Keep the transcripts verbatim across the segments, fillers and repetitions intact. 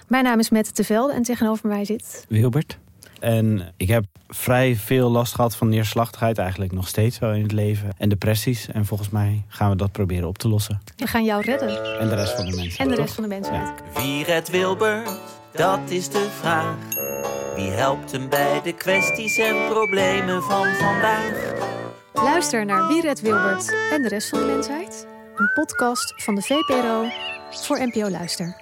Mijn naam is Mette Tevelde en tegenover mij zit... Wilbert. En ik heb vrij veel last gehad van neerslachtigheid, eigenlijk nog steeds wel in het leven. En depressies. En volgens mij gaan we dat proberen op te lossen. We gaan jou redden. En de rest van de mensen. En de toch? rest van de mensen. Ja. Wie redt Wilbert? Dat is de vraag. Wie helpt hem bij de kwesties en problemen van vandaag? Luister naar Wie redt Wilbert en de rest van de mensheid. Een podcast van de V P R O voor N P O Luister.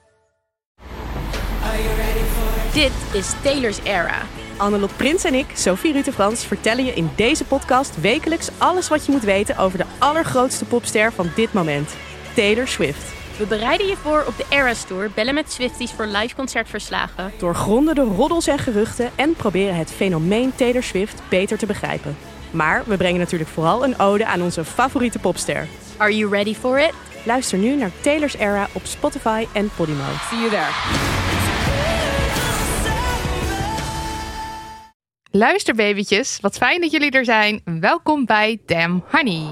Dit is Taylor's Era. Annelot Prins en ik, Sophie Rutte-Frans, vertellen je in deze podcast wekelijks alles wat je moet weten over de allergrootste popster van dit moment, Taylor Swift. We bereiden je voor op de Eras Tour, bellen met Swifties voor live concertverslagen. Doorgronden de roddels en geruchten en proberen het fenomeen Taylor Swift beter te begrijpen. Maar we brengen natuurlijk vooral een ode aan onze favoriete popster. Are you ready for it? Luister nu naar Taylor's Era op Spotify en Podimo. See you there. Luister babytjes, wat fijn dat jullie er zijn. Welkom bij Damn Honey.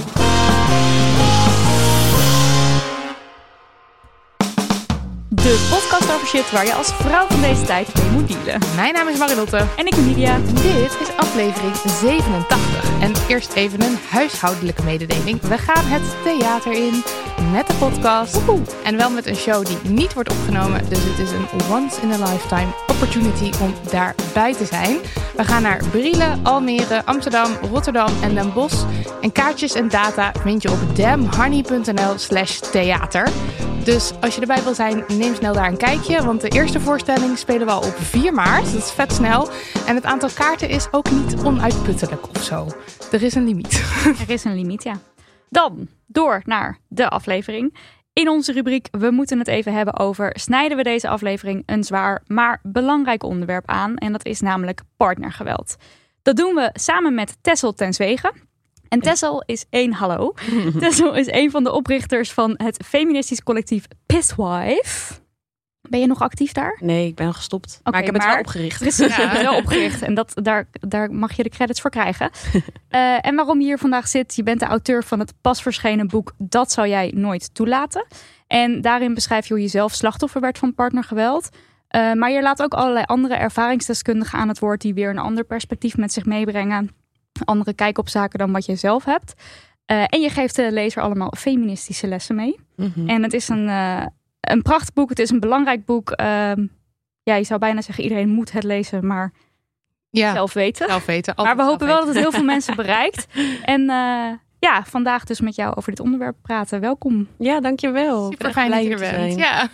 De podcast over shit waar je als vrouw van deze tijd mee moet dealen. Mijn naam is Marilotte. En ik ben Lydia. Dit is aflevering zevenentachtig. En eerst even een huishoudelijke mededeling. We gaan het theater in met de podcast. Woehoe. En wel met een show die niet wordt opgenomen. Dus het is een once in a lifetime opportunity om daarbij te zijn. We gaan naar Brielen, Almere, Amsterdam, Rotterdam en Den Bosch. En kaartjes en data vind je op damnhoney.nl slash theater. Dus als je erbij wil zijn, neem snel daar een kijkje. Want de eerste voorstelling spelen we al op vier maart. Dat is vet snel. En het aantal kaarten is ook niet onuitputtelijk of zo. Er is een limiet. Er is een limiet, ja. Dan door naar de aflevering. In onze rubriek We moeten het even hebben over... snijden we deze aflevering een zwaar, maar belangrijk onderwerp aan. En dat is namelijk partnergeweld. Dat doen we samen met Tessel ten Zwegen. En Tessel is één hallo. Tessel is een van de oprichters van het feministisch collectief Pisswife. Ben je nog actief daar? Nee, ik ben al gestopt. Okay, maar ik heb maar, het wel opgericht. Precies, ja. Je hebt het wel opgericht. En dat, daar, daar mag je de credits voor krijgen. Uh, en waarom je hier vandaag zit, je bent de auteur van het pas verschenen boek Dat zou jij nooit toelaten. En daarin beschrijf je hoe je zelf slachtoffer werd van partnergeweld. Uh, maar je laat ook allerlei andere ervaringsdeskundigen aan het woord die weer een ander perspectief met zich meebrengen. Andere kijk op zaken dan wat je zelf hebt. Uh, en je geeft de lezer allemaal feministische lessen mee. Mm-hmm. En het is een, uh, een prachtig boek. Het is een belangrijk boek. Uh, ja, je zou bijna zeggen iedereen moet het lezen, maar ja, zelf weten. Zelf weten maar we hopen weten. wel dat het heel veel mensen bereikt. En uh, ja, vandaag dus met jou over dit onderwerp praten. Welkom. Ja, dankjewel. Super fijn dat je er bent. Ja.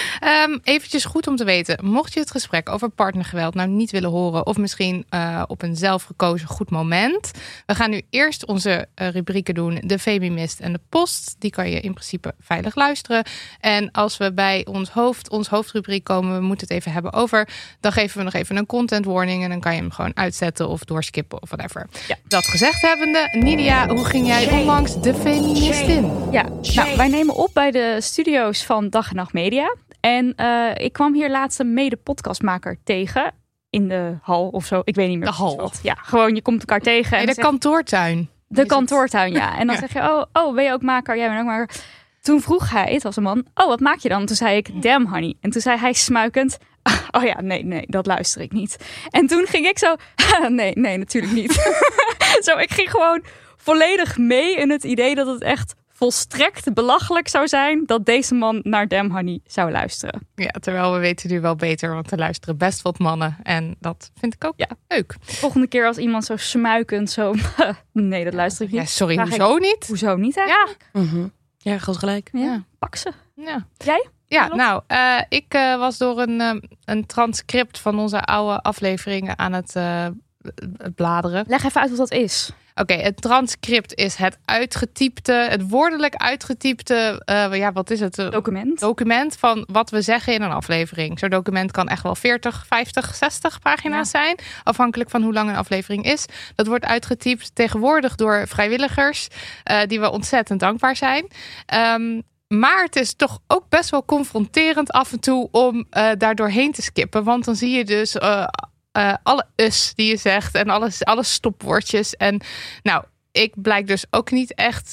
um, eventjes goed om te weten. Mocht je het gesprek over partnergeweld nou niet willen horen... of misschien uh, op een zelfgekozen goed moment... we gaan nu eerst onze uh, rubrieken doen. De Femimist en de Post. Die kan je in principe veilig luisteren. En als we bij ons hoofd, ons hoofdrubriek komen... we moeten het even hebben over... dan geven we nog even een content warning... en dan kan je hem gewoon uitzetten of doorskippen of whatever. Ja. Dat gezegd hebbende, Nidia, hoe ging jij onlangs de Feministin? Ja, nou, wij nemen op bij de studio's van Dag en Nacht Media. En uh, ik kwam hier laatst een mede-podcastmaker tegen. In de hal of zo. Ik weet niet meer. De hal? Wat. Ja, gewoon je komt elkaar tegen. Nee, en de zeg, kantoortuin. De kantoortuin, ja. En dan ja. zeg je, oh, oh, ben je ook maker? Jij bent ook maker. Toen vroeg hij, het was een man, oh, wat maak je dan? Toen zei ik, Damn Honey. En toen zei hij smuikend, oh ja, nee, nee, dat luister ik niet. En toen ging ik zo, nee, nee, natuurlijk niet. Zo, ik ging gewoon volledig mee in het idee dat het echt volstrekt belachelijk zou zijn dat deze man naar Damn Honey zou luisteren. Ja, terwijl we weten nu wel beter, want er luisteren best wat mannen. En dat vind ik ook ja. leuk. Volgende keer als iemand zo smuikend zo, nee, dat luister ik niet. Ja, sorry, hoezo ik, niet? Hoezo niet eigenlijk? Ja, mm-hmm. Ja, groot gelijk. Ja, ja. Pak ze. Ja. Jij? Ja, nou, uh, ik uh, was door een, uh, een transcript van onze oude afleveringen aan het uh, bladeren. Leg even uit wat dat is. Oké, okay, het transcript is het uitgetypte, het woordelijk uitgetypte, uh, ja, wat is het? Document. Document van wat we zeggen in een aflevering. Zo'n document kan echt wel veertig, vijftig, zestig pagina's ja. zijn. Afhankelijk van hoe lang een aflevering is. Dat wordt uitgetypt tegenwoordig door vrijwilligers, uh, die we ontzettend dankbaar zijn. Um, Maar het is toch ook best wel confronterend af en toe om uh, daar doorheen te skippen. Want dan zie je dus uh, uh, alle us die je zegt en alle, alle stopwoordjes. En nou, ik blijk dus ook niet echt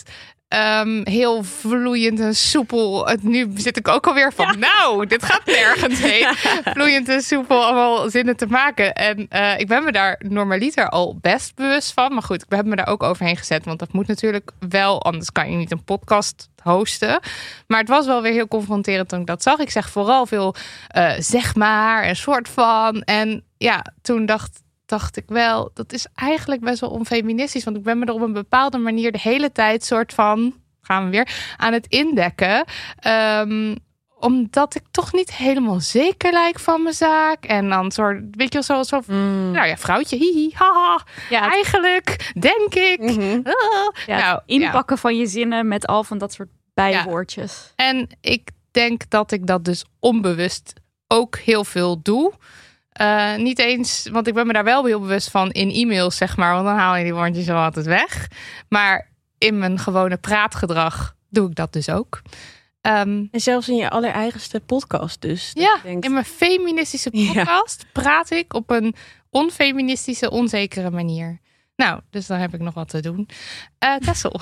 Um, heel vloeiend en soepel. Het, nu zit ik ook alweer van, ja. nou, dit gaat nergens heen. Vloeiend en soepel, allemaal zinnen te maken. En uh, ik ben me daar normaliter al best bewust van. Maar goed, ik heb me daar ook overheen gezet. Want dat moet natuurlijk wel, anders kan je niet een podcast hosten. Maar het was wel weer heel confronterend toen ik dat zag. Ik zeg vooral veel uh, zeg maar en soort van. En ja, toen dacht dacht ik wel, dat is eigenlijk best wel onfeministisch. Want ik ben me er op een bepaalde manier de hele tijd soort van, gaan we weer, aan het indekken. Um, omdat ik toch niet helemaal zeker lijk van mijn zaak. En dan soort, weet je wel, zo, zo mm. nou ja, vrouwtje, hihi, haha. Ja, eigenlijk, denk ik. Mm-hmm. Uh, ja, nou, inpakken ja. van je zinnen met al van dat soort bijwoordjes. Ja. En ik denk dat ik dat dus onbewust ook heel veel doe. Uh, niet eens, want ik ben me daar wel heel bewust van in e-mails, zeg maar. Want dan haal je die woordjes zo altijd weg. Maar in mijn gewone praatgedrag doe ik dat dus ook. Um, en zelfs in je allereigenste podcast dus. Ja, denkt, in mijn feministische podcast ja. praat ik op een onfeministische, onzekere manier. Nou, dus dan heb ik nog wat te doen. Uh, Tessel.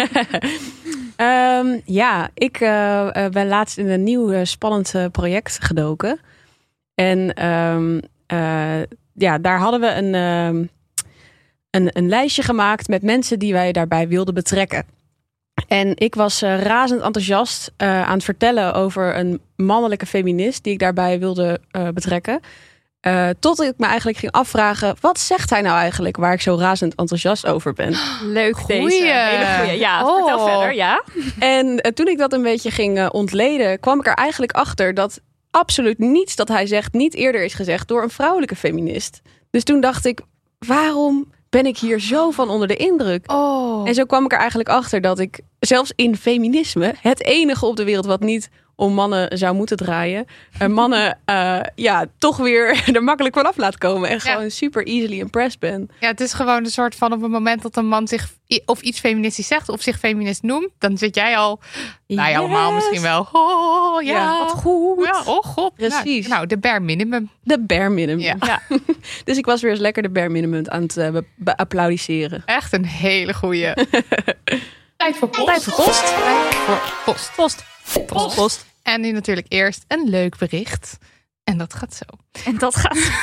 um, ja, ik uh, ben laatst in een nieuw uh, spannend uh, project gedoken. En um, uh, ja, daar hadden we een, um, een, een lijstje gemaakt met mensen die wij daarbij wilden betrekken. En ik was uh, razend enthousiast uh, aan het vertellen over een mannelijke feminist die ik daarbij wilde uh, betrekken. Uh, tot ik me eigenlijk ging afvragen, wat zegt hij nou eigenlijk waar ik zo razend enthousiast over ben? Leuk goeie. deze. Hele goeie. Ja, oh. vertel verder. Ja. En uh, toen ik dat een beetje ging uh, ontleden, kwam ik er eigenlijk achter dat absoluut niets dat hij zegt niet eerder is gezegd door een vrouwelijke feminist. Dus toen dacht ik, waarom ben ik hier zo van onder de indruk? Oh. En zo kwam ik er eigenlijk achter dat ik zelfs in feminisme, het enige op de wereld wat niet om mannen zou moeten draaien, uh, mannen uh, ja, toch weer er makkelijk vanaf laat komen en gewoon ja. super easily impressed ben. Ja, het is gewoon een soort van op het moment dat een man zich of iets feministisch zegt of zich feminist noemt, dan zit jij al, yes. nou ja, allemaal misschien wel. Oh ja, ja wat goed. Ja, oh god. Precies. Nou, nou, de bare minimum. De bare minimum. Ja. Ja. Dus ik was weer eens lekker de bare minimum aan het uh, be- be- applaudisseren. Echt een hele goeie. Tijd voor post. Tijd voor post. Tijd voor post. Post. Post. Post. En nu natuurlijk eerst een leuk bericht. En dat gaat zo. En dat gaat zo.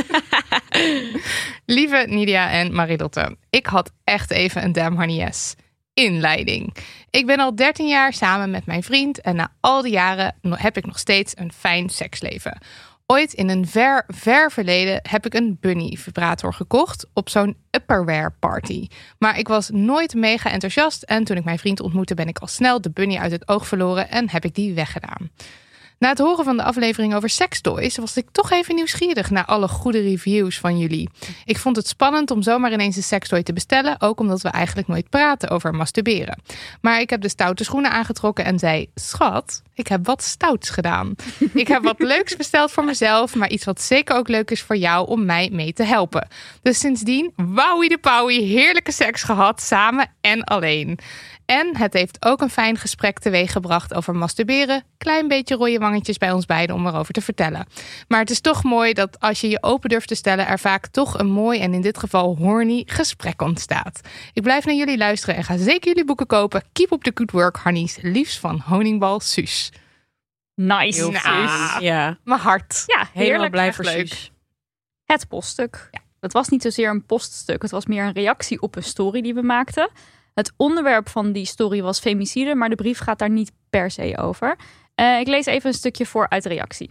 Lieve Nidia en Marilotte. Ik had echt even een damn honey yes. Inleiding. Ik ben al dertien jaar samen met mijn vriend. En na al die jaren heb ik nog steeds een fijn seksleven. Ooit in een ver, ver verleden heb ik een bunny vibrator gekocht op zo'n Upperwear party. Maar ik was nooit mega enthousiast en toen ik mijn vriend ontmoette ben ik al snel de bunny uit het oog verloren en heb ik die weggedaan. Na het horen van de aflevering over sextoys was ik toch even nieuwsgierig naar alle goede reviews van jullie. Ik vond het spannend om zomaar ineens een sextoy te bestellen, ook omdat we eigenlijk nooit praten over masturberen. Maar ik heb de stoute schoenen aangetrokken en zei, schat, ik heb wat stouts gedaan. Ik heb wat leuks besteld voor mezelf, maar iets wat zeker ook leuk is voor jou om mij mee te helpen. Dus sindsdien, wowie de pauwie, heerlijke seks gehad, samen en alleen. En het heeft ook een fijn gesprek teweeggebracht over masturberen. Klein beetje rode wangetjes bij ons beiden om erover te vertellen. Maar het is toch mooi dat als je je open durft te stellen, er vaak toch een mooi en in dit geval horny gesprek ontstaat. Ik blijf naar jullie luisteren en ga zeker jullie boeken kopen. Keep up the good work, honeys. Liefst van Honingbal Suus. Nice. Heel Nou, ja. Mijn hart. Ja, helemaal blij voor leuk. Suus. Het poststuk. Ja. Het was niet zozeer een poststuk. Het was meer een reactie op een story die we maakten. Het onderwerp van die story was femicide, maar de brief gaat daar niet per se over. Uh, ik lees even een stukje voor uit de reactie.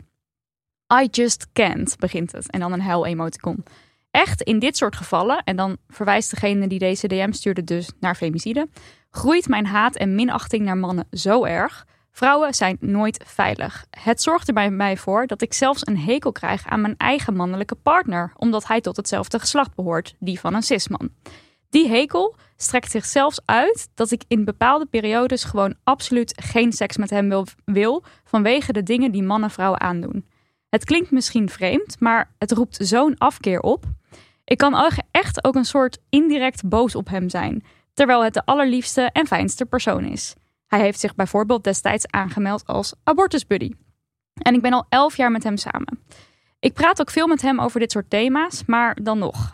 I just can't, begint het. En dan een huil-emoticon. Echt, in dit soort gevallen, en dan verwijst degene die deze D M stuurde dus naar femicide, groeit mijn haat en minachting naar mannen zo erg. Vrouwen zijn nooit veilig. Het zorgt er bij mij voor dat ik zelfs een hekel krijg aan mijn eigen mannelijke partner, omdat hij tot hetzelfde geslacht behoort, die van een cisman. Die hekel strekt zich zelfs uit dat ik in bepaalde periodes gewoon absoluut geen seks met hem wil, wil vanwege de dingen die mannen vrouwen aandoen. Het klinkt misschien vreemd, maar het roept zo'n afkeer op. Ik kan echt ook een soort indirect boos op hem zijn, terwijl het de allerliefste en fijnste persoon is. Hij heeft zich bijvoorbeeld destijds aangemeld als abortusbuddy. En ik ben al elf jaar met hem samen. Ik praat ook veel met hem over dit soort thema's, maar dan nog.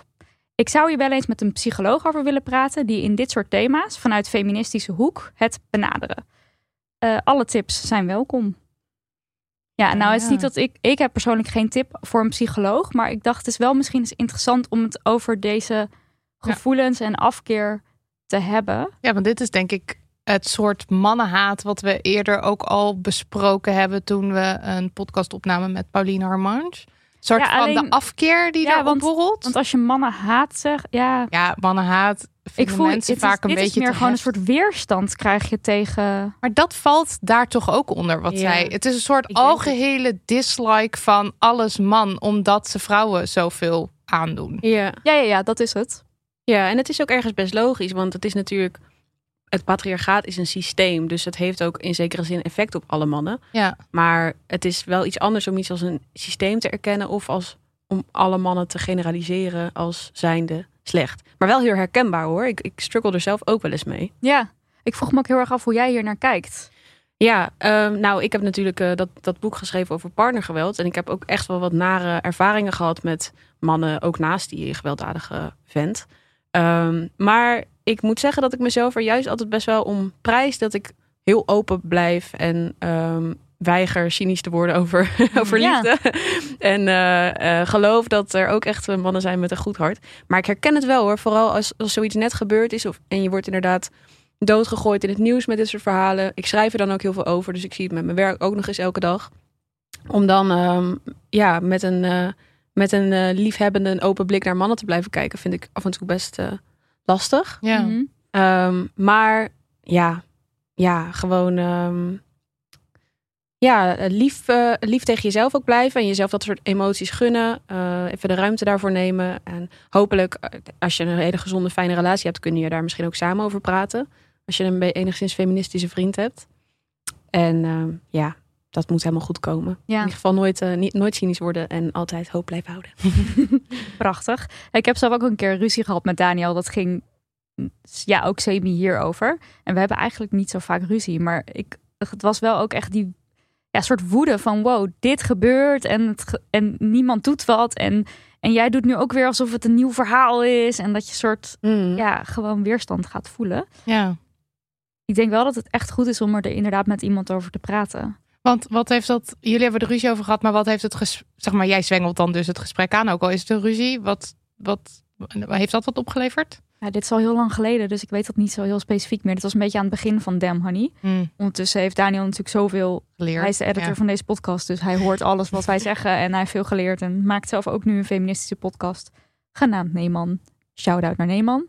Ik zou hier wel eens met een psycholoog over willen praten die in dit soort thema's vanuit feministische hoek het benaderen. Uh, alle tips zijn welkom. Ja, nou het is niet dat ik... Ik heb persoonlijk geen tip voor een psycholoog, maar ik dacht het is wel misschien eens interessant om het over deze gevoelens ja. en afkeer te hebben. Ja, want dit is denk ik het soort mannenhaat wat we eerder ook al besproken hebben toen we een podcast opnamen met Pauline Harmange. Een soort ja, alleen, van de afkeer die ja, daar opborrelt. Want als je mannen haat zegt, ja... Ja, mannenhaat vinden ik voel, mensen het vaak is, een dit beetje is meer te gewoon heft. een soort weerstand krijg je tegen... Maar dat valt daar toch ook onder wat ja. zij... Het is een soort algehele dislike van alles man, omdat ze vrouwen zoveel aandoen. Ja. Ja, ja, ja, dat is het. Ja, en het is ook ergens best logisch, want het is natuurlijk... Het patriarchaat is een systeem, dus het heeft ook in zekere zin effect op alle mannen. Ja. Maar het is wel iets anders om iets als een systeem te erkennen of als om alle mannen te generaliseren als zijnde slecht. Maar wel heel herkenbaar hoor. Ik, ik struggle er zelf ook wel eens mee. Ja, ik vroeg me ook heel erg af hoe jij hier naar kijkt. Ja, um, nou ik heb natuurlijk uh, dat, dat boek geschreven over partnergeweld. En ik heb ook echt wel wat nare ervaringen gehad met mannen, ook naast die gewelddadige vent. Um, maar ik moet zeggen dat ik mezelf er juist altijd best wel om prijs dat ik heel open blijf en um, weiger cynisch te worden over, over ja. liefde. En uh, uh, geloof dat er ook echt mannen zijn met een goed hart. Maar ik herken het wel hoor, vooral als, als zoiets net gebeurd is of, en je wordt inderdaad doodgegooid in het nieuws met dit soort verhalen. Ik schrijf er dan ook heel veel over, dus ik zie het met mijn werk ook nog eens elke dag. Om dan um, ja, met een, uh, met een uh, liefhebbende en open blik naar mannen te blijven kijken, vind ik af en toe best uh, lastig. Ja. Mm-hmm. Um, maar ja, ja, gewoon um, ja, lief, uh, lief tegen jezelf ook blijven en jezelf dat soort emoties gunnen. Uh, even de ruimte daarvoor nemen. En hopelijk, als je een hele gezonde, fijne relatie hebt, kun je daar misschien ook samen over praten. Als je een enigszins feministische vriend hebt. En uh, ja, dat moet helemaal goed komen. Ja. In ieder geval nooit, uh, niet, nooit cynisch worden en altijd hoop blijven houden. Prachtig. Ik heb zelf ook een keer ruzie gehad met Daniel. Dat ging ja ook semi hierover. En we hebben eigenlijk niet zo vaak ruzie. Maar ik, het was wel ook echt die ja, soort woede van wow, dit gebeurt en, het, en niemand doet wat. En, en jij doet nu ook weer alsof het een nieuw verhaal is. En dat je soort Mm. ja, gewoon weerstand gaat voelen. Ja. Ik denk wel dat het echt goed is om er inderdaad met iemand over te praten. Want wat heeft dat... Jullie hebben er ruzie over gehad, maar wat heeft het... Ges, zeg maar, jij zwengelt dan dus het gesprek aan, ook al is het een ruzie. Wat, wat heeft dat wat opgeleverd? Ja, dit is al heel lang geleden, dus ik weet dat niet zo heel specifiek meer. Dit was een beetje aan het begin van Damn Honey. Hmm. Ondertussen heeft Daniel natuurlijk zoveel... Geleerd. Hij is de editor ja. van deze podcast, dus hij hoort alles wat wij zeggen. En hij heeft veel geleerd en maakt zelf ook nu een feministische podcast. Genaamd Neeman. Shout-out naar Neeman.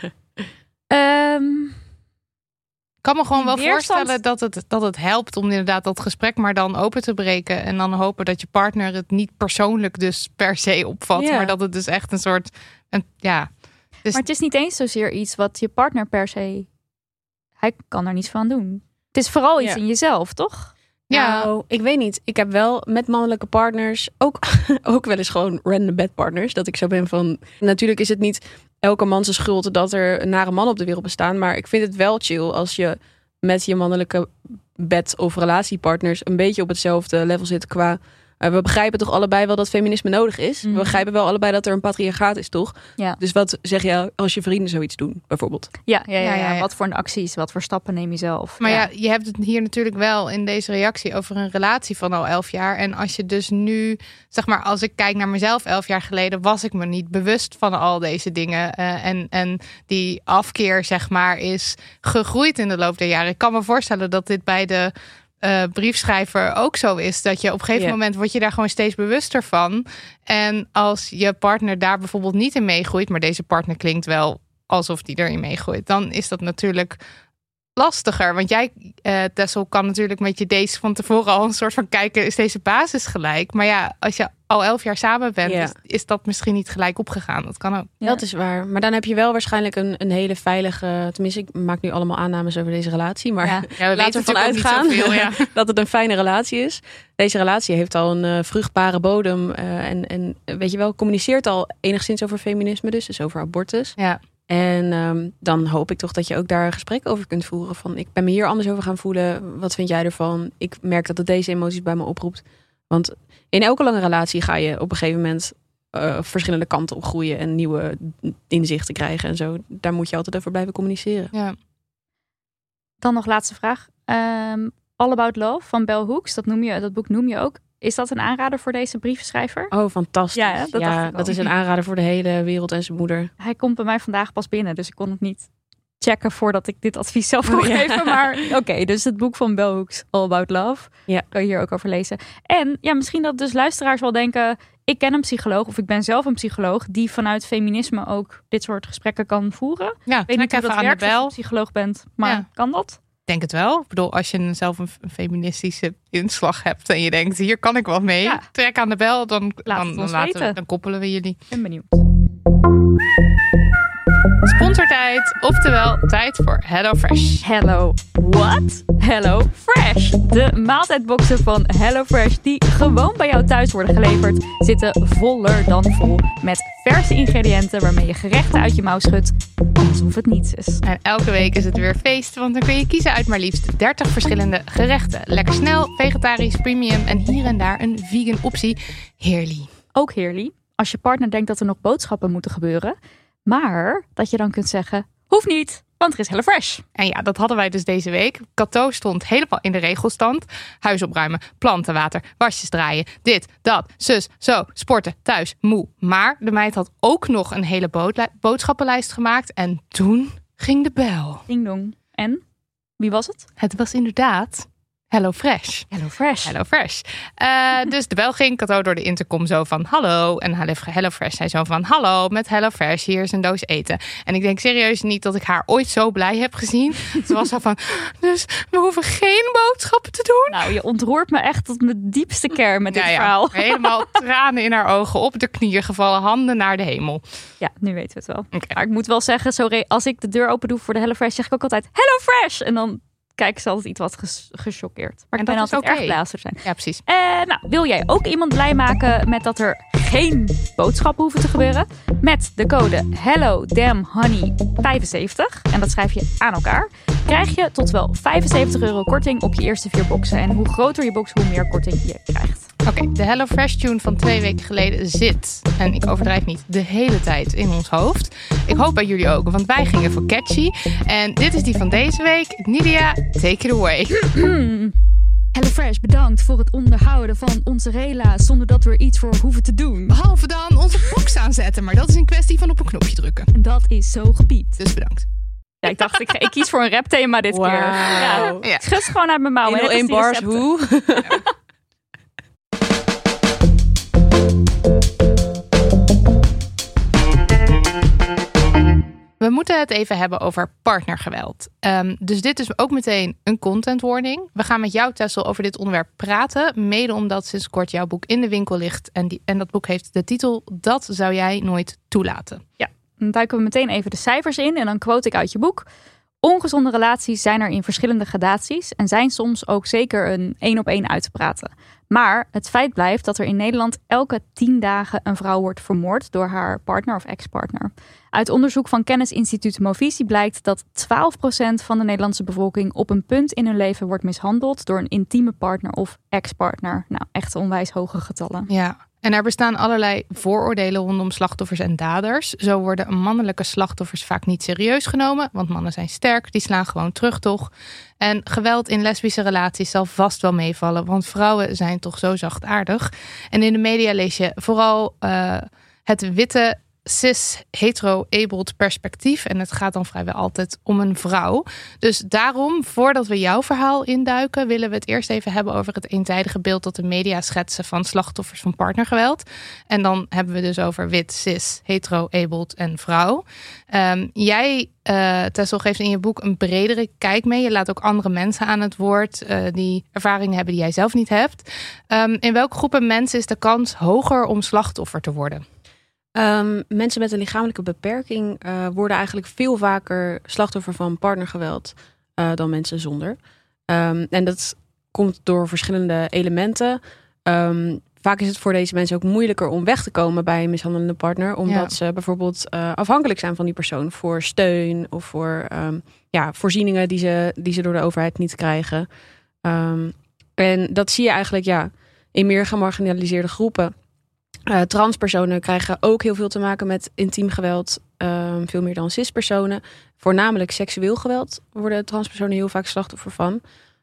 um, Ik kan me gewoon wel weerstand... voorstellen dat het, dat het helpt om inderdaad dat gesprek maar dan open te breken. En dan hopen dat je partner het niet persoonlijk dus per se opvat. Ja. Maar dat het dus echt een soort... Een, ja. Dus... Maar het is niet eens zozeer iets wat je partner per se... Hij kan er niets van doen. Het is vooral iets Ja. in jezelf, toch? Ja. Nou, ik weet niet. Ik heb wel met mannelijke partners ook, ook wel eens gewoon random bedpartners. Dat ik zo ben van... Natuurlijk is het niet elke man zijn schuld dat er nare mannen op de wereld bestaan. Maar ik vind het wel chill als je met je mannelijke bed- of relatiepartners een beetje op hetzelfde level zit qua... Uh, we begrijpen toch allebei wel dat feminisme nodig is. Mm. We begrijpen wel allebei dat er een patriarchaat is, toch? Ja. Dus wat zeg je als je vrienden zoiets doen, bijvoorbeeld? Ja, ja, ja, Ja, ja, ja, ja. Wat voor acties, wat voor stappen neem je zelf? Maar ja. je hebt het hier natuurlijk wel in deze reactie over een relatie van al elf jaar. En als je dus nu, zeg maar, als ik kijk naar mezelf elf jaar geleden, was ik me niet bewust van al deze dingen. Uh, en, en die afkeer, zeg maar, is gegroeid in de loop der jaren. Ik kan me voorstellen dat dit bij de Uh, briefschrijver ook zo is. Dat je op een gegeven Yeah. moment word je daar gewoon steeds bewuster van. En als je partner daar bijvoorbeeld niet in meegroeit, maar deze partner klinkt wel alsof die erin meegroeit, dan is dat natuurlijk lastiger. Want jij, uh, Tessel, kan natuurlijk met je dates van tevoren al een soort van kijken, is deze basis gelijk? Maar ja, als je al elf jaar samen bent, Ja. is, is dat misschien niet gelijk opgegaan. Dat kan ook. Ja. Dat is waar. Maar dan heb je wel waarschijnlijk een, een hele veilige... Tenminste, ik maak nu allemaal aannames over deze relatie. Maar Ja. Ja, we laten we weten ervan natuurlijk ook uitgaan niet zoveel, ja. dat het een fijne relatie is. Deze relatie heeft al een uh, vruchtbare bodem. Uh, en, en weet je wel, communiceert al enigszins over feminisme dus. Dus over abortus. Ja. En um, dan hoop ik toch dat je ook daar een gesprek over kunt voeren. Van, ik ben me hier anders over gaan voelen. Wat vind jij ervan? Ik merk dat het deze emoties bij me oproept. Want in elke lange relatie ga je op een gegeven moment uh, verschillende kanten op groeien en nieuwe inzichten krijgen en zo. Daar moet je altijd over blijven communiceren. Ja. Dan nog laatste vraag. Um, All About Love van Bell Hooks, dat, noem je, dat boek noem je ook. Is dat een aanrader voor deze brievenschrijver? Oh, fantastisch. Ja, dat, ja, dat is een aanrader voor de hele wereld en zijn moeder. Hij komt bij mij vandaag pas binnen, dus ik kon het niet checken voordat ik dit advies zelf kon oh, ja. geven. Maar oké, okay, dus het boek van Bell Hooks, All About Love. Ja. Kan je hier ook over lezen. En ja, misschien dat dus luisteraars wel denken, ik ken een psycholoog of ik ben zelf een psycholoog die vanuit feminisme ook dit soort gesprekken kan voeren. Ja, ik weet niet hoe dat werkt als je psycholoog bent, maar ja. kan dat? Ik denk het wel. Ik bedoel, als je zelf een feministische inslag hebt en je denkt, hier kan ik wat mee. Ja. Trek aan de bel, dan, Laat dan, dan, laten we, dan koppelen we jullie. Ik ben benieuwd. Sponsortijd, oftewel tijd voor Hello Fresh. Hello what? Hello Fresh. De maaltijdboxen van Hello Fresh die gewoon bij jou thuis worden geleverd, zitten voller dan vol met verse ingrediënten waarmee je gerechten uit je mouw schudt alsof het niets is. En elke week is het weer feest, want dan kun je kiezen uit maar liefst dertig verschillende gerechten. Lekker snel, vegetarisch, premium en hier en daar een vegan optie. Heerlijk. Ook heerlijk als je partner denkt dat er nog boodschappen moeten gebeuren. Maar dat je dan kunt zeggen, hoeft niet, want er is HelloFresh. En ja, dat hadden wij dus deze week. Cato stond helemaal in de regelstand. Huis opruimen, plantenwater, wasjes draaien, dit, dat, zus, zo, sporten, thuis, moe. Maar de meid had ook nog een hele boodla- boodschappenlijst gemaakt. En toen ging de bel. Ding dong. En? Wie was het? Het was inderdaad Hello Fresh. Hello Fresh. Hello Fresh. Uh, dus de bel ging, Cato door de intercom zo van hallo. En Hello Fresh zei zo van hallo, met Hello Fresh, hier is een doos eten. En ik denk serieus niet dat ik haar ooit zo blij heb gezien. Ze was zo van, dus we hoeven geen boodschappen te doen. Nou, je ontroert me echt tot mijn diepste kern met dit nou ja, verhaal. Helemaal tranen in haar ogen, op de knieën gevallen, handen naar de hemel. Ja, nu weten we het wel. Okay. Maar ik moet wel zeggen, zo re- als ik de deur open doe voor de Hello Fresh, zeg ik ook altijd Hello Fresh. En dan kijk ze altijd iets wat ges- gechoqueerd. Maar en ik ben altijd okay. erg blij als er zijn. Ja, precies. En nou, wil jij ook iemand blij maken met dat er geen boodschappen hoeven te gebeuren? Met de code Hello Damn Honey vijfenzeventig, en dat schrijf je aan elkaar, krijg je tot wel vijfenzeventig euro korting op je eerste vier boxen. En hoe groter je box, hoe meer korting je krijgt. Oké, okay, de Hello Fresh tune van twee weken geleden zit, en ik overdrijf niet, de hele tijd in ons hoofd. Ik hoop bij jullie ook, want wij gingen voor catchy. En dit is die van deze week. Nidia, take it away. HelloFresh, bedankt voor het onderhouden van onze rela's zonder dat we er iets voor hoeven te doen. Behalve dan onze box aanzetten, maar dat is een kwestie van op een knopje drukken. En dat is zo gepiept. Dus bedankt. Ja, ik dacht, ik, ik kies voor een rapthema dit wow. keer. Ja, ja. Schud gewoon uit mijn mouw. In één bars, hoe? Ja. We moeten het even hebben over partnergeweld. Um, dus dit is ook meteen een content warning. We gaan met jou, Tessel, over dit onderwerp praten. Mede omdat sinds kort jouw boek in de winkel ligt. En, die, en dat boek heeft de titel Dat zou jij nooit toelaten. Ja, dan duiken we meteen even de cijfers in. En dan quote ik uit je boek. Ongezonde relaties zijn er in verschillende gradaties. En zijn soms ook zeker een één op één uit te praten. Maar het feit blijft dat er in Nederland elke tien dagen een vrouw wordt vermoord door haar partner of ex-partner. Uit onderzoek van kennisinstituut Movisie blijkt dat twaalf procent van de Nederlandse bevolking op een punt in hun leven wordt mishandeld door een intieme partner of ex-partner. Nou, echt onwijs hoge getallen. Ja. En er bestaan allerlei vooroordelen rondom slachtoffers en daders. Zo worden mannelijke slachtoffers vaak niet serieus genomen, want mannen zijn sterk, die slaan gewoon terug toch. En geweld in lesbische relaties zal vast wel meevallen, want vrouwen zijn toch zo zachtaardig. En in de media lees je vooral uh, het witte, cis, hetero-abled perspectief. En het gaat dan vrijwel altijd om een vrouw. Dus daarom, voordat we jouw verhaal induiken, willen we het eerst even hebben over het eenzijdige beeld dat de media schetsen van slachtoffers van partnergeweld. En dan hebben we dus over wit, cis, hetero-abled en vrouw. Um, jij, uh, Tessel, geeft in je boek een bredere kijk mee. Je laat ook andere mensen aan het woord uh, die ervaringen hebben die jij zelf niet hebt. Um, in welke groepen mensen is de kans hoger om slachtoffer te worden? Um, mensen met een lichamelijke beperking uh, worden eigenlijk veel vaker slachtoffer van partnergeweld uh, dan mensen zonder. Um, en dat komt door verschillende elementen. Um, vaak is het voor deze mensen ook moeilijker om weg te komen bij een mishandelende partner, omdat ja. ze bijvoorbeeld uh, afhankelijk zijn van die persoon voor steun of voor um, ja, voorzieningen die ze, die ze door de overheid niet krijgen. Um, en dat zie je eigenlijk ja, in meer gemarginaliseerde groepen. Uh, transpersonen krijgen ook heel veel te maken met intiem geweld. Um, veel meer dan cispersonen. Voornamelijk seksueel geweld worden transpersonen heel vaak slachtoffer van.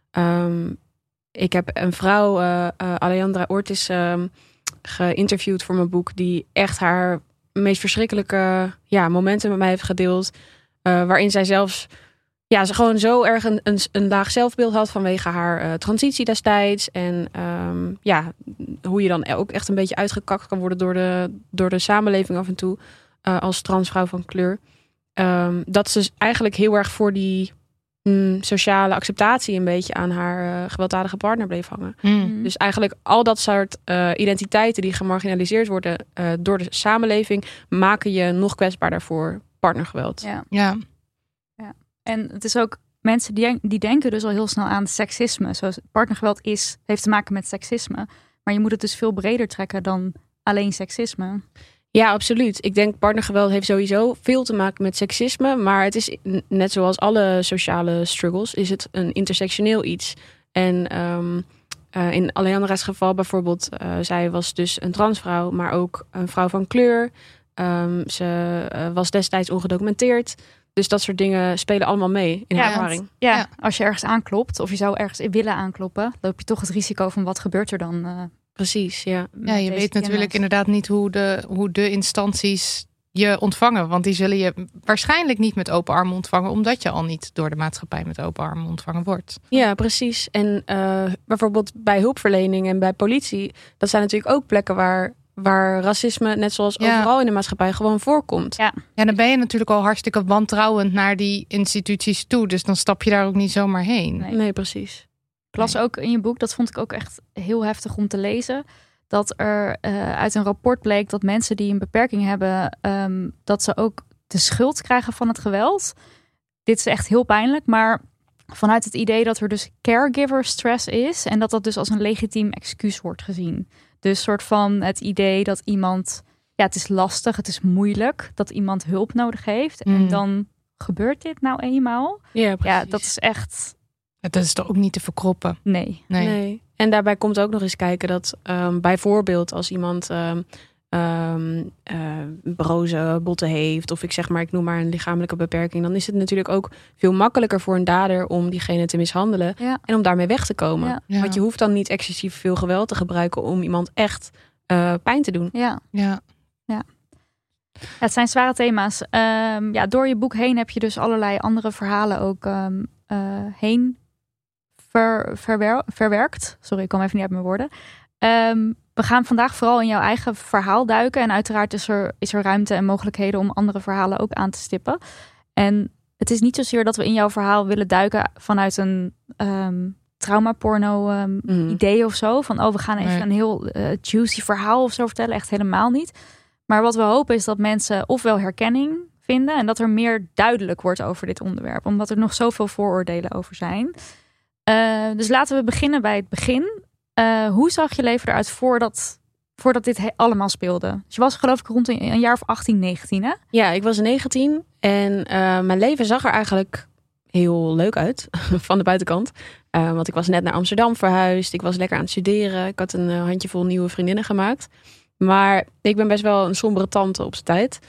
Um, ik heb een vrouw, uh, uh, Alejandra Ortiz, um, geïnterviewd voor mijn boek, die echt haar meest verschrikkelijke ja, momenten met mij heeft gedeeld. Uh, waarin zij zelfs ja, ze gewoon zo erg een, een, een laag zelfbeeld had vanwege haar uh, transitie destijds. En um, ja, hoe je dan ook echt een beetje uitgekakt kan worden door de, door de samenleving af en toe. Uh, als transvrouw van kleur. Um, dat ze eigenlijk heel erg voor die mm, sociale acceptatie een beetje aan haar uh, gewelddadige partner bleef hangen. Mm. Dus eigenlijk al dat soort uh, identiteiten die gemarginaliseerd worden uh, door de samenleving, maken je nog kwetsbaarder voor partnergeweld. Ja. Ja. ja. En het is ook, mensen die, die denken dus al heel snel aan seksisme. Zoals partnergeweld is, heeft te maken met seksisme. Maar je moet het dus veel breder trekken dan alleen seksisme. Ja, absoluut. Ik denk partnergeweld heeft sowieso veel te maken met seksisme. Maar het is net zoals alle sociale struggles, is het een intersectioneel iets. En um, uh, in Alejandra's geval bijvoorbeeld, uh, zij was dus een transvrouw, maar ook een vrouw van kleur. Um, ze uh, was destijds ongedocumenteerd. Dus dat soort dingen spelen allemaal mee in ja, haar ervaring. Want, ja, Ja. als je ergens aanklopt of je zou ergens willen aankloppen, loop je toch het risico van wat gebeurt er dan. Uh, Precies, ja. Ja, je weet natuurlijk inderdaad niet hoe de, hoe de instanties je ontvangen. Want die zullen je waarschijnlijk niet met open armen ontvangen, omdat je al niet door de maatschappij met open armen ontvangen wordt. Ja, precies. En uh, bijvoorbeeld bij hulpverlening en bij politie, dat zijn natuurlijk ook plekken waar, waar racisme, net zoals Ja. overal in de maatschappij, gewoon voorkomt. Ja. Ja, dan ben je natuurlijk al hartstikke wantrouwend naar die instituties toe. Dus dan stap je daar ook niet zomaar heen. Nee. Nee, precies. Ik las ook in je boek, dat vond ik ook echt heel heftig om te lezen, dat er uh, uit een rapport bleek dat mensen die een beperking hebben, um, dat ze ook de schuld krijgen van het geweld. Dit is echt heel pijnlijk, maar vanuit het idee dat er dus caregiver stress is en dat dat dus als een legitiem excuus wordt gezien. Dus soort van het idee dat iemand, ja, het is lastig, het is moeilijk, dat iemand hulp nodig heeft. Mm. En dan gebeurt dit nou eenmaal. Ja, precies. Ja, dat is echt, Dat is toch ook niet te verkroppen? nee. Nee. Nee. En daarbij komt ook nog eens kijken dat um, bijvoorbeeld als iemand um, um, uh, broze botten heeft, of ik zeg maar, ik noem maar een lichamelijke beperking, dan is het natuurlijk ook veel makkelijker voor een dader om diegene te mishandelen Ja. en om daarmee weg te komen. Ja. Ja. Want je hoeft dan niet excessief veel geweld te gebruiken om iemand echt uh, pijn te doen. Ja. Ja. Ja, het zijn zware thema's. Um, ja, door je boek heen heb je dus allerlei andere verhalen ook um, uh, heen ver, verwer, verwerkt. Sorry, ik kwam even niet uit mijn woorden. Um, we gaan vandaag vooral in jouw eigen verhaal duiken. En uiteraard is er, is er ruimte en mogelijkheden om andere verhalen ook aan te stippen. En het is niet zozeer dat we in jouw verhaal willen duiken vanuit een um, traumaporno um, Mhm. idee of zo. Van, oh, we gaan even Nee. een heel uh, juicy verhaal of zo vertellen. Echt helemaal niet. Maar wat we hopen is dat mensen ofwel herkenning vinden en dat er meer duidelijk wordt over dit onderwerp. Omdat er nog zoveel vooroordelen over zijn. Uh, dus laten we beginnen bij het begin. Uh, hoe zag je leven eruit voordat, voordat dit he- allemaal speelde? Dus je was geloof ik rond een, een jaar of achttien, negentien, hè? Ja, ik was negentien en uh, mijn leven zag er eigenlijk heel leuk uit van de buitenkant. Uh, want ik was net naar Amsterdam verhuisd. Ik was lekker aan het studeren. Ik had een uh, handjevol nieuwe vriendinnen gemaakt. Maar ik ben best wel een sombere tante op zijn tijd.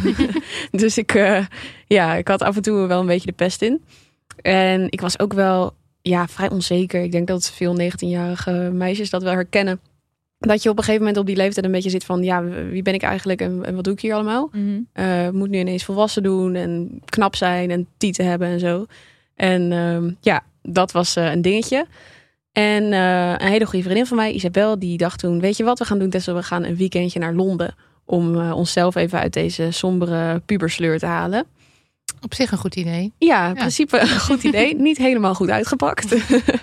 Dus ik, uh, ja, ik had af en toe wel een beetje de pest in. En ik was ook wel ja, vrij onzeker. Ik denk dat veel negentienjarige meisjes dat wel herkennen. Dat je op een gegeven moment op die leeftijd een beetje zit van, ja, wie ben ik eigenlijk en, en wat doe ik hier allemaal? Mm-hmm. Uh, moet nu ineens volwassen doen en knap zijn en tieten hebben en zo. En uh, ja, dat was uh, een dingetje. En uh, een hele goede vriendin van mij, Isabel, die dacht toen, weet je wat we gaan doen, Tessel? We gaan een weekendje naar Londen om uh, onszelf even uit deze sombere pubersleur te halen. Op zich een goed idee. Ja, in principe een goed idee. Niet helemaal goed uitgepakt.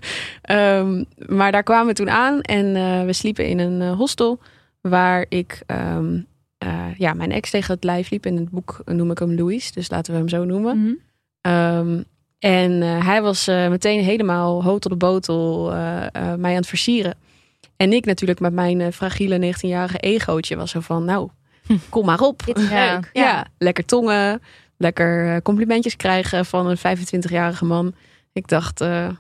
um, maar daar kwamen we toen aan en uh, we sliepen in een uh, hostel waar ik um, uh, ja, mijn ex tegen het lijf liep. In het boek noem ik hem Louis, dus laten we hem zo noemen. Mm-hmm. Um, en uh, hij was uh, meteen helemaal hoog tot de botel uh, uh, mij aan het versieren. En ik natuurlijk met mijn uh, fragiele negentienjarige egootje was zo van, nou, kom maar op. Dit is Ja. leuk. Ja, ja, lekker tongen. Lekker uh, complimentjes krijgen van een vijfentwintigjarige man. Ik dacht, uh,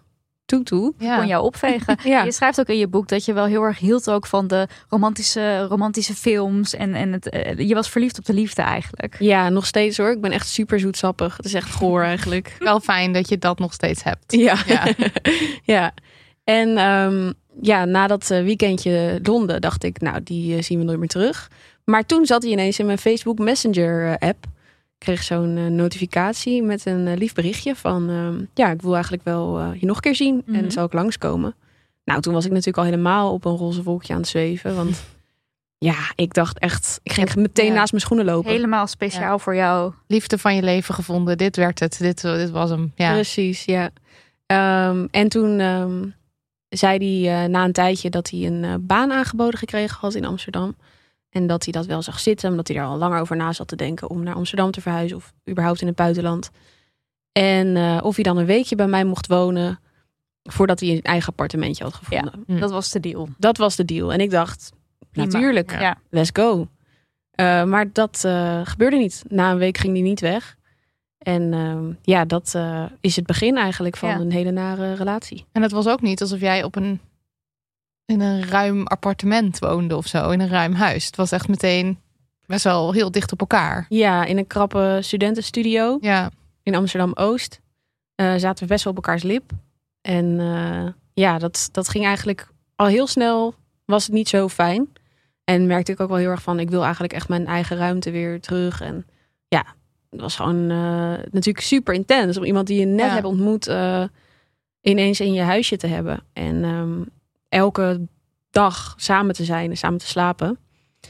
toe. Ja. Kon jou opvegen. Ja. Je schrijft ook in je boek dat je wel heel erg hield ook van de romantische, romantische films. En, en het, uh, je was verliefd op de liefde eigenlijk. Ja, nog steeds hoor. Ik ben echt super zoetsappig. Het is echt goor eigenlijk. Wel fijn dat je dat nog steeds hebt. Ja. Ja. Ja. En um, ja, na dat uh, weekendje Londen dacht ik, nou, die uh, zien we nooit meer terug. Maar toen zat hij ineens in mijn Facebook Messenger uh, app. Ik kreeg zo'n uh, notificatie met een uh, lief berichtje van... Uh, ja, ik wil eigenlijk wel uh, je nog een keer zien. Mm-hmm. En zal ik langskomen? Nou, toen was ik natuurlijk al helemaal op een roze wolkje aan het zweven. Want ja, ik dacht echt... Ik ging meteen ja. naast mijn schoenen lopen. Helemaal speciaal Ja. voor jou. Liefde van je leven gevonden. Dit werd het. Dit, dit was hem. Ja. Precies, ja. Um, en toen um, zei hij uh, na een tijdje dat hij een uh, baan aangeboden gekregen had in Amsterdam. En dat hij dat wel zag zitten, omdat hij daar al langer over na zat te denken om naar Amsterdam te verhuizen of überhaupt in het buitenland. En uh, of hij dan een weekje bij mij mocht wonen voordat hij een eigen appartementje had gevonden. Hm. Dat was de deal. Dat was de deal. En ik dacht, Prima. natuurlijk, Ja. Ja. let's go. Uh, maar dat uh, gebeurde niet. Na een week ging hij niet weg. En uh, ja, dat uh, is het begin eigenlijk van Ja. een hele nare relatie. En het was ook niet alsof jij op een in een ruim appartement woonde of zo. In een ruim huis. Het was echt meteen best wel heel dicht op elkaar. Ja, in een krappe studentenstudio Ja. in Amsterdam-Oost uh, zaten we best wel op elkaars lip. En uh, ja, dat, dat ging eigenlijk al heel snel, was het niet zo fijn. En merkte ik ook wel heel erg van, ik wil eigenlijk echt mijn eigen ruimte weer terug. En ja, het was gewoon uh, natuurlijk super intens om iemand die je net Ja. hebt ontmoet uh, ineens in je huisje te hebben. En um, elke dag samen te zijn en samen te slapen.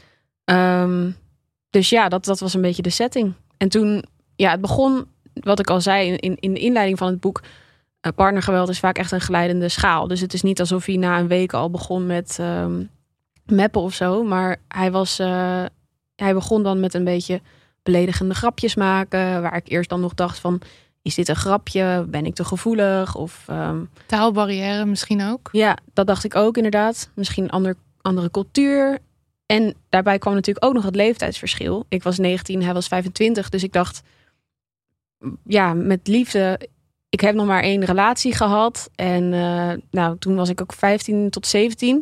Um, dus ja, dat, dat was een beetje de setting. En toen, ja, het begon, wat ik al zei in, in de inleiding van het boek, uh, partnergeweld is vaak echt een glijdende schaal. Dus het is niet alsof hij na een week al begon met um, meppen of zo. Maar hij was, uh, hij begon dan met een beetje beledigende grapjes maken, waar ik eerst dan nog dacht van, is dit een grapje? Ben ik te gevoelig? Of um, Taalbarrière misschien ook. ja, dat dacht ik ook inderdaad. Misschien een ander, andere cultuur. En daarbij kwam natuurlijk ook nog het leeftijdsverschil. Ik was negentien, hij was vijfentwintig. Dus ik dacht, ja, met liefde. Ik heb nog maar één relatie gehad. En uh, nou, toen was ik ook vijftien tot zeventien.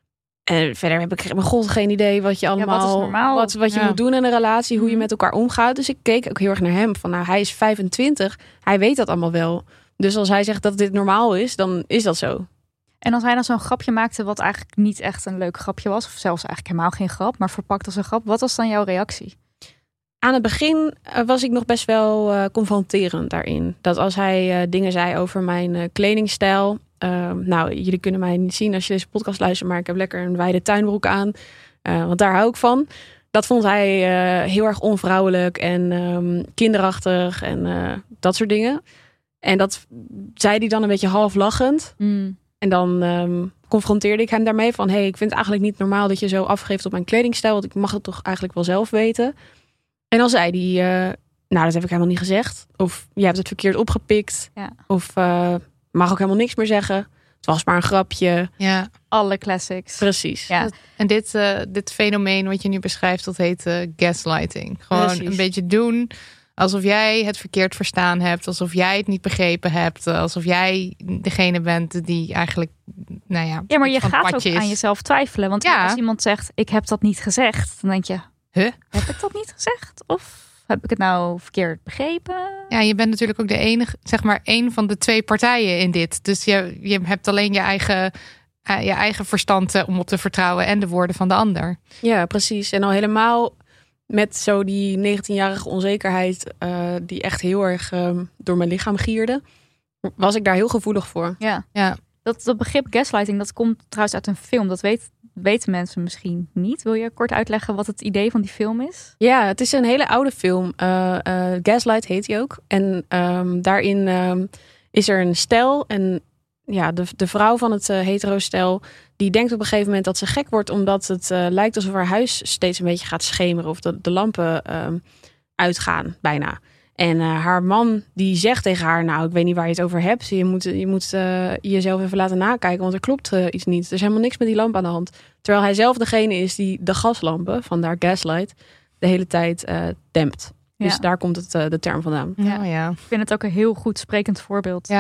En verder heb ik mijn god geen idee wat je allemaal, wat is normaal? wat, wat je Ja. moet doen in een relatie, hoe je met elkaar omgaat. Dus ik keek ook heel erg naar hem. Van nou, hij is vijfentwintig. Hij weet dat allemaal wel. Dus als hij zegt dat dit normaal is, dan is dat zo. En als hij dan zo'n grapje maakte wat eigenlijk niet echt een leuk grapje was, of zelfs eigenlijk helemaal geen grap, maar verpakt als een grap, wat was dan jouw reactie? Aan het begin uh, was ik nog best wel uh, confronterend daarin. Dat als hij uh, dingen zei over mijn uh, kledingstijl. Uh, nou, jullie kunnen mij niet zien als je deze podcast luistert, maar ik heb lekker een wijde tuinbroek aan. Uh, want daar hou ik van. Dat vond hij uh, heel erg onvrouwelijk en um, kinderachtig en uh, dat soort dingen. En dat zei hij dan een beetje half lachend. Mm. En dan um, confronteerde ik hem daarmee van, hey, ik vind het eigenlijk niet normaal dat je zo afgeeft op mijn kledingstijl, want ik mag het toch eigenlijk wel zelf weten. En dan zei hij, uh, nou, dat heb ik helemaal niet gezegd. Of je hebt het verkeerd opgepikt. Ja. Of uh, mag ook helemaal niks meer zeggen. Het was maar een grapje. Ja. Alle classics. Precies. Ja. En dit, uh, dit fenomeen wat je nu beschrijft, dat heet uh, gaslighting. Gewoon Precies. een beetje doen alsof jij het verkeerd verstaan hebt. Alsof jij het niet begrepen hebt. Alsof jij degene bent die eigenlijk, nou ja, Ja, maar je van het gaat ook padje is. aan jezelf twijfelen. Want Ja. als iemand zegt, ik heb dat niet gezegd, dan denk je, Huh? heb ik dat niet gezegd? Of heb ik het nou verkeerd begrepen? Ja, je bent natuurlijk ook de enige, zeg maar, één van de twee partijen in dit. Dus je, je hebt alleen je eigen, uh, je eigen verstand uh, om op te vertrouwen en de woorden van de ander. Ja, precies. En al helemaal met zo die negentienjarige onzekerheid uh, die echt heel erg um, door mijn lichaam gierde, was ik daar heel gevoelig voor. Ja. Ja. Dat, dat begrip gaslighting, dat komt trouwens uit een film. Dat weet, weten mensen misschien niet. Wil je kort uitleggen wat het idee van die film is? Ja, het is een hele oude film. Uh, uh, Gaslight heet hij ook. En um, daarin um, is er een stel. En ja, de, de vrouw van het uh, hetero-stel, die denkt op een gegeven moment dat ze gek wordt, omdat het uh, lijkt alsof haar huis steeds een beetje gaat schemeren. Of de, de lampen um, uitgaan, bijna. En uh, haar man die zegt tegen haar, nou, ik weet niet waar je het over hebt. Je moet, je moet uh, jezelf even laten nakijken, want er klopt uh, iets niet. Er is helemaal niks met die lamp aan de hand. Terwijl hij zelf degene is die de gaslampen, vandaar gaslight, de hele tijd uh, dempt. Dus Ja. daar komt het, uh, de term vandaan. Ja, ja. Ik vind het ook een heel goed sprekend voorbeeld. Ja.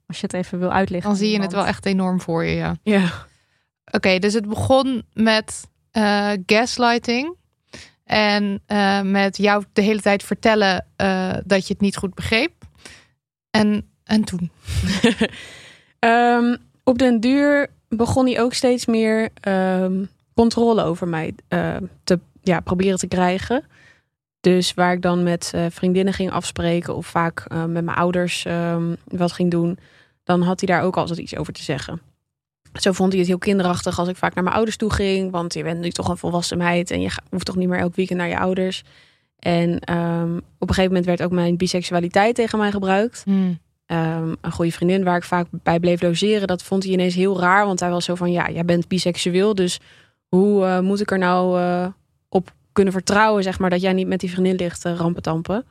Als je het even wil uitleggen. Dan zie je het wel echt enorm voor je, ja. Ja. Oké, okay, dus het begon met uh, gaslighting. En uh, met jou de hele tijd vertellen uh, dat je het niet goed begreep. En, en toen? um, op den duur begon hij ook steeds meer um, controle over mij uh, te ja, proberen te krijgen. Dus waar ik dan met uh, vriendinnen ging afspreken of vaak uh, met mijn ouders um, wat ging doen, dan had hij daar ook altijd iets over te zeggen. Zo vond hij het heel kinderachtig als ik vaak naar mijn ouders toe ging, want je bent nu toch een volwassen meid en je hoeft toch niet meer elk weekend naar je ouders. En um, op een gegeven moment werd ook mijn biseksualiteit tegen mij gebruikt. Hmm. Um, een goede vriendin waar ik vaak bij bleef logeren, dat vond hij ineens heel raar, want hij was zo van, ja, jij bent biseksueel, dus hoe uh, moet ik er nou uh, op kunnen vertrouwen, zeg maar, dat jij niet met die vriendin ligt uh, rampetampen.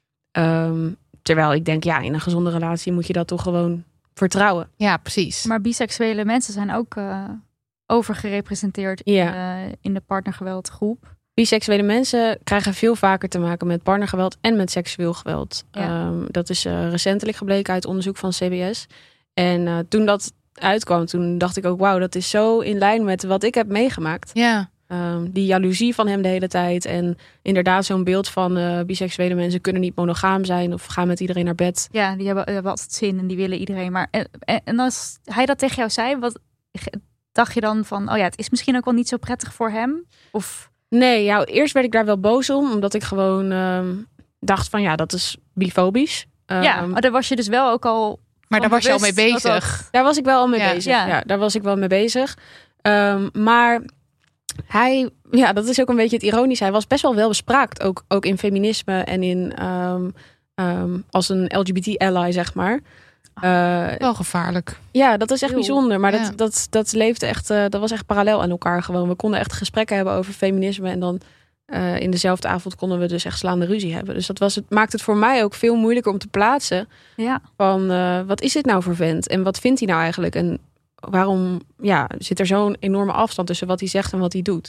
Um, terwijl ik denk, ja, in een gezonde relatie moet je dat toch gewoon vertrouwen. Ja, precies. Maar biseksuele mensen zijn ook uh, overgerepresenteerd in, ja. uh, in de partnergeweldgroep. Biseksuele mensen krijgen veel vaker te maken met partnergeweld en met seksueel geweld. Ja. Um, dat is uh, recentelijk gebleken uit onderzoek van C B S. En uh, toen dat uitkwam, toen dacht ik ook, wauw, dat is zo in lijn met wat ik heb meegemaakt. Ja. Um, die jaloezie van hem de hele tijd. En inderdaad zo'n beeld van uh, biseksuele mensen kunnen niet monogaam zijn of gaan met iedereen naar bed. Ja, die hebben, hebben altijd zin en die willen iedereen. Maar en, en als hij dat tegen jou zei, wat dacht je dan van, oh ja, het is misschien ook wel niet zo prettig voor hem? Of... Nee, ja, eerst werd ik daar wel boos om, omdat ik gewoon um, dacht van, ja, dat is bifobisch. Um, ja, maar daar was je dus wel ook al. Maar daar was je al mee bezig. Dat... Daar was ik wel al mee ja. bezig. Ja. Ja, daar was ik wel mee bezig. Um, maar hij, ja, dat is ook een beetje het ironische. Hij was best wel wel bespraakt, ook, ook in feminisme en in um, um, als een L G B T-ally, zeg maar. Uh, wel gevaarlijk. Ja, dat is echt Heel. bijzonder. Maar ja. dat, dat, dat leefde echt, uh, dat was echt parallel aan elkaar gewoon. We konden echt gesprekken hebben over feminisme en dan uh, in dezelfde avond konden we dus echt slaande ruzie hebben. Dus dat was het, maakt het voor mij ook veel moeilijker om te plaatsen. Ja. Van uh, wat is dit nou voor vent? En wat vindt hij nou eigenlijk? En waarom ja, zit er zo'n enorme afstand tussen wat hij zegt en wat hij doet?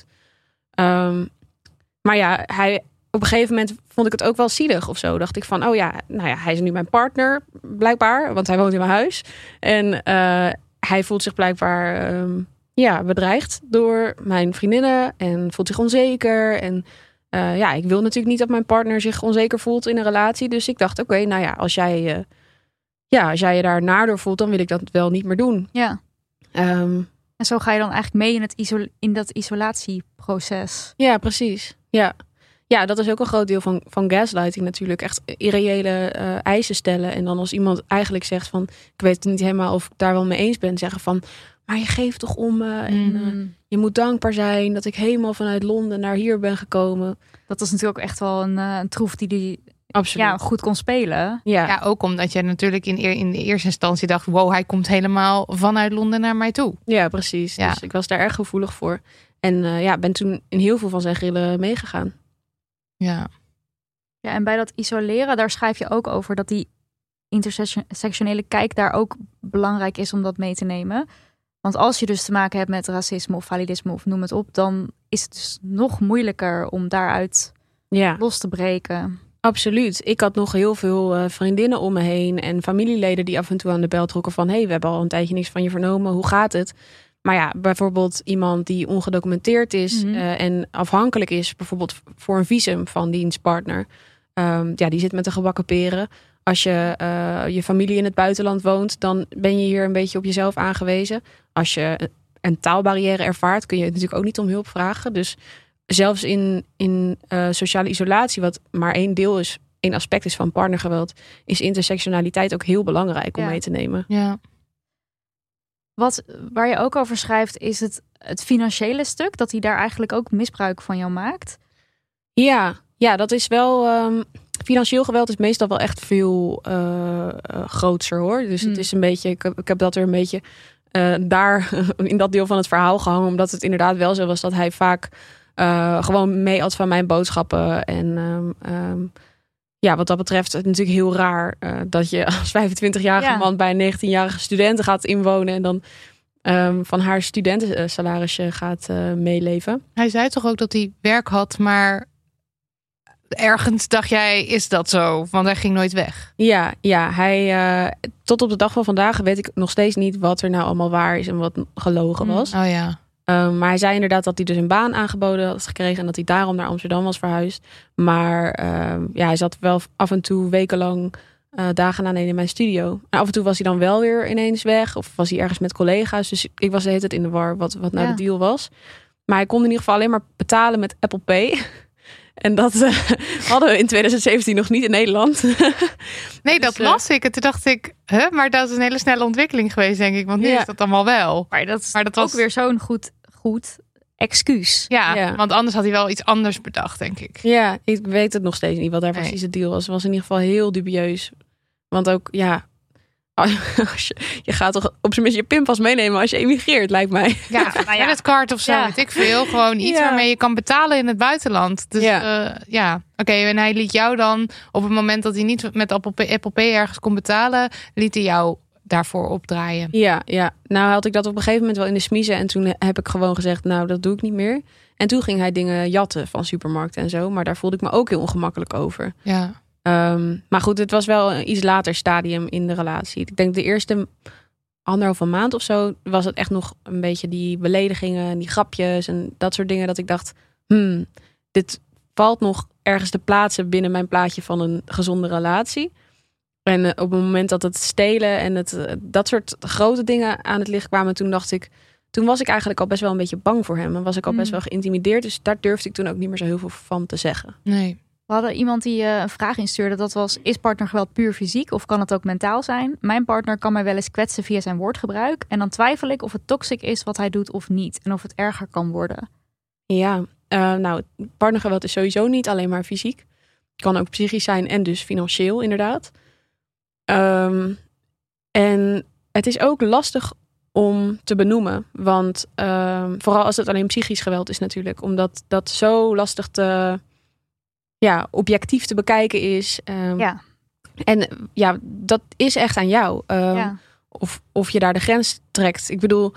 Um, maar ja, hij, op een gegeven moment vond ik het ook wel zielig of zo. Dacht ik van, oh ja, nou ja, hij is nu mijn partner, blijkbaar. Want hij woont in mijn huis. En uh, hij voelt zich blijkbaar um, ja, bedreigd door mijn vriendinnen. En voelt zich onzeker. En uh, ja, ik wil natuurlijk niet dat mijn partner zich onzeker voelt in een relatie. Dus ik dacht, oké, okay, nou ja, als jij, uh, ja, als jij je daar naar door voelt, dan wil ik dat wel niet meer doen. Ja. Um, en zo ga je dan eigenlijk mee in, het iso- in dat isolatieproces. Ja, precies. Ja. Ja, dat is ook een groot deel van, van gaslighting natuurlijk. Echt irreële uh, eisen stellen. En dan als iemand eigenlijk zegt van, ik weet het niet helemaal of ik daar wel mee eens ben. Zeggen van, maar je geeft toch om me. En mm. uh, je moet dankbaar zijn dat ik helemaal vanuit Londen naar hier ben gekomen. Dat was natuurlijk ook echt wel een, uh, een troef die die Absoluut. Ja, goed kon spelen. Ja. ja, ook omdat je natuurlijk in, in de eerste instantie dacht, wow, hij komt helemaal vanuit Londen naar mij toe. Ja, precies. Ja. Dus ik was daar erg gevoelig voor. En uh, ja, ben toen in heel veel van zijn grillen meegegaan. Ja. Ja, en bij dat isoleren, daar schrijf je ook over dat die intersectionele kijk daar ook belangrijk is om dat mee te nemen. Want als je dus te maken hebt met racisme of validisme of noem het op, dan is het dus nog moeilijker om daaruit ja. los te breken. Absoluut. Ik had nog heel veel uh, vriendinnen om me heen en familieleden die af en toe aan de bel trokken van, hey, we hebben al een tijdje niks van je vernomen, hoe gaat het? Maar ja, bijvoorbeeld iemand die ongedocumenteerd is mm-hmm. uh, en afhankelijk is bijvoorbeeld voor een visum van diens partner. Um, ja, die zit met de gebakken peren. Als je uh, je familie in het buitenland woont, dan ben je hier een beetje op jezelf aangewezen. Als je een taalbarrière ervaart, kun je natuurlijk ook niet om hulp vragen. Dus zelfs in, in uh, sociale isolatie, wat maar één deel is, één aspect is van partnergeweld, is intersectionaliteit ook heel belangrijk om ja. mee te nemen. Ja. Wat, waar je ook over schrijft, is het, het financiële stuk, dat hij daar eigenlijk ook misbruik van jou maakt. Ja, ja, dat is wel. Um, financieel geweld is meestal wel echt veel uh, uh, grootser hoor. Dus hmm. het is een beetje. Ik heb, ik heb dat er een beetje uh, daar in dat deel van het verhaal gehangen, omdat het inderdaad wel zo was dat hij vaak uh, gewoon mee had van mijn boodschappen. En um, um, ja, wat dat betreft het natuurlijk heel raar uh, dat je als vijfentwintigjarige ja. man bij een negentienjarige student gaat inwonen en dan um, van haar studentensalarisje gaat uh, meeleven. Hij zei toch ook dat hij werk had, maar ergens dacht jij, is dat zo? Want hij ging nooit weg. Ja, ja hij, uh, tot op de dag van vandaag weet ik nog steeds niet wat er nou allemaal waar is en wat gelogen was. Oh ja. Um, maar hij zei inderdaad dat hij dus een baan aangeboden had gekregen en dat hij daarom naar Amsterdam was verhuisd. Maar um, ja, hij zat wel af en toe wekenlang uh, dagen aan één in mijn studio. En af en toe was hij dan wel weer ineens weg of was hij ergens met collega's. Dus ik was de hele tijd in de war wat, wat nou Ja. de deal was. Maar hij kon in ieder geval alleen maar betalen met Apple Pay. En dat uh, hadden we in twintig zeventien nog niet in Nederland. Nee, dat Dus, uh, las ik. En toen dacht ik, huh, maar dat is een hele snelle ontwikkeling geweest, denk ik. Want nu Ja. is dat allemaal wel. Maar dat is Maar dat was ook weer zo'n goed, goed excuus. Ja, Ja. want anders had hij wel iets anders bedacht, denk ik. Ja, ik weet het nog steeds niet wat daar Nee. precies het deal was. Het was in ieder geval heel dubieus. Want ook, ja, als je, je gaat toch op zijn minst je pinpas meenemen als je emigreert, lijkt mij. Ja, nou ja. creditcard of zo, Ja. weet ik veel. Gewoon iets Ja. waarmee je kan betalen in het buitenland. Dus Ja. ja, uh, ja. oké. Okay, en hij liet jou dan, op het moment dat hij niet met Apple Pay, Apple Pay ergens kon betalen, liet hij jou daarvoor opdraaien. Ja, ja. Nou had ik dat op een gegeven moment wel in de smiezen. En toen heb ik gewoon gezegd, nou, dat doe ik niet meer. En toen ging hij dingen jatten van supermarkten en zo. Maar daar voelde ik me ook heel ongemakkelijk over. Ja. Um, maar goed, het was wel een iets later stadium in de relatie. Ik denk de eerste anderhalve maand of zo was het echt nog een beetje die beledigingen en die grapjes en dat soort dingen. Dat ik dacht, hmm, dit valt nog ergens te plaatsen binnen mijn plaatje van een gezonde relatie. En uh, op het moment dat het stelen en het, uh, dat soort grote dingen aan het licht kwamen, toen dacht ik, toen was ik eigenlijk al best wel een beetje bang voor hem. En was ik al Mm. best wel geïntimideerd. Dus daar durfde ik toen ook niet meer zo heel veel van te zeggen. Nee. We hadden iemand die uh, een vraag instuurde. Dat was, is partnergeweld puur fysiek of kan het ook mentaal zijn? Mijn partner kan mij wel eens kwetsen via zijn woordgebruik. En dan twijfel ik of het toxic is wat hij doet of niet. En of het erger kan worden. Ja, uh, nou, partnergeweld is sowieso niet alleen maar fysiek. Het kan ook psychisch zijn en dus financieel inderdaad. Um, en het is ook lastig om te benoemen. Want um, vooral als het alleen psychisch geweld is natuurlijk. Omdat dat zo lastig te, ja, objectief te bekijken is. Um, Ja. En ja, dat is echt aan jou. Um, Ja. of, of je daar de grens trekt. Ik bedoel,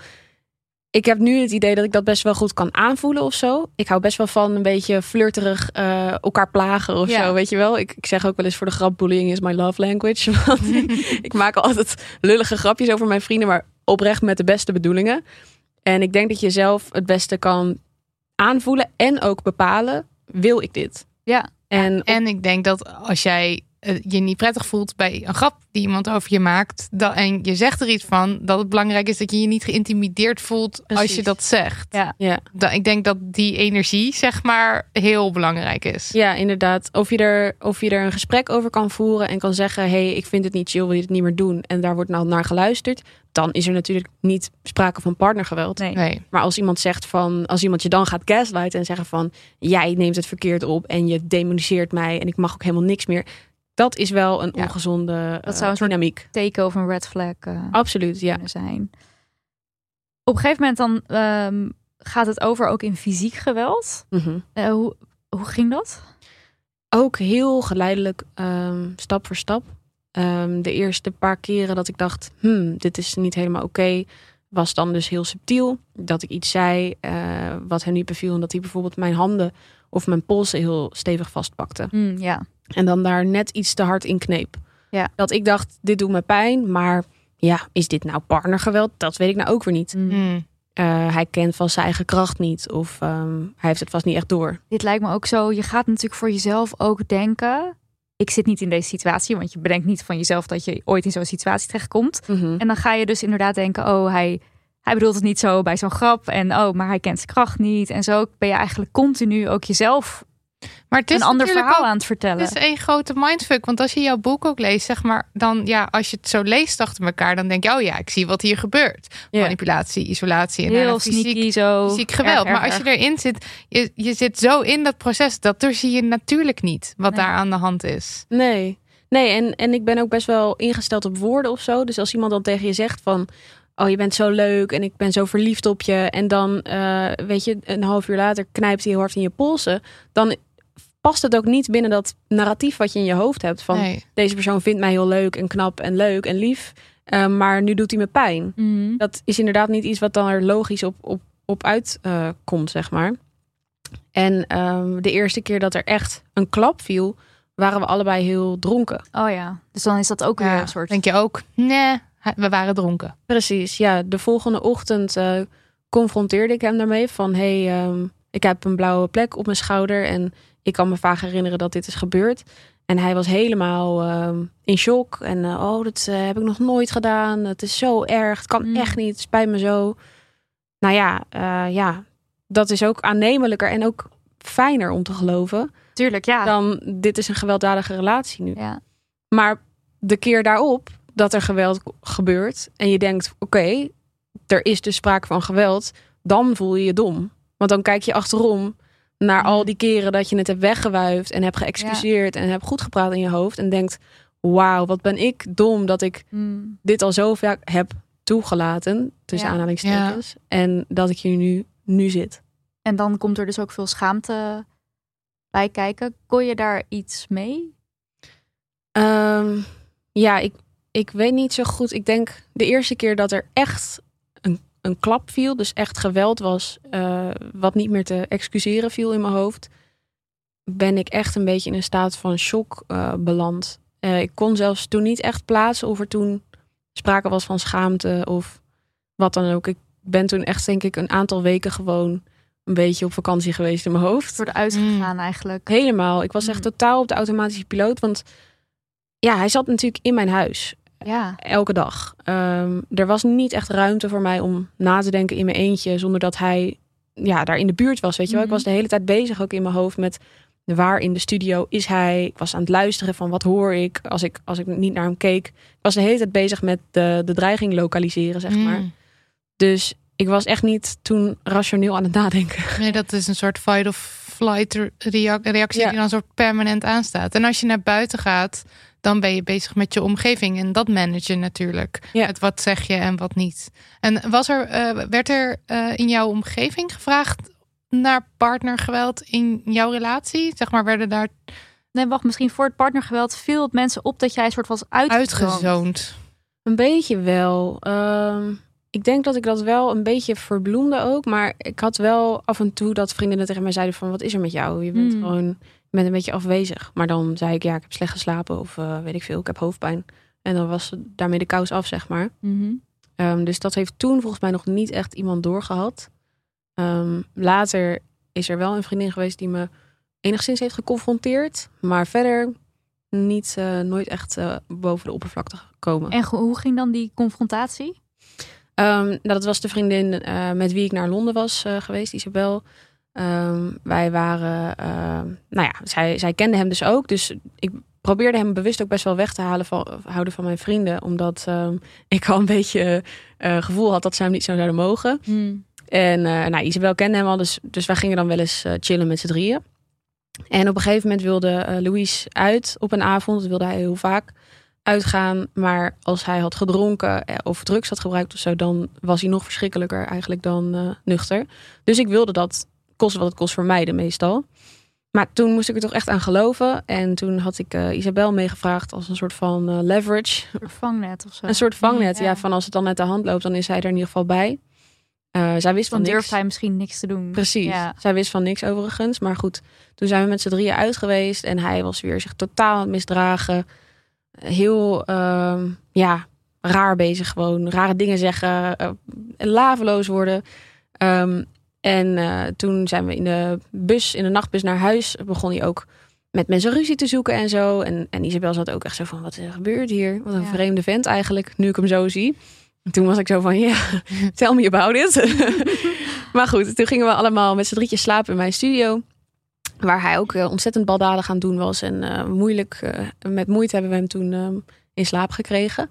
ik heb nu het idee dat ik dat best wel goed kan aanvoelen of zo. Ik hou best wel van een beetje flirterig uh, elkaar plagen of Ja. zo, weet je wel. Ik, ik zeg ook wel eens voor de grap, bullying is my love language. Want ik, ik maak altijd lullige grapjes over mijn vrienden, maar oprecht met de beste bedoelingen. En ik denk dat je zelf het beste kan aanvoelen en ook bepalen, wil ik dit? Ja. En, En ik denk dat als jij uh, je niet prettig voelt bij een grap die iemand over je maakt, dat, en je zegt er iets van, dat het belangrijk is dat je je niet geïntimideerd voelt Precies. als je dat zegt. Ja. ja. Dat, ik denk dat die energie, zeg maar, heel belangrijk is. Ja, inderdaad. Of je, er, of je er een gesprek over kan voeren en kan zeggen, hey, ik vind het niet chill, wil je het niet meer doen? En daar wordt nou naar geluisterd. Dan is er natuurlijk niet sprake van partnergeweld. Nee. Nee. Maar als iemand zegt van, als iemand je dan gaat gaslighten en zeggen van, jij neemt het verkeerd op en je demoniseert mij en ik mag ook helemaal niks meer. Dat is wel een Ja. ongezonde Dat uh, zou een soort dynamiek. Teken of een red flag uh, Absoluut, ja. kunnen zijn. Op een gegeven moment dan um, gaat het over ook in fysiek geweld. Mm-hmm. Uh, hoe, hoe ging dat? Ook heel geleidelijk, um, stap voor stap. Um, de eerste paar keren dat ik dacht, hmm, dit is niet helemaal oké, okay, was dan dus heel subtiel. Dat ik iets zei uh, wat hem niet beviel. En dat hij bijvoorbeeld mijn handen of mijn polsen heel stevig vastpakte. Mm, ja. En dan daar net iets te hard in kneep. Ja. Dat ik dacht, dit doet me pijn. Maar ja, is dit nou partnergeweld? Dat weet ik nou ook weer niet. Mm. Mm. Uh, hij kent van zijn eigen kracht niet. Of um, hij heeft het vast niet echt door. Dit lijkt me ook zo. Je gaat natuurlijk voor jezelf ook denken, ik zit niet in deze situatie. Want je bedenkt niet van jezelf dat je ooit in zo'n situatie terechtkomt. Mm-hmm. En dan ga je dus inderdaad denken, oh, hij, hij bedoelt het niet zo bij zo'n grap. En oh, maar hij kent zijn kracht niet. En zo ben je eigenlijk continu ook jezelf Maar het is een ander natuurlijk verhaal ook, aan het vertellen. Het is één grote mindfuck. Want als je jouw boek ook leest, zeg maar, dan ja, als je het zo leest achter elkaar, dan denk je, oh ja, ik zie wat hier gebeurt. Ja. Manipulatie, isolatie en Heel daarna fysiek, sneaky zo. fysiek geweld. Erg, erg, maar als je erg. erin zit, je, je zit zo in dat proces, dat doorzie je natuurlijk niet wat Nee. daar aan de hand is. Nee, nee en, en ik ben ook best wel ingesteld op woorden of zo. Dus als iemand dan tegen je zegt van, oh, je bent zo leuk en ik ben zo verliefd op je. En dan, uh, weet je, een half uur later knijpt hij heel hard in je polsen. Dan past het ook niet binnen dat narratief wat je in je hoofd hebt. Van, Nee. deze persoon vindt mij heel leuk en knap en leuk en lief. Uh, maar nu doet hij me pijn. Mhm. Dat is inderdaad niet iets wat dan er logisch op, op, op uitkomt, uh, zeg maar. En um, de eerste keer dat er echt een klap viel, waren we allebei heel dronken. Oh ja, dus dan is dat ook Ja, weer een soort... denk je ook, nee, we waren dronken. Precies, ja. De volgende ochtend uh, confronteerde ik hem daarmee van... hey, um, ik heb een blauwe plek op mijn schouder en ik kan me vaag herinneren dat dit is gebeurd. En hij was helemaal um, in shock. En uh, oh, dat uh, heb ik nog nooit gedaan. Het is zo erg, het kan Mm. echt niet, het spijt me zo. Nou ja, uh, ja, dat is ook aannemelijker en ook fijner om te geloven... Tuurlijk, ja. dan dit is een gewelddadige relatie nu. ja. Maar de keer daarop dat er geweld gebeurt en je denkt, oké, okay, er is dus sprake van geweld, dan voel je je dom. Want dan kijk je achterom naar al die keren dat je het hebt weggewuifd en hebt geëxcuseerd ja. en hebt goed gepraat in je hoofd en denkt, wauw, wat ben ik dom dat ik Mm. dit al zo vaak heb toegelaten, tussen Ja. aanhalingstekens, ja. en dat ik hier nu, nu zit. En dan komt er dus ook veel schaamte bij kijken. Kon je daar iets mee? Um, ja, ik, ik weet niet zo goed. Ik denk de eerste keer dat er echt een, een klap viel, dus echt geweld was, uh, wat niet meer te excuseren viel in mijn hoofd, ben ik echt een beetje in een staat van shock uh, beland. Uh, ik kon zelfs toen niet echt plaatsen of er toen sprake was van schaamte of wat dan ook. Ik ben toen echt, denk ik, een aantal weken gewoon een beetje op vakantie geweest in mijn hoofd. Voor de uitgegaan mm. eigenlijk. Helemaal. Ik was echt mm. totaal op de automatische piloot, want ja, hij zat natuurlijk in mijn huis. Ja. Elke dag. Um, er was niet echt ruimte voor mij om na te denken in mijn eentje, zonder dat hij ja, daar in de buurt was. Weet je wel? Mm-hmm. Ik was de hele tijd bezig ook in mijn hoofd met waar in de studio is hij. Ik was aan het luisteren van wat hoor ik als ik, als ik niet naar hem keek. Ik was de hele tijd bezig met de, de dreiging lokaliseren, zeg maar. Mm. Dus ik was echt niet toen rationeel aan het nadenken. Nee, dat is een soort fight of flight reactie ja. die dan soort permanent aanstaat. En als je naar buiten gaat, dan ben je bezig met je omgeving. En dat manage je natuurlijk. Ja. Het wat zeg je en wat niet. En was er, uh, werd er uh, in jouw omgeving gevraagd naar partnergeweld in jouw relatie? Zeg maar, werden daar... Nee, wacht, misschien voor het partnergeweld viel het mensen op dat jij een soort was uitgezoond. uitgezoond. Een beetje wel. Um, ik denk dat ik dat wel een beetje verbloemde ook. Maar ik had wel af en toe dat vriendinnen tegen mij zeiden van, wat is er met jou? Je bent mm. gewoon, je bent een beetje afwezig. Maar dan zei ik, ja, ik heb slecht geslapen of uh, weet ik veel, ik heb hoofdpijn. En dan was daarmee de kous af, zeg maar. Mm-hmm. Um, dus dat heeft toen volgens mij nog niet echt iemand doorgehad. Um, later is er wel een vriendin geweest die me enigszins heeft geconfronteerd. Maar verder niet, uh, nooit echt uh, boven de oppervlakte gekomen. En hoe ging dan die confrontatie? Um, nou, dat was de vriendin uh, met wie ik naar Londen was uh, geweest, Isabel. Um, wij waren, uh, nou ja, zij, zij kende hem dus ook. Dus ik probeerde hem bewust ook best wel weg te halen van, houden van mijn vrienden. Omdat um, ik al een beetje uh, gevoel had dat ze hem niet zo zouden mogen. Hmm. En uh, nou, Isabel kende hem al, dus, dus wij gingen dan wel eens uh, chillen met z'n drieën. En op een gegeven moment wilde uh, Louis uit op een avond. Dat wilde hij heel vaak uitgaan. Maar als hij had gedronken of drugs had gebruikt of zo, dan was hij nog verschrikkelijker eigenlijk dan uh, nuchter. Dus ik wilde dat kosten wat het kost vermijden meestal. Maar toen moest ik er toch echt aan geloven. En toen had ik uh, Isabel meegevraagd als een soort van uh, leverage. Een vangnet of zo. Een soort vangnet, ja. ja. Van als het dan uit de hand loopt, dan is hij er in ieder geval bij. Uh, zij wist dan van niks. durft hij misschien niks te doen. Precies. Ja. Zij wist van niks overigens. Maar goed, toen zijn we met z'n drieën uit geweest. En hij was weer zich totaal aan het misdragen. Heel, uh, ja, raar bezig gewoon. Rare dingen zeggen. Uh, laveloos worden. Um, en uh, toen zijn we in de bus, in de nachtbus naar huis. Begon hij ook met mensen ruzie te zoeken en zo. En, en Isabel zat ook echt zo van, wat er gebeurt hier? Wat een ja. vreemde vent eigenlijk, nu ik hem zo zie. En toen was ik zo van, ja, yeah, tell me about it. Maar goed, toen gingen we allemaal met z'n drietjes slapen in mijn studio. Waar hij ook uh, ontzettend baldadig aan het doen was. En uh, moeilijk, uh, met moeite hebben we hem toen uh, in slaap gekregen.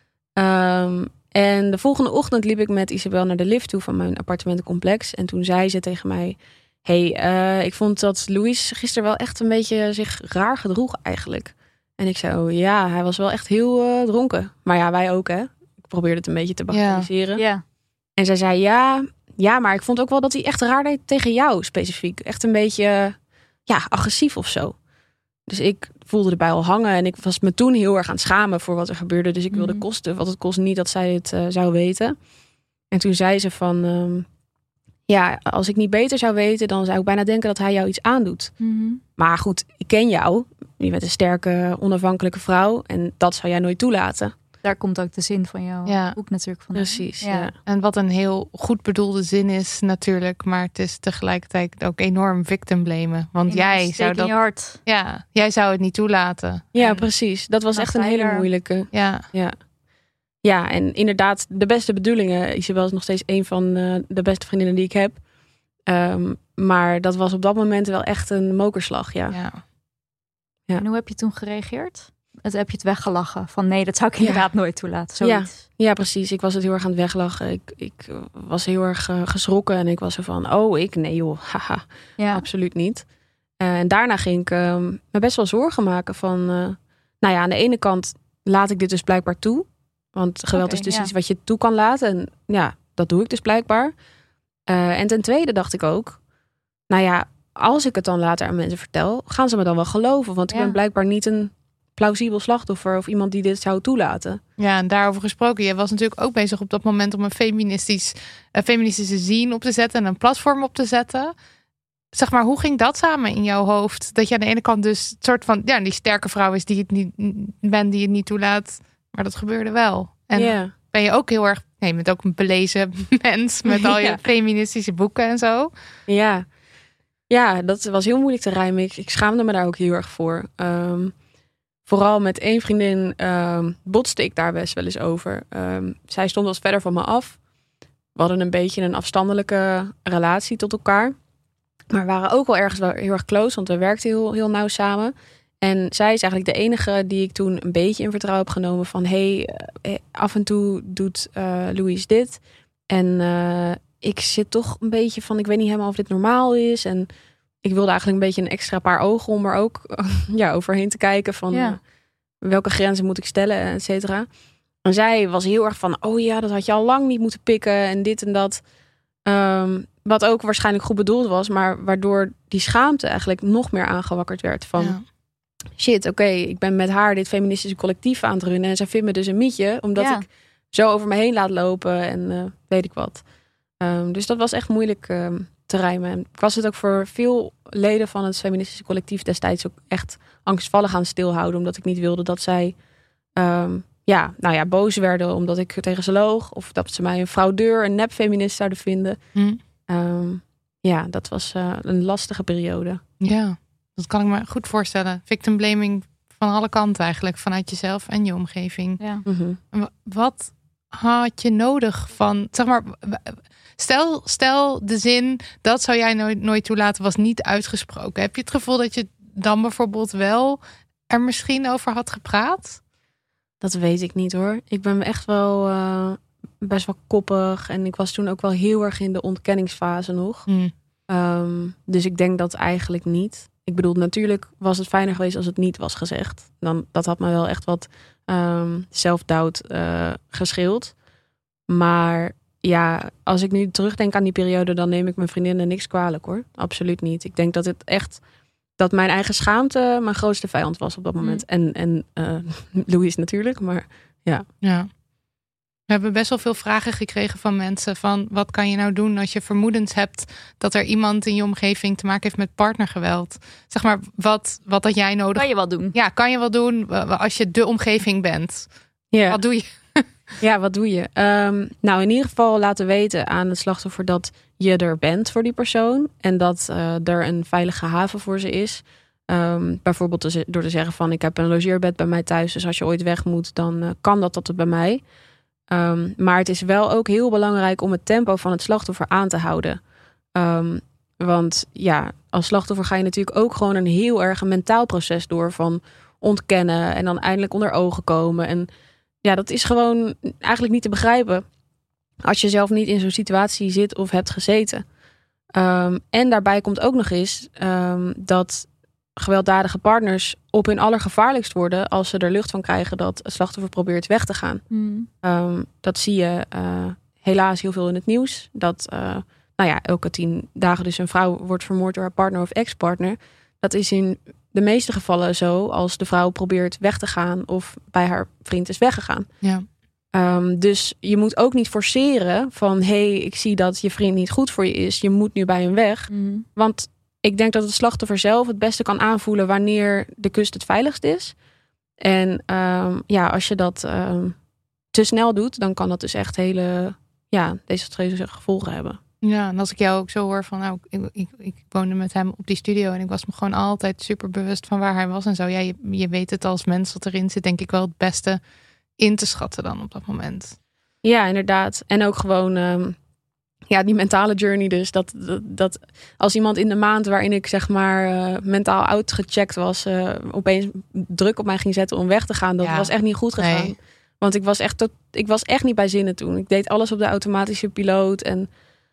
Um, en de volgende ochtend liep ik met Isabel naar de lift toe van mijn appartementencomplex. En toen zei ze tegen mij, hey, uh, ik vond dat Louis gisteren wel echt een beetje zich raar gedroeg eigenlijk. En ik zei, oh ja, hij was wel echt heel uh, dronken. Maar ja, wij ook, hè. Ik probeerde het een beetje te bagatelliseren. Ja. Ja. En zij zei, ja, ja, maar ik vond ook wel dat hij echt raar deed tegen jou specifiek. Echt een beetje, ja, agressief of zo. Dus ik voelde erbij al hangen. En ik was me toen heel erg aan het schamen voor wat er gebeurde. Dus ik wilde mm-hmm. kosten wat het kost niet dat zij het uh, zou weten. En toen zei ze van, um, ja, als ik niet beter zou weten, dan zou ik bijna denken dat hij jou iets aandoet. Mm-hmm. Maar goed, ik ken jou. Je bent een sterke, onafhankelijke vrouw. En dat zou jij nooit toelaten. Daar komt ook de zin van jouw Ja. boek natuurlijk van. Precies, Ja. ja. En wat een heel goed bedoelde zin is natuurlijk. Maar het is tegelijkertijd ook enorm victim blamen. Want In jij steek zou in dat... je hart. Ja, jij zou het niet toelaten. Ja, En- precies. Dat was Dan echt een sta je hele daar. moeilijke. Ja, Ja. Ja, en inderdaad, de beste bedoelingen. Isabel is nog steeds een van uh, de beste vriendinnen die ik heb. Um, maar dat was op dat moment wel echt een mokerslag, ja. ja. Ja. En hoe heb je toen gereageerd? Het, heb je het weggelachen? Van nee, dat zou ik inderdaad nooit toelaten. Zoiets. Ja, precies. Ik was het heel erg aan het weglachen. Ik, ik was heel erg uh, geschrokken. En ik was zo van, oh, ik? Nee joh, haha. Ja. Absoluut niet. Uh, en daarna ging ik uh, me best wel zorgen maken van... Uh, nou ja, aan de ene kant laat ik dit dus blijkbaar toe. Want geweld Okay, is dus ja. iets wat je toe kan laten. En ja, dat doe ik dus blijkbaar. Uh, en ten tweede dacht ik ook... Nou ja, als ik het dan later aan mensen vertel... gaan ze me dan wel geloven. Want ik Ja. ben blijkbaar niet een plausibel slachtoffer... of iemand die dit zou toelaten. Ja, en daarover gesproken. Je was natuurlijk ook bezig op dat moment om een feministisch, een feministische zine op te zetten en een platform op te zetten. Zeg maar, hoe ging dat samen in jouw hoofd? Dat je aan de ene kant dus een soort van, ja, die sterke vrouw is die het niet bent, die het niet toelaat. Maar dat gebeurde wel. En Ja. ben je ook heel erg, nee, je bent ook een belezen mens met al je Ja. feministische boeken en zo. Ja. Ja, dat was heel moeilijk te rijmen. Ik, ik schaamde me daar ook heel erg voor. Um, vooral met één vriendin um, botste ik daar best wel eens over. Um, zij stond wat verder van me af. We hadden een beetje een afstandelijke relatie tot elkaar. Maar we waren ook wel ergens wel heel erg close, want we werkten heel, heel nauw samen. En zij is eigenlijk de enige die ik toen een beetje in vertrouwen heb genomen van... hey, uh, af en toe doet uh, Louise dit. En uh, ik zit toch een beetje van, ik weet niet helemaal of dit normaal is. En ik wilde eigenlijk een beetje een extra paar ogen om er ook uh, ja, overheen te kijken van... Ja. Uh, welke grenzen moet ik stellen, et cetera. En zij was heel erg van, oh ja, dat had je al lang niet moeten pikken en dit en dat. Um, wat ook waarschijnlijk goed bedoeld was, maar waardoor die schaamte eigenlijk nog meer aangewakkerd werd. Van Ja. shit, oké, okay, ik ben met haar dit feministische collectief aan het runnen en zij vindt me dus een mietje, omdat Ja. ik zo over me heen laat lopen en uh, weet ik wat. Um, dus dat was echt moeilijk um, te rijmen. En ik was het ook voor veel leden van het feministische collectief destijds ook echt angstvallig aan stilhouden, omdat ik niet wilde dat zij um, ja, nou ja, boos werden omdat ik tegen ze loog, of dat ze mij een fraudeur, een nepfeminist zouden vinden. Hm. Um, ja, dat was uh, een lastige periode. Ja, dat kan ik me goed voorstellen. Victim blaming van alle kanten eigenlijk, vanuit jezelf en je omgeving. Ja. Mm-hmm. Wat had je nodig van, zeg maar, stel, stel de zin, dat zou jij nooit, nooit toelaten, was niet uitgesproken. Heb je het gevoel dat je dan bijvoorbeeld wel er misschien over had gepraat? Dat weet ik niet hoor. Ik ben echt wel uh, best wel koppig. En ik was toen ook wel heel erg in de ontkenningsfase nog. Hm. Um, dus ik denk dat eigenlijk niet. Ik bedoel, natuurlijk was het fijner geweest als het niet was gezegd. Dan, dat had me wel echt wat um, self-doubt uh, gescheeld. Maar ja, als ik nu terugdenk aan die periode, dan neem ik mijn vriendinnen niks kwalijk hoor. Absoluut niet. Ik denk dat het echt, dat mijn eigen schaamte mijn grootste vijand was op dat moment. Mm. En, en uh, Louise natuurlijk, maar ja. Ja. We hebben best wel veel vragen gekregen van mensen van wat kan je nou doen als je vermoedens hebt dat er iemand in je omgeving te maken heeft met partnergeweld. Zeg maar, wat, wat had jij nodig? Kan je wel doen. Ja, kan je wel doen als je de omgeving bent. Ja. Wat doe je? Ja, wat doe je? Um, nou, in ieder geval laten weten aan het slachtoffer dat je er bent voor die persoon. En dat uh, er een veilige haven voor ze is. Um, bijvoorbeeld te, door te zeggen van ik heb een logeerbed bij mij thuis. Dus als je ooit weg moet, dan uh, kan dat tot bij mij. Um, maar het is wel ook heel belangrijk om het tempo van het slachtoffer aan te houden. Um, want ja, als slachtoffer ga je natuurlijk ook gewoon een heel erg een mentaal proces door van ontkennen en dan eindelijk onder ogen komen. En ja, dat is gewoon eigenlijk niet te begrijpen als je zelf niet in zo'n situatie zit of hebt gezeten. Um, en daarbij komt ook nog eens um, dat gewelddadige partners op hun allergevaarlijkst worden als ze er lucht van krijgen dat het slachtoffer probeert weg te gaan. Mm. Um, dat zie je uh, helaas heel veel in het nieuws. Dat uh, nou ja, elke tien dagen dus een vrouw wordt vermoord door haar partner of ex-partner. Dat is in de meeste gevallen zo als de vrouw probeert weg te gaan of bij haar vriend is weggegaan. Ja. Um, dus je moet ook niet forceren van... hé, hey, ik zie dat je vriend niet goed voor je is. Je moet nu bij hem weg. Mm. Want ik denk dat het slachtoffer zelf het beste kan aanvoelen... wanneer de kust het veiligst is. En um, ja, als je dat um, te snel doet... dan kan dat dus echt hele ja, desastreuze gevolgen hebben. Ja, en als ik jou ook zo hoor van... nou, ik, ik, ik woonde met hem op die studio... en ik was me gewoon altijd super bewust van waar hij was en zo. Ja, je, je weet het als mens wat erin zit... denk ik wel het beste in te schatten dan op dat moment. Ja, inderdaad. En ook gewoon... Um, ja, die mentale journey dus. Dat, dat, dat als iemand in de maand waarin ik zeg maar uh, mentaal outgecheckt was... Uh, opeens druk op mij ging zetten om weg te gaan... dat ja. was echt niet goed gegaan. Nee. Want ik was, echt tot, ik was echt niet bij zinnen toen. Ik deed alles op de automatische piloot... en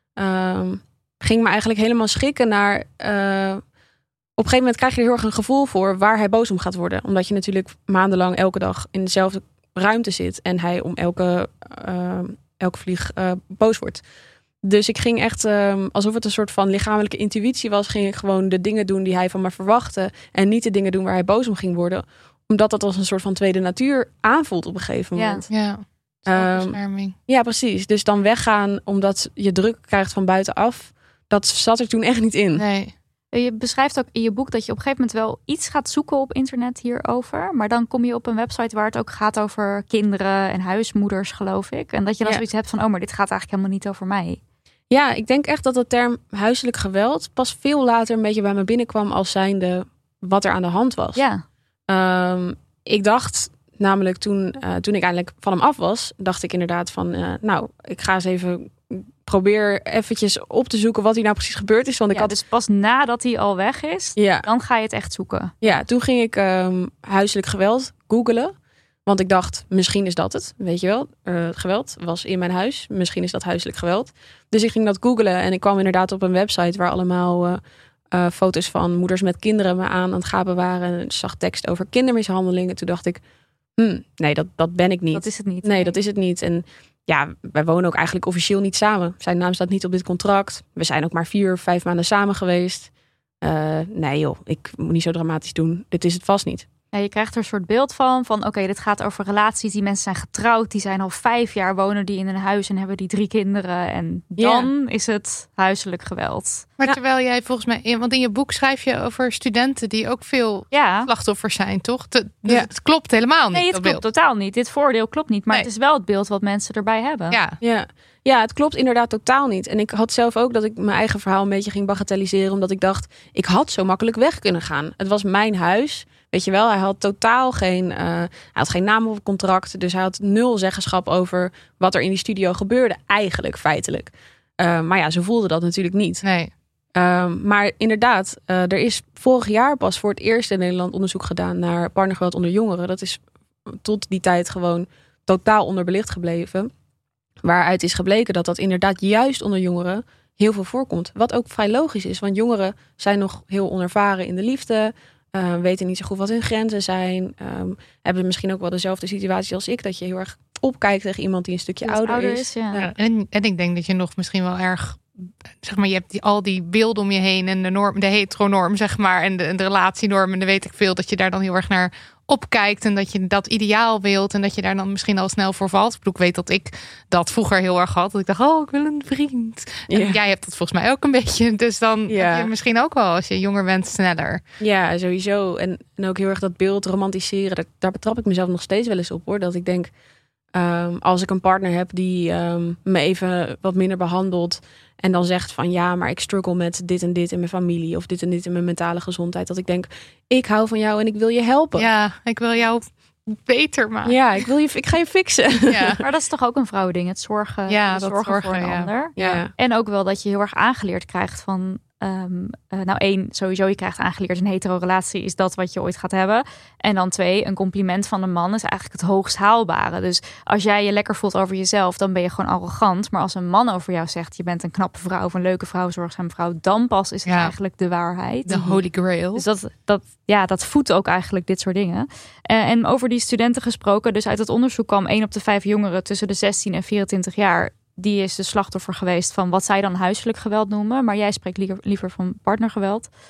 um, ging me eigenlijk helemaal schikken naar... Uh, op een gegeven moment krijg je er heel erg een gevoel voor... waar hij boos om gaat worden. Omdat je natuurlijk maandenlang elke dag in dezelfde ruimte zit... en hij om elke, uh, elke vlieg uh, boos wordt... Dus ik ging echt, um, alsof het een soort van lichamelijke intuïtie was... ging ik gewoon de dingen doen die hij van me verwachtte... en niet de dingen doen waar hij boos om ging worden. Omdat dat als een soort van tweede natuur aanvoelt op een gegeven moment. Ja, zelfbescherming. Um, ja, precies. Dus dan weggaan omdat je druk krijgt van buitenaf... dat zat er toen echt niet in. Nee. Je beschrijft ook in je boek dat je op een gegeven moment wel iets gaat zoeken op internet hierover. Maar dan kom je op een website waar het ook gaat over kinderen en huismoeders, geloof ik. En dat je dan ja. zoiets hebt van, oh, maar dit gaat eigenlijk helemaal niet over mij. Ja, ik denk echt dat de term huiselijk geweld pas veel later een beetje bij me binnenkwam als zijnde wat er aan de hand was. Ja. Um, ik dacht namelijk toen, uh, toen ik eindelijk van hem af was, dacht ik inderdaad van, uh, nou, ik ga eens even probeer eventjes op te zoeken wat hier nou precies gebeurd is. Want ik ja, had dus pas nadat hij al weg is, ja. dan ga je het echt zoeken. Ja, toen ging ik um, huiselijk geweld googelen. Want ik dacht, misschien is dat het. Weet je wel, uh, geweld was in mijn huis. Misschien is dat huiselijk geweld. Dus ik ging dat googelen en ik kwam inderdaad op een website waar allemaal uh, uh, foto's van moeders met kinderen me aan aan het gapen waren. En ik zag tekst over kindermishandelingen. Toen dacht ik, hm, nee, dat, dat ben ik niet. Dat is het niet. Nee, nee, dat is het niet. En ja, wij wonen ook eigenlijk officieel niet samen. Zijn naam staat niet op dit contract. We zijn ook maar vier, vijf maanden samen geweest. Uh, nee joh, ik moet niet zo dramatisch doen. Dit is het vast niet. Ja, je krijgt er een soort beeld van, van oké, okay, dit gaat over relaties. Die mensen zijn getrouwd, die zijn al vijf jaar wonen die in een huis en hebben die drie kinderen. En dan ja. is het huiselijk geweld. Maar ja. terwijl jij volgens mij, in, want in je boek schrijf je over studenten die ook veel ja. slachtoffers zijn, toch? De, dus ja. het klopt helemaal niet. Nee, het klopt beeld. totaal niet. Dit voordeel klopt niet, maar nee. het is wel het beeld wat mensen erbij hebben. Ja. Ja. Ja, het klopt inderdaad totaal niet. En ik had zelf ook dat ik mijn eigen verhaal een beetje ging bagatelliseren. Omdat ik dacht, ik had zo makkelijk weg kunnen gaan. Het was mijn huis. Weet je wel, hij had totaal geen, uh, hij had geen naam op het contract. Dus hij had nul zeggenschap over wat er in die studio gebeurde. Eigenlijk, feitelijk. Uh, maar ja, ze voelden dat natuurlijk niet. Nee. Uh, maar inderdaad, uh, er is vorig jaar pas voor het eerst in Nederland onderzoek gedaan naar partnergeweld onder jongeren. Dat is tot die tijd gewoon totaal onderbelicht gebleven. Waaruit is gebleken dat dat inderdaad juist onder jongeren heel veel voorkomt. Wat ook vrij logisch is, want jongeren zijn nog heel onervaren in de liefde. Uh, weten niet zo goed wat hun grenzen zijn. Um, hebben misschien ook wel dezelfde situatie als ik. Dat je heel erg opkijkt tegen iemand die een stukje die ouder, ouder is. is ja. Ja, en, en ik denk dat je nog misschien wel erg, zeg maar, je hebt die, al die beelden om je heen en de norm, de heteronorm, zeg maar, en de, en de relatienorm en dan weet ik veel, dat je daar dan heel erg naar opkijkt en dat je dat ideaal wilt en dat je daar dan misschien al snel voor valt. Ik bedoel, ik weet dat ik dat vroeger heel erg had. Dat ik dacht, oh, ik wil een vriend. En ja. jij hebt dat volgens mij ook een beetje. Dus dan ja. heb je misschien ook wel, als je jonger bent, sneller. Ja, sowieso. En, en ook heel erg dat beeld romantiseren. Dat, daar betrap ik mezelf nog steeds wel eens op, hoor. Dat ik denk, um, als ik een partner heb die um, me even wat minder behandelt en dan zegt van ja, maar ik struggle met dit en dit in mijn familie of dit en dit in mijn mentale gezondheid. Dat ik denk, ik hou van jou en ik wil je helpen. Ja, ik wil jou beter maken. Ja, ik wil je, ik ga je fixen. Ja. Maar dat is toch ook een vrouwending, het zorgen, ja, het dat zorgen, zorgen voor een ja. ander. Ja. En ook wel dat je heel erg aangeleerd krijgt van, um, uh, nou één, sowieso je krijgt aangeleerd een hetero relatie is dat wat je ooit gaat hebben. En dan twee, een compliment van een man is eigenlijk het hoogst haalbare. Dus als jij je lekker voelt over jezelf, dan ben je gewoon arrogant. Maar als een man over jou zegt, je bent een knappe vrouw of een leuke vrouw, zorgzame vrouw, dan pas is het ja. eigenlijk de waarheid. De holy grail. Dus dat, dat, ja, dat voedt ook eigenlijk dit soort dingen. Uh, en over die studenten gesproken, dus uit het onderzoek kwam één op de vijf jongeren tussen de zestien en vierentwintig jaar, die is de slachtoffer geweest van wat zij dan huiselijk geweld noemen. Maar jij spreekt liever, liever van partnergeweld. Ja.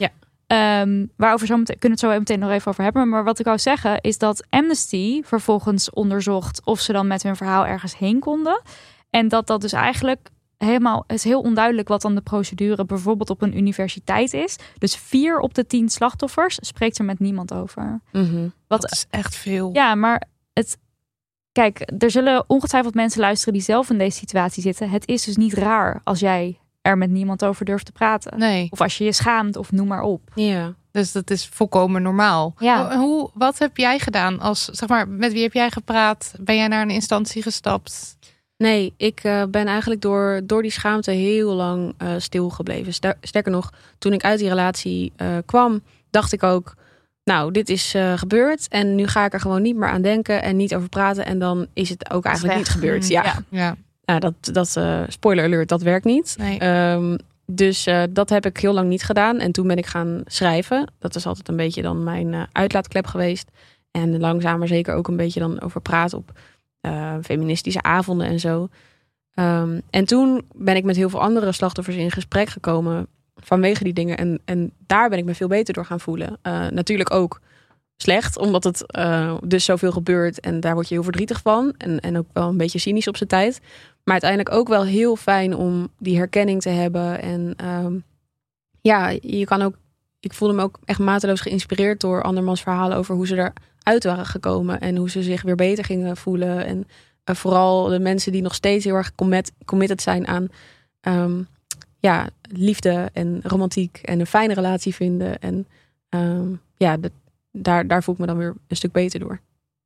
Um, waarover zo meteen, kunnen we het zo meteen nog even over hebben. Maar wat ik wou zeggen is dat Amnesty vervolgens onderzocht of ze dan met hun verhaal ergens heen konden. En dat dat dus eigenlijk helemaal, het is heel onduidelijk wat dan de procedure bijvoorbeeld op een universiteit is. Dus vier op de tien slachtoffers spreekt er met niemand over. Mm-hmm. Wat, dat is echt veel. Ja, maar het, kijk, er zullen ongetwijfeld mensen luisteren die zelf in deze situatie zitten. Het is dus niet raar als jij er met niemand over durft te praten. Nee. Of als je je schaamt of noem maar op. Ja, dus dat is volkomen normaal. Ja. Hoe, wat heb jij gedaan als, zeg maar, met wie heb jij gepraat? Ben jij naar een instantie gestapt? Nee, ik uh, ben eigenlijk door, door die schaamte heel lang uh, stilgebleven. Sterker nog, toen ik uit die relatie uh, kwam, dacht ik ook, nou, dit is uh, gebeurd en nu ga ik er gewoon niet meer aan denken en niet over praten. En dan is het ook eigenlijk niet gebeurd. Ja, ja. ja. Nou, dat, dat uh, spoiler alert, dat werkt niet. Nee. Um, dus uh, dat heb ik heel lang niet gedaan. En toen ben ik gaan schrijven. Dat is altijd een beetje dan mijn uh, uitlaatklep geweest. En langzaam maar zeker ook een beetje dan over praten op uh, feministische avonden en zo. Um, en toen ben ik met heel veel andere slachtoffers in gesprek gekomen vanwege die dingen. En, en daar ben ik me veel beter door gaan voelen. Uh, natuurlijk ook slecht, omdat het uh, dus zoveel gebeurt. En daar word je heel verdrietig van. En, en ook wel een beetje cynisch op zijn tijd. Maar uiteindelijk ook wel heel fijn om die herkenning te hebben. En um, ja, je kan ook. Ik voelde me ook echt mateloos geïnspireerd door andermans verhalen over hoe ze eruit waren gekomen. En hoe ze zich weer beter gingen voelen. En uh, vooral de mensen die nog steeds heel erg commit, committed zijn aan um, ja, liefde en romantiek. En een fijne relatie vinden. En um, ja, de, daar, daar voel ik me dan weer een stuk beter door.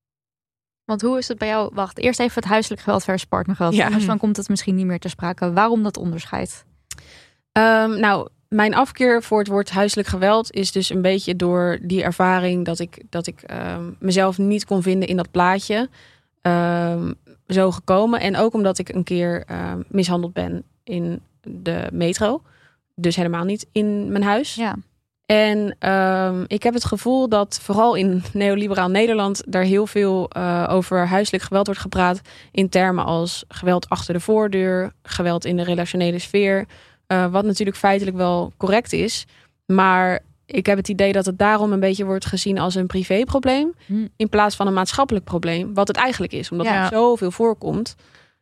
Want hoe is het bij jou? Wacht, eerst even het huiselijk geweld versus partnergeweld. Ja. Anders dan komt het misschien niet meer ter sprake. Waarom dat onderscheid? Um, nou, mijn afkeer voor het woord huiselijk geweld is dus een beetje door die ervaring dat ik, dat ik um, mezelf niet kon vinden in dat plaatje. Um, zo gekomen. En ook omdat ik een keer um, mishandeld ben in de metro. Dus helemaal niet in mijn huis. Ja. En um, ik heb het gevoel dat vooral in neoliberaal Nederland daar heel veel uh, over huiselijk geweld wordt gepraat in termen als geweld achter de voordeur, geweld in de relationele sfeer, uh, wat natuurlijk feitelijk wel correct is. Maar ik heb het idee dat het daarom een beetje wordt gezien als een privéprobleem hm. in plaats van een maatschappelijk probleem, wat het eigenlijk is, omdat ja. het zoveel voorkomt.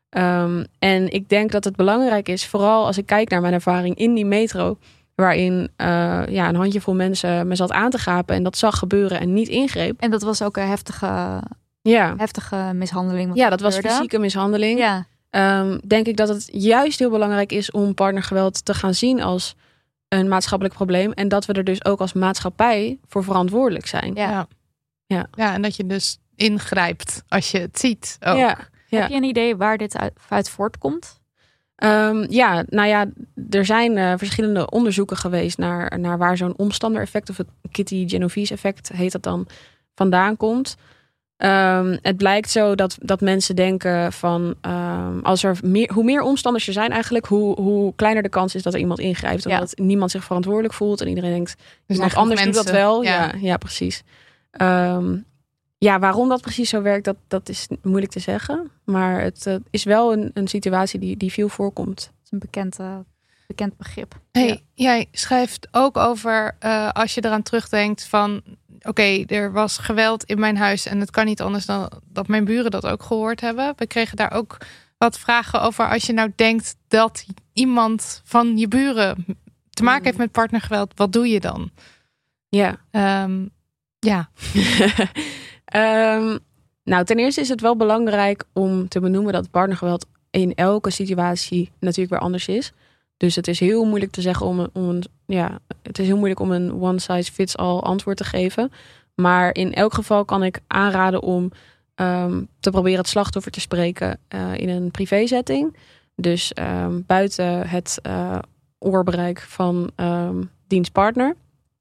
Um, en ik denk dat het belangrijk is, vooral als ik kijk naar mijn ervaring in die metro, waarin uh, ja, een handjevol mensen me zat aan te gapen en dat zag gebeuren en niet ingreep. En dat was ook een heftige, ja. heftige mishandeling. Ja, dat was fysieke mishandeling. Ja. Um, denk ik dat het juist heel belangrijk is om partnergeweld te gaan zien als een maatschappelijk probleem. En dat we er dus ook als maatschappij voor verantwoordelijk zijn. Ja, ja. ja. ja en dat je dus ingrijpt als je het ziet ook. Ja. Ja. Heb je een idee waar dit uit, uit voortkomt? Um, ja, nou ja, er zijn uh, verschillende onderzoeken geweest naar, naar waar zo'n omstander-effect of het Kitty Genovese-effect heet dat dan vandaan komt. Um, het blijkt zo dat, dat mensen denken van um, als er meer, hoe meer omstanders er zijn eigenlijk, hoe, hoe kleiner de kans is dat er iemand ingrijpt. Omdat ja. niemand zich verantwoordelijk voelt en iedereen denkt, dus iemand anders doet dat wel. Ja, ja, ja precies. Um, Ja, waarom dat precies zo werkt, dat, dat is moeilijk te zeggen. Maar het uh, is wel een, een situatie die, die veel voorkomt. Het is een bekend, uh, bekend begrip. Hey, ja. Jij schrijft ook over, uh, als je eraan terugdenkt van, oké, okay, er was geweld in mijn huis en het kan niet anders dan dat mijn buren dat ook gehoord hebben. We kregen daar ook wat vragen over als je nou denkt dat iemand van je buren te maken heeft met partnergeweld. Wat doe je dan? Ja. Um, ja. Um, nou, ten eerste is het wel belangrijk om te benoemen dat partnergeweld in elke situatie natuurlijk weer anders is. Dus het is heel moeilijk te zeggen om een, om een ja, het is heel moeilijk om een one size fits all antwoord te geven. Maar in elk geval kan ik aanraden om um, te proberen het slachtoffer te spreken uh, in een privézetting. Dus um, buiten het uh, oorbereik van um, diens partner.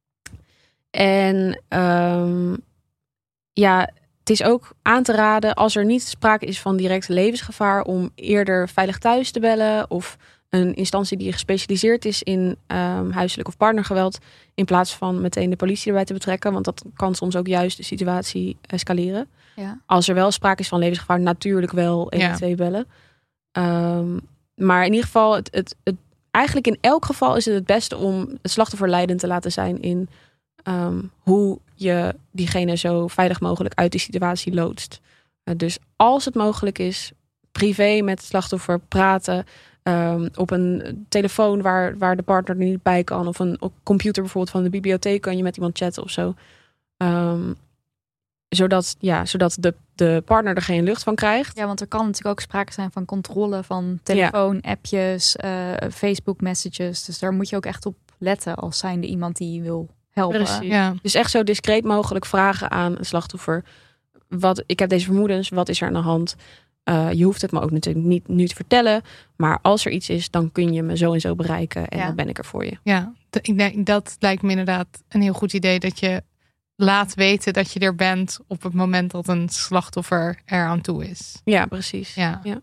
En um, ja, het is ook aan te raden als er niet sprake is van direct levensgevaar om eerder veilig thuis te bellen of een instantie die gespecialiseerd is in um, huiselijk of partnergeweld in plaats van meteen de politie erbij te betrekken, want dat kan soms ook juist de situatie escaleren. Ja. Als er wel sprake is van levensgevaar, natuurlijk wel één een twee bellen. Um, maar in ieder geval, het, het, het, eigenlijk in elk geval is het het beste om het slachtoffer leidend te laten zijn in um, hoe je diegene zo veilig mogelijk uit die situatie loodst. Uh, dus als het mogelijk is, privé met het slachtoffer praten. Um, op een telefoon waar, waar de partner er niet bij kan. Of een op computer bijvoorbeeld van de bibliotheek kan je met iemand chatten of zo. Um, zodat ja, zodat de, de partner er geen lucht van krijgt. Ja, want er kan natuurlijk ook sprake zijn van controle van telefoon, ja. appjes, uh, Facebook messages. Dus daar moet je ook echt op letten als zijnde iemand die je wil helpen. Precies. Ja. Dus echt zo discreet mogelijk vragen aan een slachtoffer. Wat, ik heb deze vermoedens, wat is er aan de hand? Uh, je hoeft het me ook natuurlijk niet nu te vertellen. Maar als er iets is, dan kun je me zo en zo bereiken. En ja. dan ben ik er voor je. Ja, ik denk dat lijkt me inderdaad een heel goed idee. Dat je laat weten dat je er bent op het moment dat een slachtoffer er aan toe is. Ja, precies. Ja. Ja.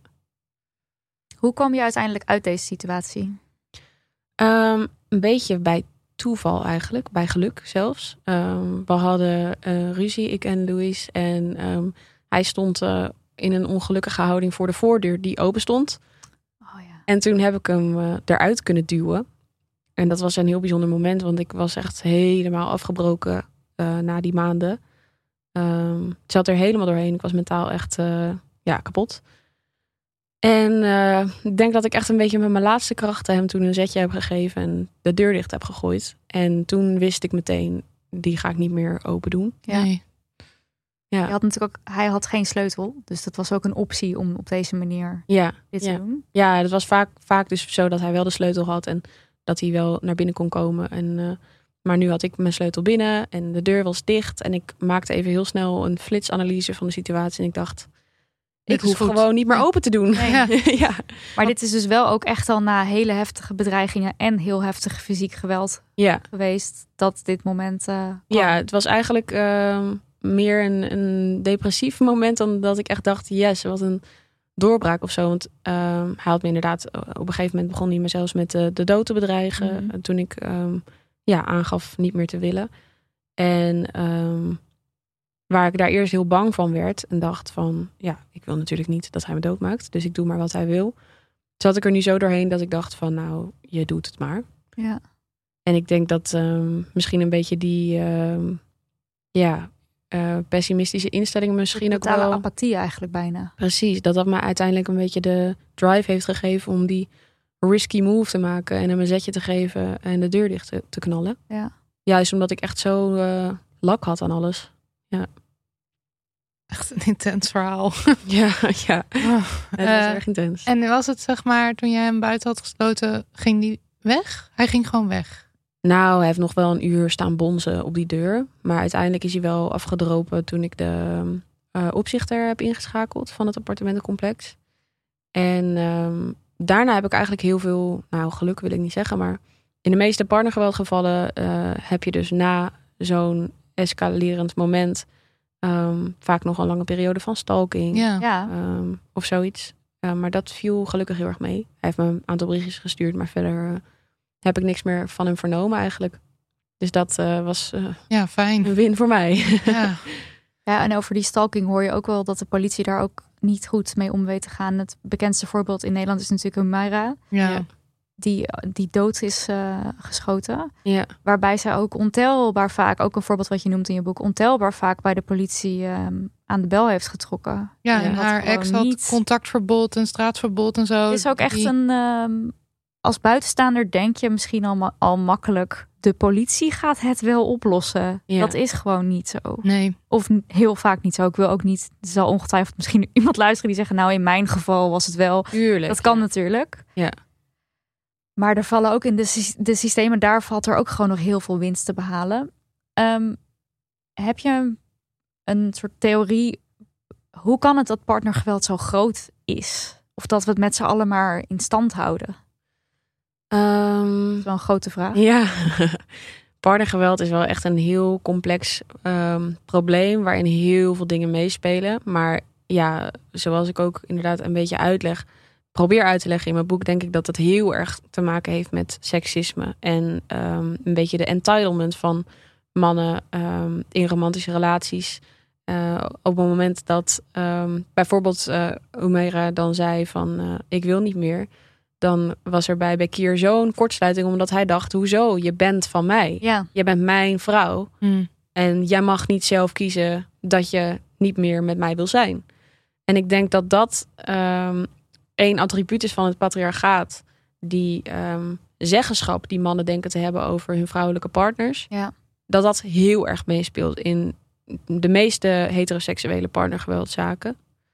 Hoe kwam je uiteindelijk uit deze situatie? Um, een beetje bij toeval eigenlijk. Bij geluk zelfs. Um, we hadden uh, ruzie, ik en Louis. En um, hij stond uh, in een ongelukkige houding voor de voordeur die open stond. Oh, ja. En toen heb ik hem uh, eruit kunnen duwen. En dat was een heel bijzonder moment. Want ik was echt helemaal afgebroken uh, na die maanden. Um, ik zat er helemaal doorheen. Ik was mentaal echt uh, ja, kapot. En uh, ik denk dat ik echt een beetje met mijn laatste krachten hem toen een zetje heb gegeven. En de deur dicht heb gegooid. En toen wist ik meteen, die ga ik niet meer open doen. Ja. Nee. Ja. Je had natuurlijk ook, hij had geen sleutel. Dus dat was ook een optie om op deze manier Ja, dit te ja. doen. Ja, het was vaak, vaak dus zo dat hij wel de sleutel had. En dat hij wel naar binnen kon komen. En, uh, maar nu had ik mijn sleutel binnen. En de deur was dicht. En ik maakte even heel snel een flitsanalyse van de situatie. En ik dacht, Dit ik is hoef goed. gewoon niet meer Ja. open te doen. Nee. Ja. ja. Maar dit is dus wel ook echt al na hele heftige bedreigingen en heel heftig fysiek geweld Ja. geweest dat dit moment uh, kwam. Ja, het was eigenlijk uh, meer een, een depressief moment dan dat ik echt dacht, yes, wat een doorbraak of zo. Want uh, hij had me inderdaad, op een gegeven moment begon hij me zelfs met de, de dood te bedreigen. Mhm. Toen ik um, ja, aangaf niet meer te willen. En um, waar ik daar eerst heel bang van werd en dacht van, ja, ik wil natuurlijk niet dat hij me doodmaakt. Dus ik doe maar wat hij wil. Zat ik er nu zo doorheen dat ik dacht van, nou, je doet het maar. Ja. En ik denk dat um, misschien een beetje die um, ja, uh, pessimistische instelling misschien ook Totale wel... apathie eigenlijk bijna. Precies, dat dat me uiteindelijk een beetje de drive heeft gegeven om die risky move te maken en hem een zetje te geven en de deur dicht te, te knallen. Ja. Juist omdat ik echt zo uh, lak had aan alles. Ja. Echt een intens verhaal. Ja, ja. Oh, Het was uh, erg intens. En was het zeg maar, toen jij hem buiten had gesloten, ging die weg? Hij ging gewoon weg. Nou, hij heeft nog wel een uur staan bonzen op die deur. Maar uiteindelijk is hij wel afgedropen toen ik de uh, opzichter heb ingeschakeld van het appartementencomplex. En um, daarna heb ik eigenlijk heel veel, nou geluk wil ik niet zeggen, maar in de meeste partnergeweldgevallen uh, heb je dus na zo'n escalerend moment um, vaak nog een lange periode van stalking. Ja. Ja. Um, of zoiets. Uh, maar dat viel gelukkig heel erg mee. Hij heeft me een aantal berichtjes gestuurd, maar verder uh, heb ik niks meer van hem vernomen eigenlijk. Dus dat uh, was uh, Ja, fijn. een win voor mij. Ja. Ja, en over die stalking hoor je ook wel dat de politie daar ook niet goed mee om weet te gaan. Het bekendste voorbeeld in Nederland is natuurlijk Humaira, Ja. Ja. die, die dood is uh, geschoten. Ja, Waarbij zij ook ontelbaar vaak, ook een voorbeeld wat je noemt in je boek, ontelbaar vaak bij de politie um, aan de bel heeft getrokken. Ja, Ja, en wat haar gewoon ex had niet- contactverbod en straatverbod en zo. Het is ook echt Die- een, um, als buitenstaander denk je misschien al, ma- al makkelijk, de politie gaat het wel oplossen. Ja. Dat is gewoon niet zo. Nee. Of n- heel vaak niet zo. Ik wil ook niet, er zal ongetwijfeld misschien iemand luisteren die zeggen, nou in mijn geval was het wel. tuurlijk. Dat kan ja. natuurlijk. Ja. Maar er vallen ook in de, sy- de systemen, daar valt er ook gewoon nog heel veel winst te behalen. Um, heb je een soort theorie, hoe kan het dat partnergeweld zo groot is? Of dat we het met z'n allen maar in stand houden? Um, Dat is wel een grote vraag. Ja, partnergeweld is wel echt een heel complex um, probleem waarin heel veel dingen meespelen. Maar ja, zoals ik ook inderdaad een beetje uitleg, probeer uit te leggen in mijn boek, denk ik dat het heel erg te maken heeft met seksisme. En um, een beetje de entitlement van mannen um, in romantische relaties. Uh, op het moment dat um, bijvoorbeeld uh, Humaira dan zei van uh, ik wil niet meer. dan was er bij Bekir zo'n kortsluiting, omdat hij dacht, hoezo? Je bent van mij. Ja. Je bent mijn vrouw. Mm. En jij mag niet zelf kiezen dat je niet meer met mij wil zijn. En ik denk dat dat um, één attribuut is van het patriarchaat. Die um, zeggenschap die mannen denken te hebben over hun vrouwelijke partners. Ja. Dat dat heel erg meespeelt in de meeste heteroseksuele partnergeweldzaken.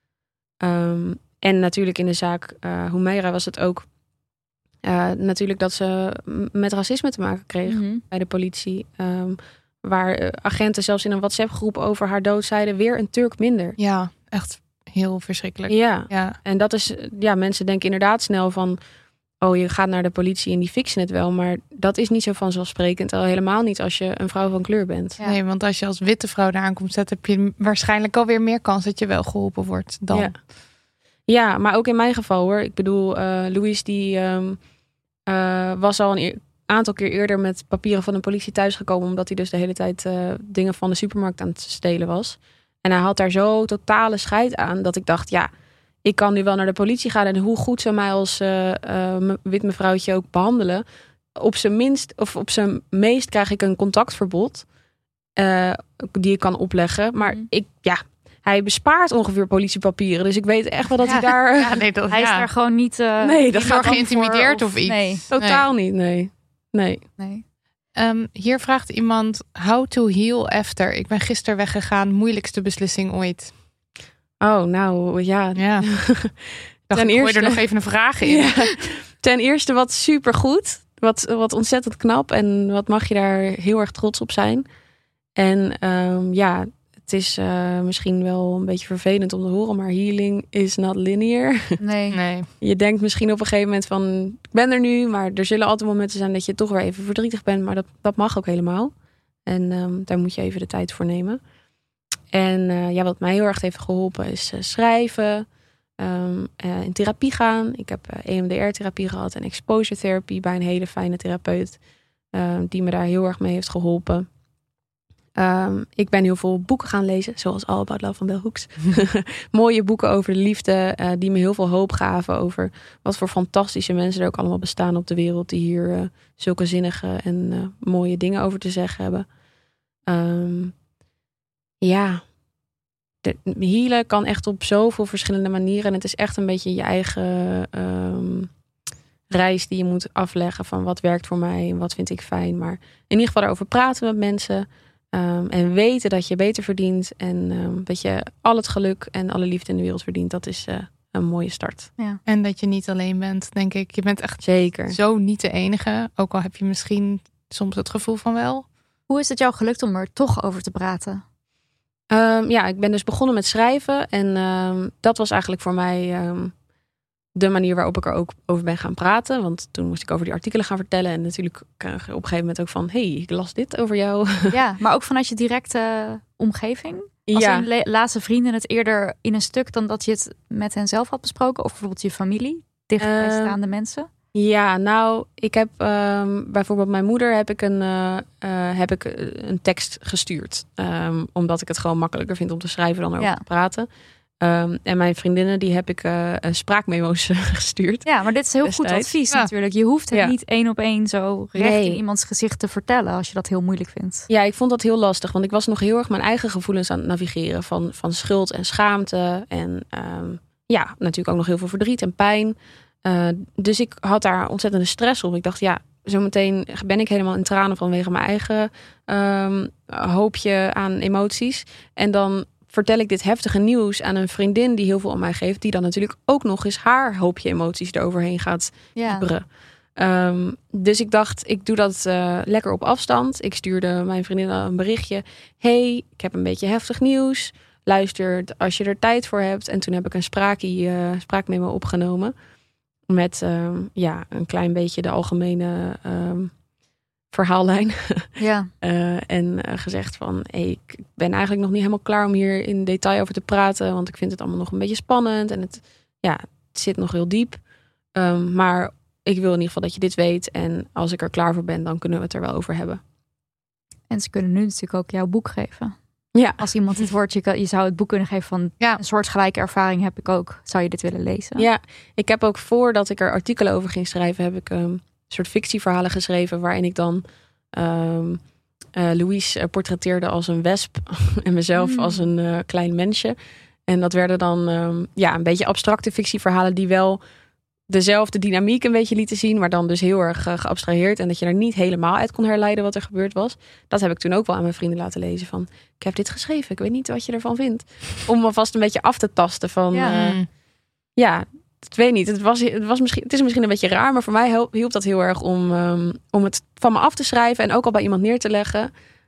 Um, en natuurlijk in de zaak uh, Humeira was het ook uh, natuurlijk dat ze met racisme te maken kreeg Mm-hmm. bij de politie. Um, waar uh, agenten zelfs in een WhatsApp-groep over haar dood zeiden, weer een Turk minder. Ja, echt heel verschrikkelijk. Ja, Ja. en dat is, ja, mensen denken inderdaad snel van, oh, je gaat naar de politie en die fixen het wel. Maar dat is niet zo vanzelfsprekend. Al helemaal niet als je een vrouw van kleur bent. Ja. Nee, want als je als witte vrouw daar aankomt zetten, heb je waarschijnlijk alweer meer kans dat je wel geholpen wordt dan. Ja. Ja, maar ook in mijn geval hoor. Ik bedoel, uh, Louis die um, uh, was al een eer- aantal keer eerder met papieren van de politie thuisgekomen, omdat hij dus de hele tijd uh, dingen van de supermarkt aan het stelen was. En hij had daar zo totale scheid aan dat ik dacht, ja, ik kan nu wel naar de politie gaan en hoe goed ze mij als uh, uh, wit mevrouwtje ook behandelen. Op zijn minst, of op zijn meest krijg ik een contactverbod uh, die ik kan opleggen. Maar Mm. ik, ja, hij bespaart ongeveer politiepapieren. Dus ik weet echt wel dat Ja. hij daar Ja, nee, dat, Hij is ja. daar gewoon niet... Uh, Nee, niet dat door gaat bang geïntimideerd voor, of iets. Nee, totaal niet, nee. Nee. nee. Um, hier vraagt iemand, how to heal after. Ik ben gisteren weggegaan, moeilijkste beslissing ooit. Oh, nou, ja. Ja. Ik dacht, Ten ik gooi eerste- er nog even een vraag in. Ja. Ten eerste wat supergoed. Wat, wat ontzettend knap. En wat mag je daar heel erg trots op zijn. En um, ja, het is uh, misschien wel een beetje vervelend om te horen. Maar healing is not linear. Nee. Nee. Je denkt misschien op een gegeven moment van, ik ben er nu. Maar er zullen altijd momenten zijn dat je toch weer even verdrietig bent. Maar dat, dat mag ook helemaal. En um, daar moet je even de tijd voor nemen. En uh, ja, wat mij heel erg heeft geholpen is uh, schrijven. Um, uh, in therapie gaan. Ik heb uh, E M D R-therapie gehad en exposure therapie bij een hele fijne therapeut. Uh, die me daar heel erg mee heeft geholpen. Um, ik ben heel veel boeken gaan lezen, zoals All About Love van Bell Hooks. Mooie boeken over de liefde, uh, die me heel veel hoop gaven over wat voor fantastische mensen er ook allemaal bestaan op de wereld, die hier uh, zulke zinnige en uh, mooie dingen over te zeggen hebben. Um, ja, de, healen kan echt op zoveel verschillende manieren. En het is echt een beetje je eigen um, reis die je moet afleggen van wat werkt voor mij en wat vind ik fijn. Maar in ieder geval daarover praten met mensen. Um, en weten dat je beter verdient. En um, dat je al het geluk en alle liefde in de wereld verdient. Dat is uh, een mooie start. Ja. En dat je niet alleen bent, denk ik. Je bent echt Zeker. zo niet de enige. Ook al heb je misschien soms het gevoel van wel. Hoe is het jou gelukt om er toch over te praten? Um, ja, ik ben dus begonnen met schrijven. En um, dat was eigenlijk voor mij um, de manier waarop ik er ook over ben gaan praten. Want toen moest ik over die artikelen gaan vertellen. En natuurlijk kreeg ik op een gegeven moment ook van, hey, ik las dit over jou. Ja, maar ook vanuit je directe omgeving? Als Ja. in le- lazen vrienden het eerder in een stuk dan dat je het met hen zelf had besproken? Of bijvoorbeeld je familie, dichtbijstaande uh, mensen? Ja, nou, ik heb um, bijvoorbeeld mijn moeder heb ik een, uh, uh, heb ik een tekst gestuurd. Um, omdat ik het gewoon makkelijker vind om te schrijven dan erover Ja. te praten. Um, en mijn vriendinnen, die heb ik uh, spraakmemo's gestuurd. Ja, maar dit is heel goed Destijds. advies Ja. natuurlijk. Je hoeft het Ja. niet één op één zo recht Nee. in iemands gezicht te vertellen als je dat heel moeilijk vindt. Ja, ik vond dat heel lastig. Want ik was nog heel erg mijn eigen gevoelens aan het navigeren. Van, van schuld en schaamte. En um, ja, natuurlijk ook nog heel veel verdriet en pijn. Uh, dus ik had daar ontzettende stress op. Ik dacht, ja, zometeen ben ik helemaal in tranen vanwege mijn eigen um, hoopje aan emoties. En dan vertel ik dit heftige nieuws aan een vriendin die heel veel om mij geeft. Die dan natuurlijk ook nog eens haar hoopje emoties eroverheen gaat Ja. kieperen. Um, dus ik dacht, ik doe dat uh, lekker op afstand. Ik stuurde mijn vriendin een berichtje. Hey, ik heb een beetje heftig nieuws. Luister als je er tijd voor hebt. En toen heb ik een spraakie, uh, spraakmemo opgenomen. Met um, ja, een klein beetje de algemene um, verhaallijn. Ja. uh, en uh, gezegd van, hey, ik ben eigenlijk nog niet helemaal klaar om hier in detail over te praten. Want ik vind het allemaal nog een beetje spannend. En het, ja, het zit nog heel diep. Um, maar ik wil in ieder geval dat je dit weet. En als ik er klaar voor ben, dan kunnen we het er wel over hebben. En ze kunnen nu natuurlijk ook jouw boek geven. Ja. Als iemand dit hoort, je, kan, je zou het boek kunnen geven van Ja. een soortgelijke ervaring heb ik ook. Zou je dit willen lezen? Ja, ik heb ook voordat ik er artikelen over ging schrijven, heb ik um, een soort fictieverhalen geschreven waarin ik dan um, uh, Louise uh, portretteerde als een wesp en mezelf Mm. als een uh, klein mensje. En dat werden dan um, ja, een beetje abstracte fictieverhalen die wel dezelfde dynamiek een beetje lieten zien, maar dan dus heel erg uh, geabstraheerd en dat je er niet helemaal uit kon herleiden wat er gebeurd was. Dat heb ik toen ook wel aan mijn vrienden laten lezen van, ik heb dit geschreven, ik weet niet wat je ervan vindt. Om me vast een beetje af te tasten van, Ja. uh, ja, ik weet niet. Het, was, het, was misschien, het is misschien een beetje raar, maar voor mij hielp, hielp dat heel erg om, um, om het van me af te schrijven en ook al bij iemand neer te leggen.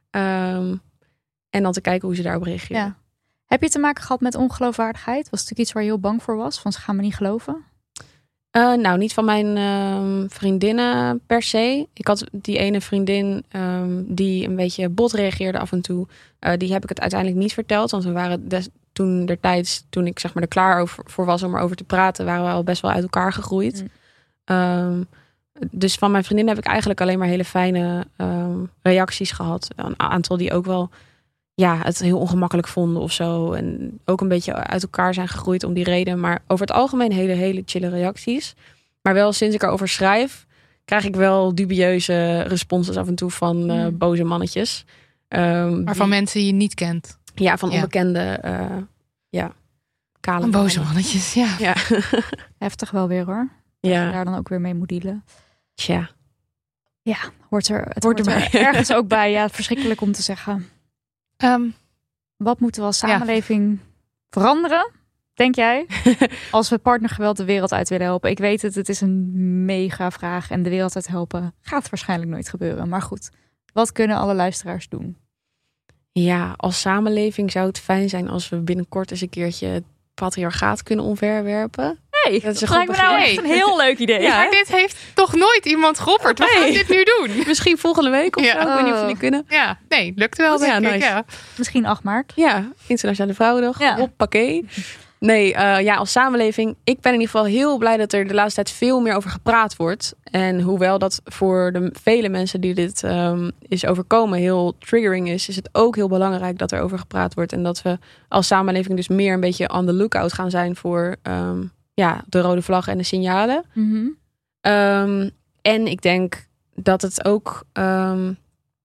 Um, en dan te kijken hoe ze daarop reageren. Ja. Heb je te maken gehad met ongeloofwaardigheid? Was het natuurlijk iets waar je heel bang voor was? Van ze gaan me niet geloven? Uh, nou, niet van mijn um, vriendinnen per se. Ik had die ene vriendin um, die een beetje bot reageerde af en toe. Uh, die heb ik het uiteindelijk niet verteld. Want we waren des, toen der tijds, toen ik zeg maar er klaar over, voor was om erover te praten, waren we al best wel uit elkaar gegroeid. Mm. Um, dus van mijn vriendin heb ik eigenlijk alleen maar hele fijne um, reacties gehad. Een aantal die ook wel ja, het heel ongemakkelijk vonden of zo. En ook een beetje uit elkaar zijn gegroeid om die reden. Maar over het algemeen hele, hele chille reacties. Maar wel sinds ik erover schrijf, krijg ik wel dubieuze responses af en toe van uh, mm. boze mannetjes. Um, maar van die, mensen die je niet kent. Ja, van ja. onbekende, uh, ja, kale van boze mannetjes, ja. ja. Heftig wel weer hoor. Ja. Je daar dan ook weer mee moet dealen. Tja. Ja, hoort er, het hoort, hoort er ergens ook bij. Ja, verschrikkelijk om te zeggen. Um, Wat moeten we als samenleving ja. veranderen, denk jij? Als we partnergeweld de wereld uit willen helpen. Ik weet het, het is een mega vraag. En de wereld uit helpen gaat waarschijnlijk nooit gebeuren. Maar goed, wat kunnen alle luisteraars doen? Ja, als samenleving zou het fijn zijn als we binnenkort eens een keertje het patriarchaat kunnen omverwerpen. Hey, dat is een lijkt me nou echt een heel leuk idee. Ja, maar dit heeft toch nooit iemand geopperd. We nee. gaan dit nu doen. Misschien volgende week of ja. zo. Ik weet niet of jullie kunnen. Ja, nee, lukt wel. Denk ja, ik. Nice. Ja. Misschien acht maart. Ja, Internationale Vrouwendag. Ja. Hoppakee. Nee, uh, ja, als samenleving. Ik ben in ieder geval heel blij dat er de laatste tijd veel meer over gepraat wordt. En hoewel dat voor de vele mensen die dit um, is overkomen heel triggering is, is het ook heel belangrijk dat er over gepraat wordt. En dat we als samenleving dus meer een beetje on the lookout gaan zijn voor um, ja, de rode vlag en de signalen. Mm-hmm. Um, en ik denk dat het ook um,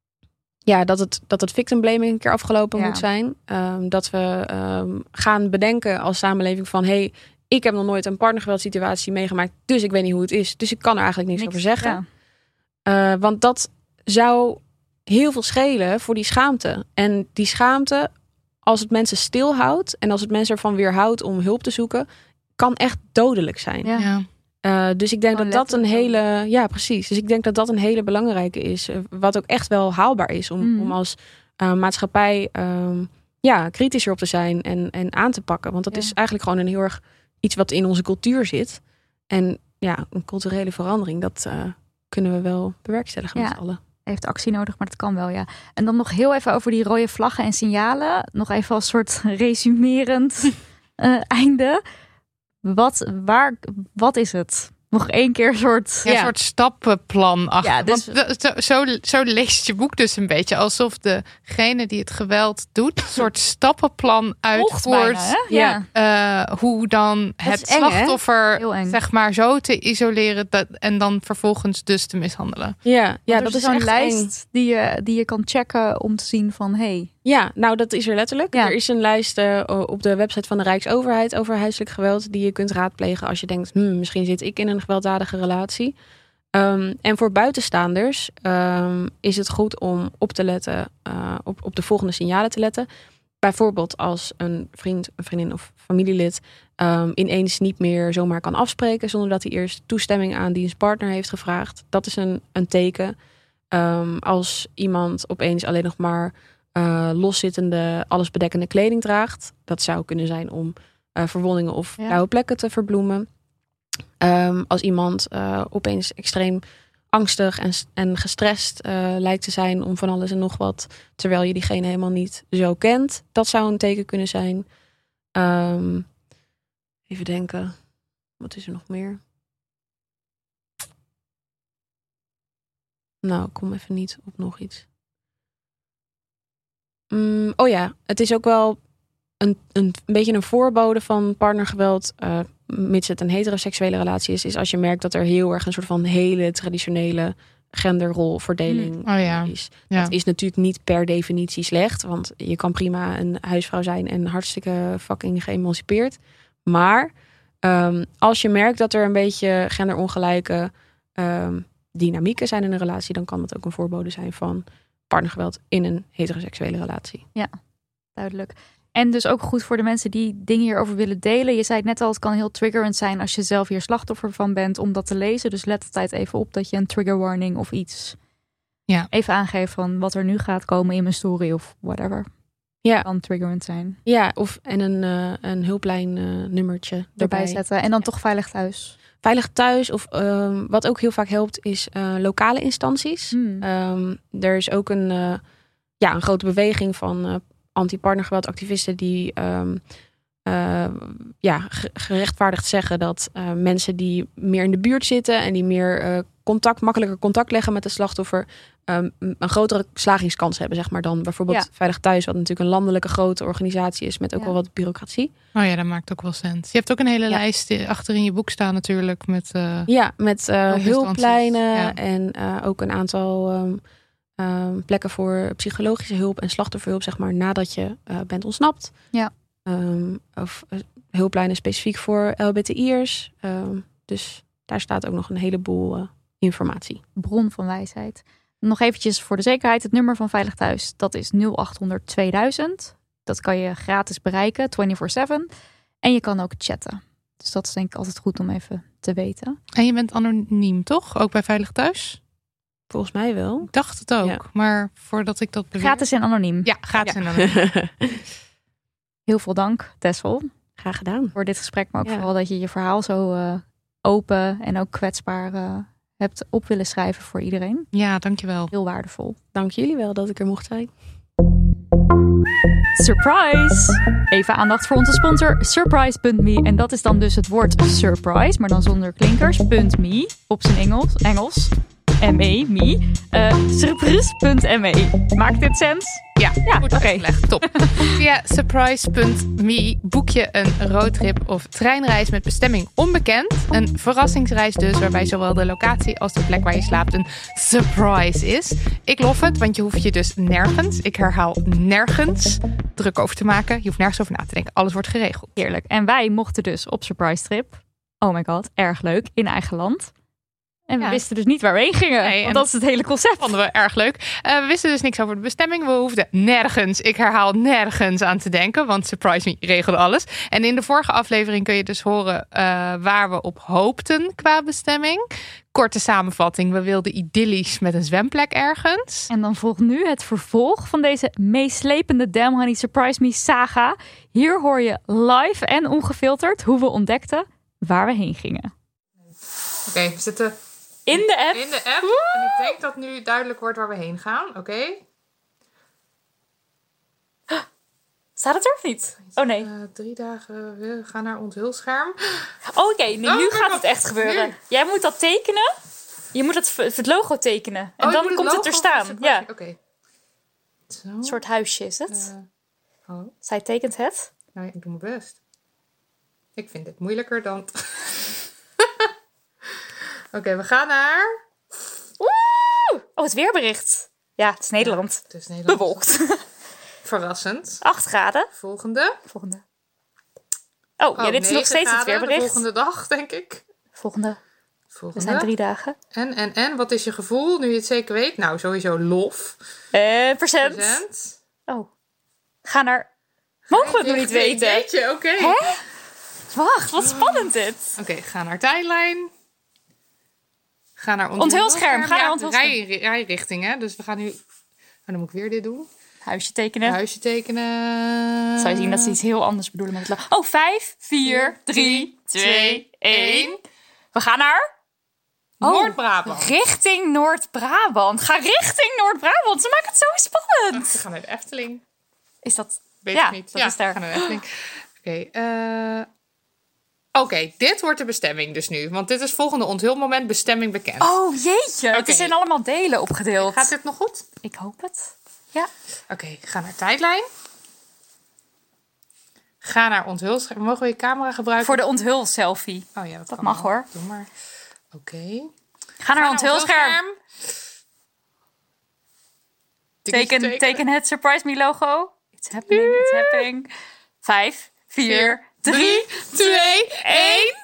ja, dat het, dat het victim blaming een keer afgelopen ja. moet zijn. Um, dat we um, gaan bedenken als samenleving van hey, ik heb nog nooit een partnergeweldsituatie meegemaakt, dus ik weet niet hoe het is. Dus ik kan er eigenlijk niks, niks over zeggen. Ja. Uh, want dat zou heel veel schelen voor die schaamte. En die schaamte, als het mensen stilhoudt en als het mensen ervan weerhoudt om hulp te zoeken, kan echt dodelijk zijn. Ja. Ja. Uh, dus ik denk oh, dat dat een hele... Ja, precies. Dus ik denk dat dat een hele belangrijke is. Uh, wat ook echt wel haalbaar is. Om, mm. om als uh, maatschappij um, ja, kritischer op te zijn en, en aan te pakken. Want dat ja. is eigenlijk gewoon een heel erg iets wat in onze cultuur zit. En ja, een culturele verandering, dat uh, kunnen we wel bewerkstelligen ja. met z'n allen. Heeft actie nodig, maar dat kan wel, ja. En dan nog heel even over die rode vlaggen en signalen. Nog even als soort resumerend uh, einde. Wat, waar, wat is het? Nog één keer een soort... Ja, een soort stappenplan achter. Ja, dus... Want zo, zo, zo leest je boek dus een beetje. Alsof degene die het geweld doet... een soort stappenplan uitvoert. Bijna, ja. uh, hoe dan dat het slachtoffer zeg maar zo te isoleren... Dat, en dan vervolgens dus te mishandelen. Ja, ja dat is zo'n lijst die je, die je kan checken om te zien van... Hey. Ja, nou dat is er letterlijk. Ja. Er is een lijst uh, op de website van de Rijksoverheid over huiselijk geweld... die je kunt raadplegen als je denkt... Hmm, misschien zit ik in een gewelddadige relatie. Um, en voor buitenstaanders um, is het goed om op te letten... Uh, op, op de volgende signalen te letten. Bijvoorbeeld als een vriend, een vriendin of familielid... Um, ineens niet meer zomaar kan afspreken... zonder dat hij eerst toestemming aan diens partner heeft gevraagd. Dat is een, een teken. Um, als iemand opeens alleen nog maar... Uh, loszittende, allesbedekkende kleding draagt. Dat zou kunnen zijn om uh, verwondingen of blauwe ja. plekken te verbloemen. Um, als iemand uh, opeens extreem angstig en, en gestrest uh, lijkt te zijn om van alles en nog wat, terwijl je diegene helemaal niet zo kent. Dat zou een teken kunnen zijn. Um, even denken. Wat is er nog meer? Nou, ik kom even niet op nog iets. Mm, oh ja, het is ook wel een, een, een beetje een voorbode van partnergeweld. Uh, mits het een heteroseksuele relatie is. Is als je merkt dat er heel erg een soort van hele traditionele genderrolverdeling oh ja. is. Ja. Dat is natuurlijk niet per definitie slecht. Want je kan prima een huisvrouw zijn en hartstikke fucking geëmancipeerd. Maar um, als je merkt dat er een beetje genderongelijke um, dynamieken zijn in een relatie, dan kan dat ook een voorbode zijn van partnergeweld in een heteroseksuele relatie. Ja, duidelijk. En dus ook goed voor de mensen die dingen hierover willen delen. Je zei het net al, het kan heel triggerend zijn als je zelf hier slachtoffer van bent om dat te lezen. Dus let altijd even op dat je een trigger warning of iets ja. even aangeeft van wat er nu gaat komen in mijn story of whatever. Ja. Kan triggerend zijn. Ja, of en een, uh, een hulplijn uh, nummertje erbij. erbij zetten. En dan ja. toch veilig thuis. Veilig thuis. Of um, wat ook heel vaak helpt is uh, lokale instanties. Hmm. Um, er is ook een, uh, ja, een grote beweging van uh, anti-partnergeweldactivisten die um, uh, ja, gerechtvaardigd zeggen dat uh, mensen die meer in de buurt zitten en die meer uh, contact, makkelijker contact leggen met de slachtoffer, um, een grotere slagingskans hebben, zeg maar, dan bijvoorbeeld ja. Veilig Thuis, wat natuurlijk een landelijke grote organisatie is met ook ja. wel wat bureaucratie. Oh ja, dat maakt ook wel sens. Je hebt ook een hele ja. lijst achter in je boek staan natuurlijk met uh, ja, met uh, hulplijnen ja. en uh, ook een aantal um, um, plekken voor psychologische hulp en slachtofferhulp, zeg maar, nadat je uh, bent ontsnapt. Ja. Um, of uh, hulplijnen specifiek voor L B T I'ers. Um, dus daar staat ook nog een heleboel uh, informatie. Bron van wijsheid. Nog eventjes voor de zekerheid. Het nummer van Veilig Thuis, dat is nul acht honderd tweeduizend. Dat kan je gratis bereiken, vierentwintig zeven. En je kan ook chatten. Dus dat is denk ik altijd goed om even te weten. En je bent anoniem, toch? Ook bij Veilig Thuis? Volgens mij wel. Ik dacht het ook. Ja. Maar voordat ik dat beweer... Gratis en anoniem. Ja, gratis ja. en anoniem. Heel veel dank, Tessel. Graag gedaan. Voor dit gesprek, maar ook ja. vooral dat je je verhaal zo uh, open en ook kwetsbaar uh, hebt op willen schrijven voor iedereen. Ja, dankjewel. Heel waardevol. Dank jullie wel dat ik er mocht zijn. Surprise! Even aandacht voor onze sponsor surprise punt me. En dat is dan dus het woord surprise, maar dan zonder klinkers. .me op zijn Engels. Engels. M-E, me. Uh, surprise punt me. Maakt dit sens? Ja, ja goed okay. uitgelegd. Top. Via surprise punt me boek je een roadtrip of treinreis met bestemming onbekend. Een verrassingsreis dus, waarbij zowel de locatie als de plek waar je slaapt een surprise is. Ik lof het, want je hoeft je dus nergens, ik herhaal nergens, druk over te maken. Je hoeft nergens over na te denken. Alles wordt geregeld. Heerlijk. En wij mochten dus op surprise trip. Oh my god, erg leuk. In eigen land. En we ja. wisten dus niet waar we heen gingen. Nee, want dat is het hele concept. Vonden we erg leuk. Uh, we wisten dus niks over de bestemming. We hoefden nergens, ik herhaal nergens aan te denken. Want Surprise Me regelde alles. En in de vorige aflevering kun je dus horen uh, waar we op hoopten qua bestemming. Korte samenvatting. We wilden idyllisch met een zwemplek ergens. En dan volgt nu het vervolg van deze meeslepende Damn Honey Surprise Me saga. Hier hoor je live en ongefilterd hoe we ontdekten waar we heen gingen. Oké, okay, we zitten... In de app? In de app. Woe! En ik denk dat nu duidelijk wordt waar we heen gaan. Oké. Okay. Staat het er of niet? Oh nee. Uh, drie dagen, we gaan naar onthulscherm. Oh, oké, okay. nu, oh, nu gaat het echt gebeuren. Nu. Jij moet dat tekenen. Je moet het, het logo tekenen. En oh, dan komt het, het er staan. Ja. Oké. Okay. Een soort huisje is het. Uh, oh. Zij tekent het. Nou, ik doe mijn best. Ik vind het moeilijker dan... Oké, okay, we gaan naar... Woe! Oh, het weerbericht. Ja, het is Nederland. Ja, het is Nederland. Bewolkt. Verrassend. acht graden. Volgende. Volgende. Oh, oh ja, dit is nog steeds graden, het weerbericht. De volgende dag, denk ik. Volgende. Volgende. We zijn drie dagen. En, en, en, wat is je gevoel, nu je het zeker weet? Nou, sowieso lof. En procent. procent. Oh. Ga naar... Mogen we het nog niet weten? Weet je, oké. Okay. Hè? Wacht, wat spannend dit. Oké, okay, ga naar tijdlijn. Ga naar onthulscherm. Ga naar ja, onthulscherm. Rij, rijrichting, hè? Dus we gaan nu... Oh, dan moet ik weer dit doen. Huisje tekenen. Huisje tekenen. Zou je zien dat ze iets heel anders bedoelen met het logo. Oh, vijf, vier, drie, twee, één. We gaan naar... Noord-Brabant. Oh, richting Noord-Brabant. Ga richting Noord-Brabant. Ze maken het zo spannend. Oh, we gaan naar de Efteling. Is dat... Weet ja, ik niet. dat ja, is daar. We gaan naar de Efteling. Oké, okay, uh... Oké, okay, dit wordt de bestemming dus nu. Want dit is volgende onthulmoment bestemming bekend. Oh jeetje, okay. Het zijn allemaal delen opgedeeld. Gaat dit nog goed? Ik hoop het. Ja. Oké, okay, ga naar tijdlijn. Ga naar onthulscherm. Mogen we je camera gebruiken? Voor de onthul-selfie. Oh ja, dat, dat kan mag wel. hoor. Doe maar. Oké. Okay. Ga naar onthulscherm. Teken, teken het Surprise Me logo. It's happening, it's happening. Vijf, vier, drie, twee, één.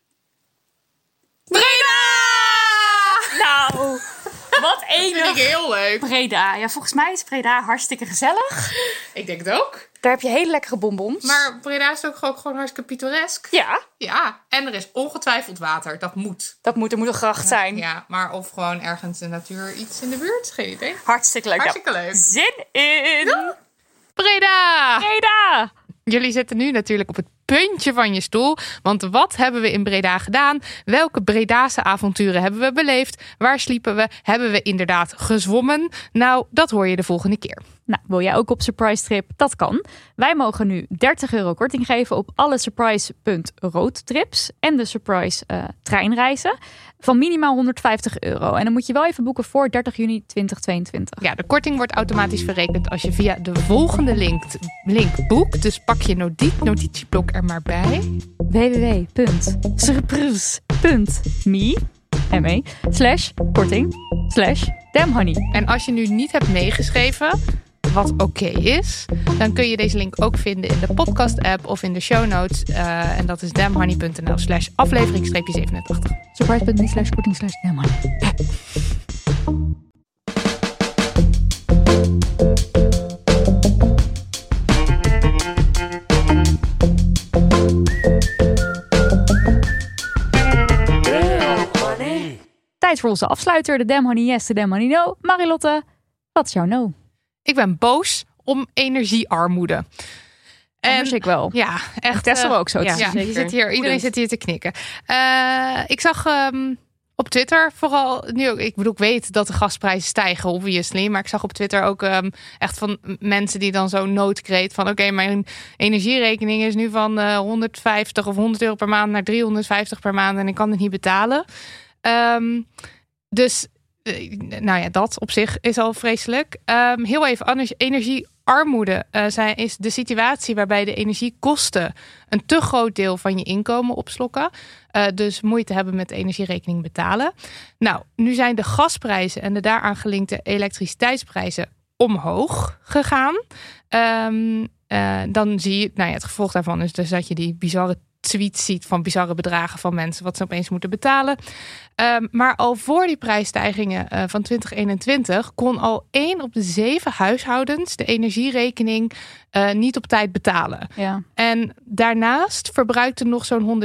Breda! Nou, wat enig. Vind ik heel leuk. Breda. Ja, volgens mij is Breda hartstikke gezellig. Ik denk het ook. Daar heb je hele lekkere bonbons. Maar Breda is ook gewoon, gewoon hartstikke pittoresk. Ja. Ja, en er is ongetwijfeld water. Dat moet. Dat moet, er moet een gracht zijn. Ja, ja, maar of gewoon ergens in de natuur iets in de buurt. Geen idee. Hartstikke leuk. Hartstikke ja. leuk. Zin in. Ja. Breda! Breda! Jullie zitten nu natuurlijk op het puntje van je stoel. Want wat hebben we in Breda gedaan? Welke Bredase avonturen hebben we beleefd? Waar sliepen we? Hebben we inderdaad gezwommen? Nou, dat hoor je de volgende keer. Nou, wil jij ook op Surprise Trip? Dat kan. Wij mogen nu dertig euro korting geven op alle Surprise.roadtrips en de Surprise uh, treinreizen van minimaal honderdvijftig euro. En dan moet je wel even boeken voor dertig juni tweeduizend tweeëntwintig. Ja, de korting wordt automatisch verrekend als je via de volgende link, link boekt. Dus pak je notitie, notitieblok er maar bij. w w w punt surprise punt me me slash korting slash damnhoney. En als je nu niet hebt meegeschreven, wat oké okay is, dan kun je deze link ook vinden in de podcast-app of in de show notes. Uh, en dat is damnhoney.nl slash aflevering streepje zevenentachtig. Surprise.me slash korting slash damnhoney. Tijd voor onze afsluiter, de Damn Honey Yes, de Damn Honey No. Marilotte, wat is jouw no? Ik ben boos om energiearmoede. En ik wel. Ja, echt. Tessel uh, ook zo. Ja, ja, je zit hier, iedereen zit hier te knikken. Uh, ik zag um, op Twitter vooral, nu ook, ik bedoel, ik weet dat de gasprijzen stijgen, obviously. Maar ik zag op Twitter ook um, echt van mensen die dan zo'n noodkreet van oké, okay, mijn energierekening is nu van uh, honderdvijftig of honderd euro per maand naar driehonderdvijftig per maand en ik kan het niet betalen. Um, dus, uh, nou ja, dat op zich is al vreselijk. Um, heel even, energiearmoede uh, zijn, is de situatie waarbij de energiekosten een te groot deel van je inkomen opslokken. Uh, dus moeite hebben met de energierekening betalen. Nou, nu zijn de gasprijzen en de daaraan gelinkte elektriciteitsprijzen omhoog gegaan. Um, uh, dan zie je, nou ja, het gevolg daarvan is dus dat je die bizarre tweets ziet van bizarre bedragen van mensen wat ze opeens moeten betalen. Um, maar al voor die prijsstijgingen uh, van twintig eenentwintig kon al één op de zeven huishoudens de energierekening uh, niet op tijd betalen. Ja. En daarnaast verbruikten nog zo'n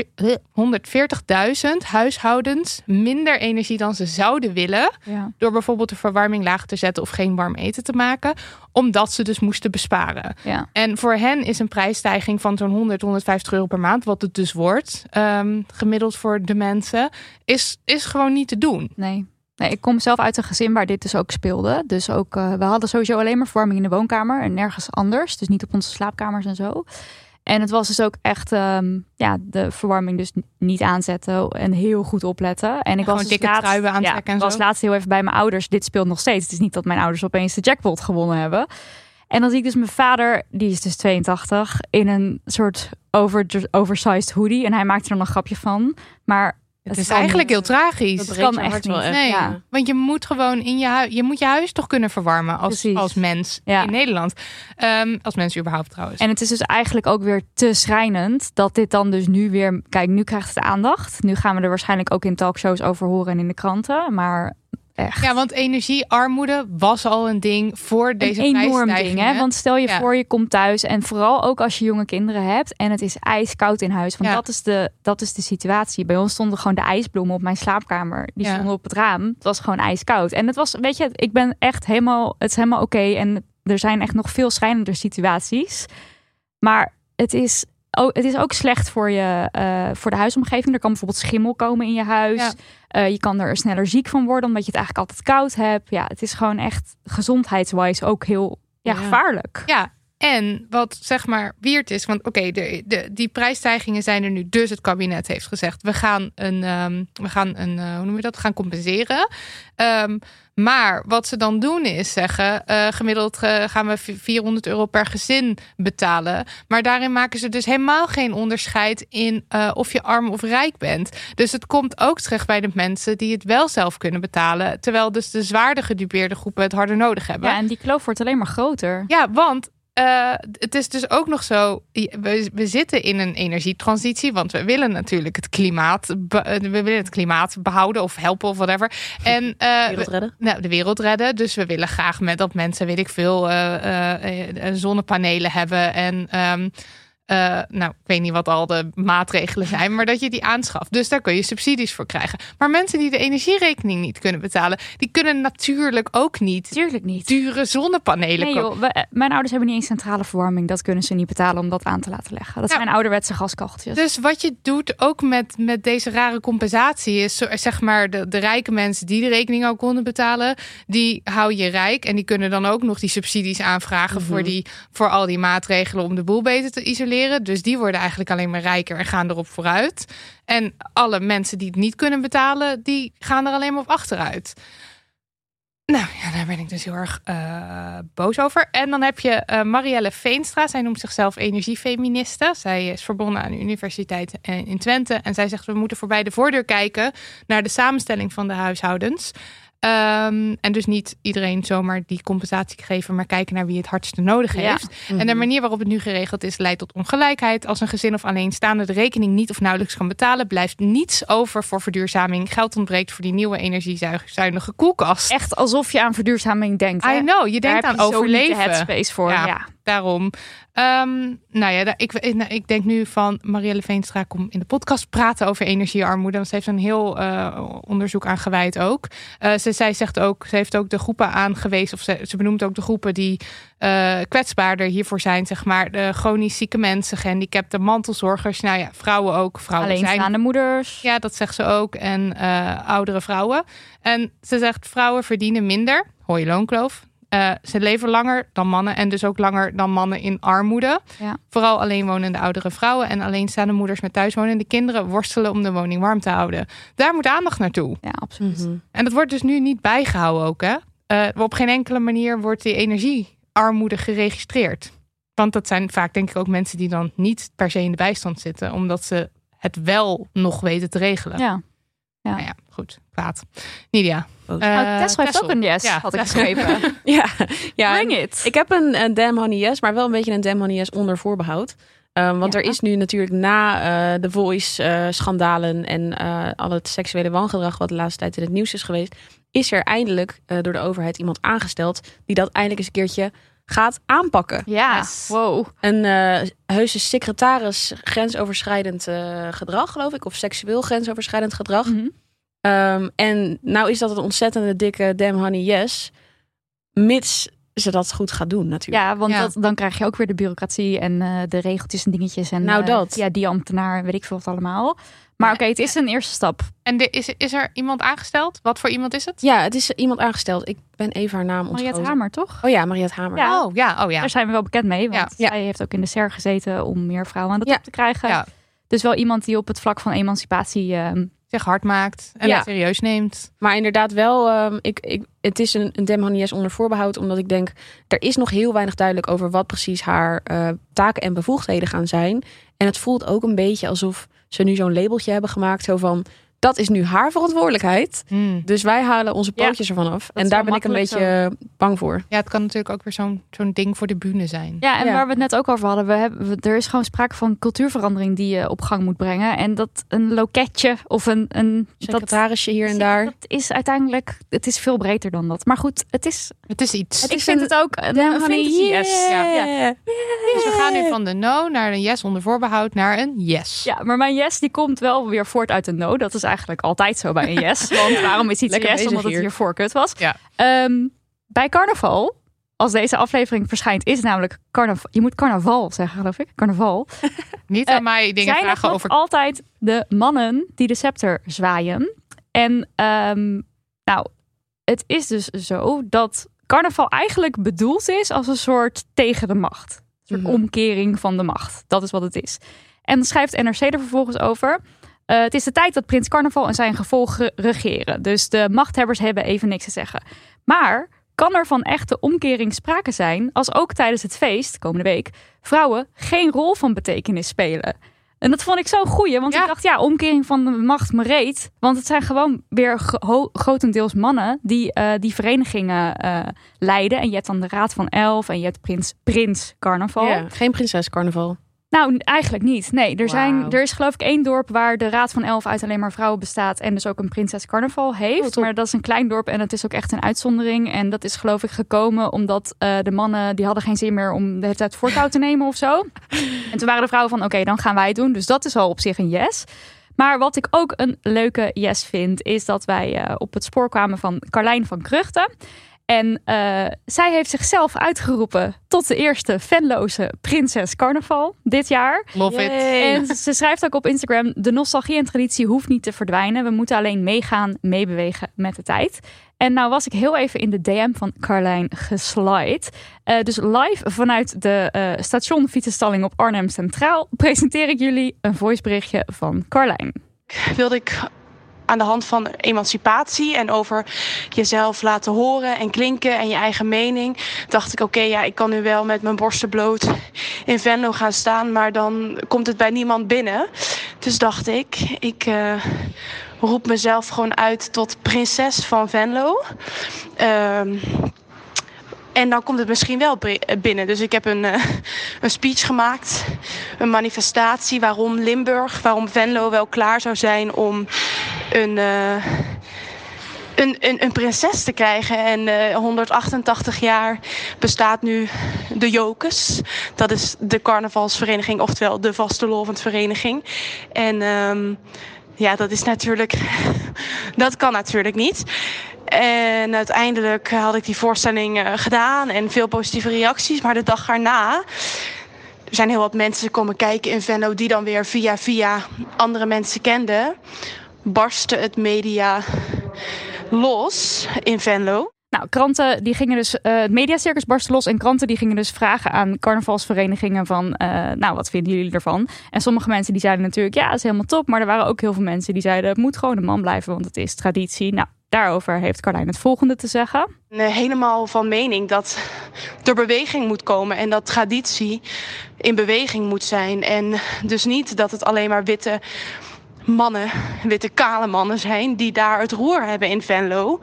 honderdveertigduizend huishoudens minder energie dan ze zouden willen. Ja. Door bijvoorbeeld de verwarming laag te zetten of geen warm eten te maken. Omdat ze dus moesten besparen. Ja. En voor hen is een prijsstijging van zo'n honderd, honderdvijftig euro per maand, wat het dus wordt, um, gemiddeld voor de mensen, is, is gewoon niet te doen. Nee. nee, ik kom zelf uit een gezin waar dit dus ook speelde. Dus ook, uh, we hadden sowieso alleen maar verwarming in de woonkamer en nergens anders. Dus niet op onze slaapkamers en zo. En het was dus ook echt, um, ja, de verwarming dus niet aanzetten en heel goed opletten. En, en ik was dus dikke laatst, truien aantrekken ja, en zo. was laatst heel even bij mijn ouders. Dit speelt nog steeds. Het is niet dat mijn ouders opeens de jackpot gewonnen hebben. En dan zie ik dus mijn vader, die is dus tweeëntachtig, in een soort over, oversized hoodie. En hij maakt er dan een grapje van. Maar het, het is eigenlijk heel tragisch. Dat Het kan kan echt niet. Echt, nee, ja. Want je moet gewoon in je huis, je moet je huis toch kunnen verwarmen als, als mens ja. in Nederland. Um, als mens überhaupt trouwens. En het is dus eigenlijk ook weer te schrijnend dat dit dan dus nu weer, kijk, nu krijgt het aandacht. Nu gaan we er waarschijnlijk ook in talkshows over horen en in de kranten. Maar echt. Ja, want energiearmoede was al een ding voor deze een enorm prijsstijgingen. ding, hè? Want stel je ja. voor, je komt thuis en vooral ook als je jonge kinderen hebt en het is ijskoud in huis. Want ja. dat is de dat is de situatie. Bij ons stonden gewoon de ijsbloemen op mijn slaapkamer. Die ja. stonden op het raam. Het was gewoon ijskoud. En het was, weet je, ik ben echt helemaal, het is helemaal oké. Okay. En er zijn echt nog veel schrijnender situaties. Maar het is Oh, het is ook slecht voor je uh, voor de huisomgeving. Er kan bijvoorbeeld schimmel komen in je huis. Ja. Uh, je kan er sneller ziek van worden, omdat je het eigenlijk altijd koud hebt. Ja, het is gewoon echt gezondheidswijs ook heel ja, ja. gevaarlijk. Ja, en wat zeg maar weird is, want oké, okay, de, de, die prijsstijgingen zijn er nu. Dus het kabinet heeft gezegd, we gaan een, um, we gaan een, uh, hoe noem je dat, gaan compenseren. Um, Maar wat ze dan doen is zeggen, uh, gemiddeld uh, gaan we vierhonderd euro per gezin betalen. Maar daarin maken ze dus helemaal geen onderscheid in uh, of je arm of rijk bent. Dus het komt ook terecht bij de mensen die het wel zelf kunnen betalen. Terwijl dus de zwaarder gedupeerde groepen het harder nodig hebben. Ja, en die kloof wordt alleen maar groter. Ja, want Uh, het is dus ook nog zo, we, we zitten in een energietransitie, want we willen natuurlijk het klimaat, be, we willen het klimaat behouden of helpen of whatever. En uh, de wereld redden. We, nou, de wereld redden. Dus we willen graag met dat mensen, weet ik veel, uh, uh, uh, zonnepanelen hebben en um, Uh, nou, ik weet niet wat al de maatregelen zijn, maar dat je die aanschaft. Dus daar kun je subsidies voor krijgen. Maar mensen die de energierekening niet kunnen betalen, die kunnen natuurlijk ook niet, Tuurlijk niet. dure zonnepanelen nee, kopen. Joh, we, mijn ouders hebben niet eens centrale verwarming. Dat kunnen ze niet betalen om dat aan te laten leggen. Dat ja. zijn ouderwetse gaskacheltjes. Dus wat je doet ook met, met deze rare compensatie is, zeg maar, de, de rijke mensen die de rekening ook konden betalen, die hou je rijk en die kunnen dan ook nog die subsidies aanvragen mm-hmm. voor, die, voor al die maatregelen om de boel beter te isoleren. Dus die worden eigenlijk alleen maar rijker en gaan erop vooruit. En alle mensen die het niet kunnen betalen, die gaan er alleen maar op achteruit. Nou ja, daar ben ik dus heel erg uh, boos over. En dan heb je uh, Marielle Veenstra. Zij noemt zichzelf energiefeministe. Zij is verbonden aan de universiteit in Twente. En zij zegt, we moeten voorbij de voordeur kijken naar de samenstelling van de huishoudens. Um, en dus niet iedereen zomaar die compensatie geven, maar kijken naar wie het hardste nodig heeft. Ja. Mm-hmm. En de manier waarop het nu geregeld is, leidt tot ongelijkheid. Als een gezin of alleenstaande de rekening niet of nauwelijks kan betalen, blijft niets over voor verduurzaming. Geld ontbreekt voor die nieuwe energiezuinige koelkast. Echt alsof je aan verduurzaming denkt. Hè? I know, je denkt Daar aan heb je overleven. Zo niet de headspace voor. Ja, ja. Daarom. Um, nou ja, ik, ik denk nu van Marielle Veenstra, kom in de podcast praten over energiearmoede. Want ze heeft een heel uh, onderzoek aan gewijd ook. Uh, ze, zij zegt ook, ze heeft ook de groepen aangewezen, of ze, ze benoemt ook de groepen die uh, kwetsbaarder hiervoor zijn, zeg maar. De chronisch zieke mensen, gehandicapten, mantelzorgers. Nou ja, vrouwen ook. Vrouwen alleenstaande zijn, moeders. Ja, dat zegt ze ook. En uh, oudere vrouwen. En ze zegt, vrouwen verdienen minder. Hoor je loonkloof. Uh, ze leven langer dan mannen en dus ook langer dan mannen in armoede. Ja. Vooral alleenwonende oudere vrouwen en alleenstaande moeders met thuiswonende kinderen worstelen om de woning warm te houden. Daar moet aandacht naartoe. Ja, absoluut. Mm-hmm. En dat wordt dus nu niet bijgehouden ook. Hè? Uh, op geen enkele manier wordt die energiearmoede geregistreerd. Want dat zijn vaak denk ik ook mensen die dan niet per se in de bijstand zitten, omdat ze het wel nog weten te regelen. Ja. Ja. Nou ja, goed. Kwaad. Nidia. Uh, oh, Tessel heeft ook een yes, ja, had ik geschreven. ja, ja, Bring it. Ik heb een, een damn honey yes, maar wel een beetje een damn honey yes onder voorbehoud. Um, want ja. er is nu natuurlijk na uh, de Voice-schandalen uh, en uh, al het seksuele wangedrag wat de laatste tijd in het nieuws is geweest, is er eindelijk uh, door de overheid iemand aangesteld die dat eindelijk eens een keertje gaat aanpakken. Ja, yes. Wow. Een uh, heuse secretaris grensoverschrijdend uh, gedrag, geloof ik. Of seksueel grensoverschrijdend gedrag. Mm-hmm. Um, en nou is dat een ontzettende dikke damn honey yes. Mits ze dat goed gaat doen natuurlijk. Ja, want ja. Dat, dan krijg je ook weer de bureaucratie en uh, de regeltjes en dingetjes. En, nou dat. Uh, ja, die ambtenaar, weet ik veel wat allemaal. Maar oké, okay, het is een eerste stap. En de, is, is er iemand aangesteld? Wat voor iemand is het? Ja, het is iemand aangesteld. Ik ben even haar naam onthouden. Mariette Hamer, toch? Oh ja, Mariette Hamer. Ja. Oh, ja, oh ja. Daar zijn we wel bekend mee. Want ja. zij heeft ook in de S E R gezeten om meer vrouwen aan de top ja. te krijgen. Ja. Dus wel iemand die op het vlak van emancipatie Uh, zich hard maakt en ja. het serieus neemt. Maar inderdaad wel, um, ik, ik, het is een, een damn honey yes onder voorbehoud. Omdat ik denk, er is nog heel weinig duidelijk over wat precies haar uh, taken en bevoegdheden gaan zijn. En het voelt ook een beetje alsof ze nu zo'n labeltje hebben gemaakt. Zo van, dat is nu haar verantwoordelijkheid. Hmm. Dus wij halen onze pootjes ja, ervan af. En daar ben ik een beetje zo. bang voor. Ja, het kan natuurlijk ook weer zo'n, zo'n ding voor de bühne zijn. Ja, en ja. waar we het net ook over hadden. We hebben, er is gewoon sprake van cultuurverandering die je op gang moet brengen. En dat een loketje of een... een secretarisje hier en daar. Dat is uiteindelijk... Het is veel breder dan dat. Maar goed, het is... Het is iets. Het ik ik vind een, het ook een, een fantasy yes. Ja. Yeah. Ja. Dus we gaan nu van de no naar een yes onder voorbehoud naar een yes. Ja, maar mijn yes die komt wel weer voort uit een no. Dat is eigenlijk altijd zo bij een yes. Want waarom is iets een yes? Omdat het hier voorkut was. Ja. Um, bij carnaval, als deze aflevering verschijnt, is het namelijk carnaval. Je moet carnaval zeggen, geloof ik. Carnaval. Niet aan uh, mij dingen zijn vragen het over... altijd de mannen die de scepter zwaaien. En um, nou, het is dus zo dat carnaval eigenlijk bedoeld is als een soort tegen de macht. Een soort mm-hmm. omkering van de macht. Dat is wat het is. En dan schrijft N R C er vervolgens over. uh, het is de tijd dat Prins Carnaval en zijn gevolgen regeren. Dus de machthebbers hebben even niks te zeggen. Maar kan er van echte omkering sprake zijn als ook tijdens het feest, komende week, vrouwen geen rol van betekenis spelen? En dat vond ik zo'n goeie, want ja. ik dacht, ja, omkering van de macht me reet. Want het zijn gewoon weer gro- grotendeels mannen die uh, die verenigingen uh, leiden. En je hebt dan de Raad van Elf en je hebt Prins, Prins Carnaval. Ja, geen Prinses Carnaval. Nou, eigenlijk niet. Nee, er, Wow. zijn, er is geloof ik één dorp waar de Raad van Elf uit alleen maar vrouwen bestaat. En dus ook een Prinses Carnaval heeft. Oh, maar dat is een klein dorp en het is ook echt een uitzondering. En dat is geloof ik gekomen omdat uh, de mannen, die hadden geen zin meer om de hele tijd voortouw te nemen of zo. En toen waren de vrouwen van, oké, okay, dan gaan wij het doen. Dus dat is al op zich een yes. Maar wat ik ook een leuke yes vind, is dat wij uh, op het spoor kwamen van Carlijn van Kruchten. En uh, zij heeft zichzelf uitgeroepen tot de eerste Venloze Prinses Carnaval dit jaar. Love it. En ze schrijft ook op Instagram, de nostalgie en traditie hoeft niet te verdwijnen. We moeten alleen meegaan, meebewegen met de tijd. En nou was ik heel even in de D M van Carlijn geslide. Uh, dus live vanuit de uh, station fietsenstalling op Arnhem Centraal presenteer ik jullie een voiceberichtje van Carlijn. Wilde ik aan de hand van emancipatie en over jezelf laten horen en klinken en je eigen mening, dacht ik, oké, okay, ja, ik kan nu wel met mijn borsten bloot in Venlo gaan staan, maar dan komt het bij niemand binnen. Dus dacht ik, ik uh, roep mezelf gewoon uit tot prinses van Venlo. Uh, En dan komt het misschien wel binnen. Dus ik heb een, uh, een speech gemaakt. Een manifestatie waarom Limburg, waarom Venlo wel klaar zou zijn om een, uh, een, een, een prinses te krijgen. En uh, honderdachtentachtig jaar bestaat nu de Jokers. Dat is de carnavalsvereniging, oftewel de vastelovendvereniging. En um, ja, dat is natuurlijk, dat kan natuurlijk niet. En uiteindelijk had ik die voorstelling uh, gedaan en veel positieve reacties. Maar de dag erna, er zijn heel wat mensen komen kijken in Venlo die dan weer via via andere mensen kenden, barstte het media los in Venlo. Nou, kranten die gingen dus, uh, het mediacircus barstte los en kranten die gingen dus vragen aan carnavalsverenigingen van, uh, nou, wat vinden jullie ervan? En sommige mensen die zeiden natuurlijk, ja, dat is helemaal top. Maar er waren ook heel veel mensen die zeiden, het moet gewoon een man blijven, want het is traditie. Nou, daarover heeft Carlijn het volgende te zeggen. Helemaal van mening dat er beweging moet komen en dat traditie in beweging moet zijn. En dus niet dat het alleen maar witte mannen, witte kale mannen zijn die daar het roer hebben in Venlo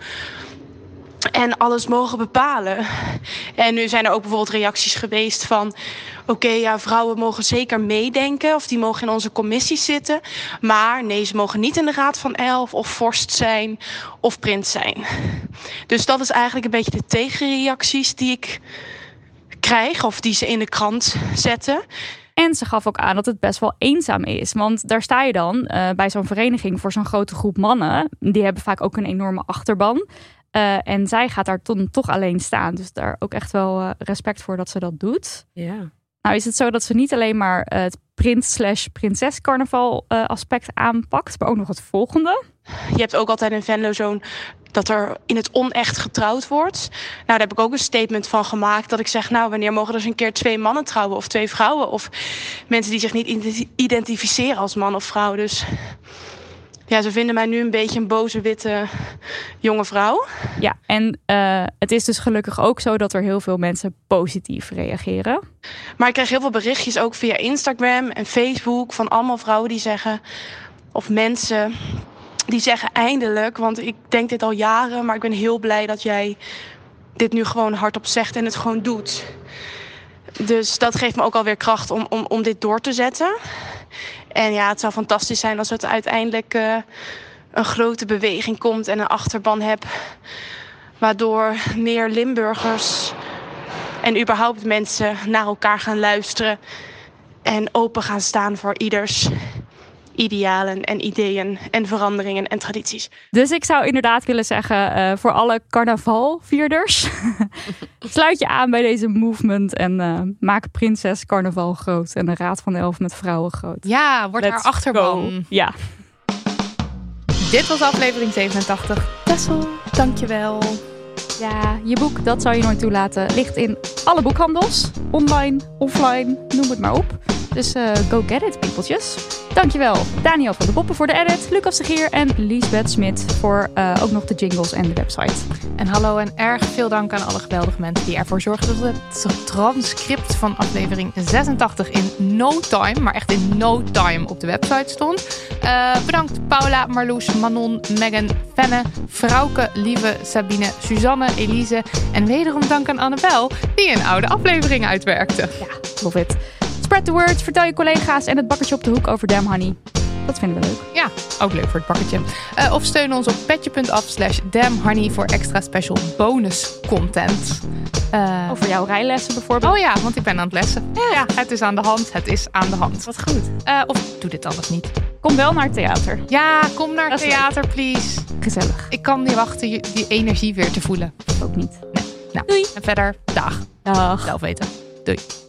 en alles mogen bepalen. En nu zijn er ook bijvoorbeeld reacties geweest van, oké, okay, ja, vrouwen mogen zeker meedenken of die mogen in onze commissies zitten. Maar nee, ze mogen niet in de Raad van Elf of vorst zijn of prins zijn. Dus dat is eigenlijk een beetje de tegenreacties die ik krijg of die ze in de krant zetten. En ze gaf ook aan dat het best wel eenzaam is. Want daar sta je dan uh, bij zo'n vereniging voor zo'n grote groep mannen. Die hebben vaak ook een enorme achterban. Uh, en zij gaat daar dan toch alleen staan. Dus daar ook echt wel uh, respect voor dat ze dat doet. Ja. Nou is het zo dat ze niet alleen maar uh, het prins slash prinses carnaval uh, aspect aanpakt. Maar ook nog het volgende. Je hebt ook altijd in Venlo zo'n dat er in het onecht getrouwd wordt. Nou, daar heb ik ook een statement van gemaakt. Dat ik zeg, nou, wanneer mogen er eens een keer twee mannen trouwen of twee vrouwen? Of mensen die zich niet identificeren als man of vrouw. Dus ja, ze vinden mij nu een beetje een boze witte jonge vrouw. Ja, en uh, het is dus gelukkig ook zo dat er heel veel mensen positief reageren. Maar ik krijg heel veel berichtjes ook via Instagram en Facebook van allemaal vrouwen die zeggen, of mensen die zeggen eindelijk, want ik denk dit al jaren, maar ik ben heel blij dat jij dit nu gewoon hardop zegt en het gewoon doet. Dus dat geeft me ook alweer kracht om, om, om dit door te zetten. En ja, het zou fantastisch zijn als het uiteindelijk uh, een grote beweging komt en een achterban heb, waardoor meer Limburgers en überhaupt mensen naar elkaar gaan luisteren en open gaan staan voor ieders idealen en ideeën en veranderingen en tradities. Dus ik zou inderdaad willen zeggen, uh, voor alle carnavalvierders, sluit je aan bij deze movement en uh, maak prinses carnaval groot en de Raad van Elf met vrouwen groot. Ja, wordt haar achterban. Go. Ja. Dit was aflevering zevenentachtig. Tessel, dankjewel. Ja, je boek Dat zou je nooit toelaten ligt in alle boekhandels. Online, offline, noem het maar op. Dus uh, go get it, peopletjes. Dankjewel Daniel van de Poppen voor de edit. Lucas de Gier en Liesbeth Smit voor uh, ook nog de jingles en de website. En hallo en erg veel dank aan alle geweldige mensen die ervoor zorgen dat het transcript van aflevering zesentachtig in no time, maar echt in no time op de website stond. Uh, bedankt Paula, Marloes, Manon, Megan, Fenne, Frauke, Lieve, Sabine, Suzanne, Elise en wederom dank aan Annabel die een oude aflevering uitwerkte. Ja, love it. Spread the word, vertel je collega's en het bakkertje op de hoek over Damn Honey. Dat vinden we leuk. Ja, ook leuk voor het bakkertje. Uh, of steun ons op petje.af slash damnhoney voor extra special bonus content. Uh, over jouw rijlessen bijvoorbeeld. Oh ja, want ik ben aan het lessen. Ja, ja het is aan de hand. Het is aan de hand. Wat goed. Uh, of doe dit anders niet. Kom wel naar het theater. Ja, kom naar het theater, leuk. Please. Gezellig. Ik kan niet wachten die energie weer te voelen. Ook niet. Nee. Nou, doei. En verder, dag. Dag. Zelf weten. Doei.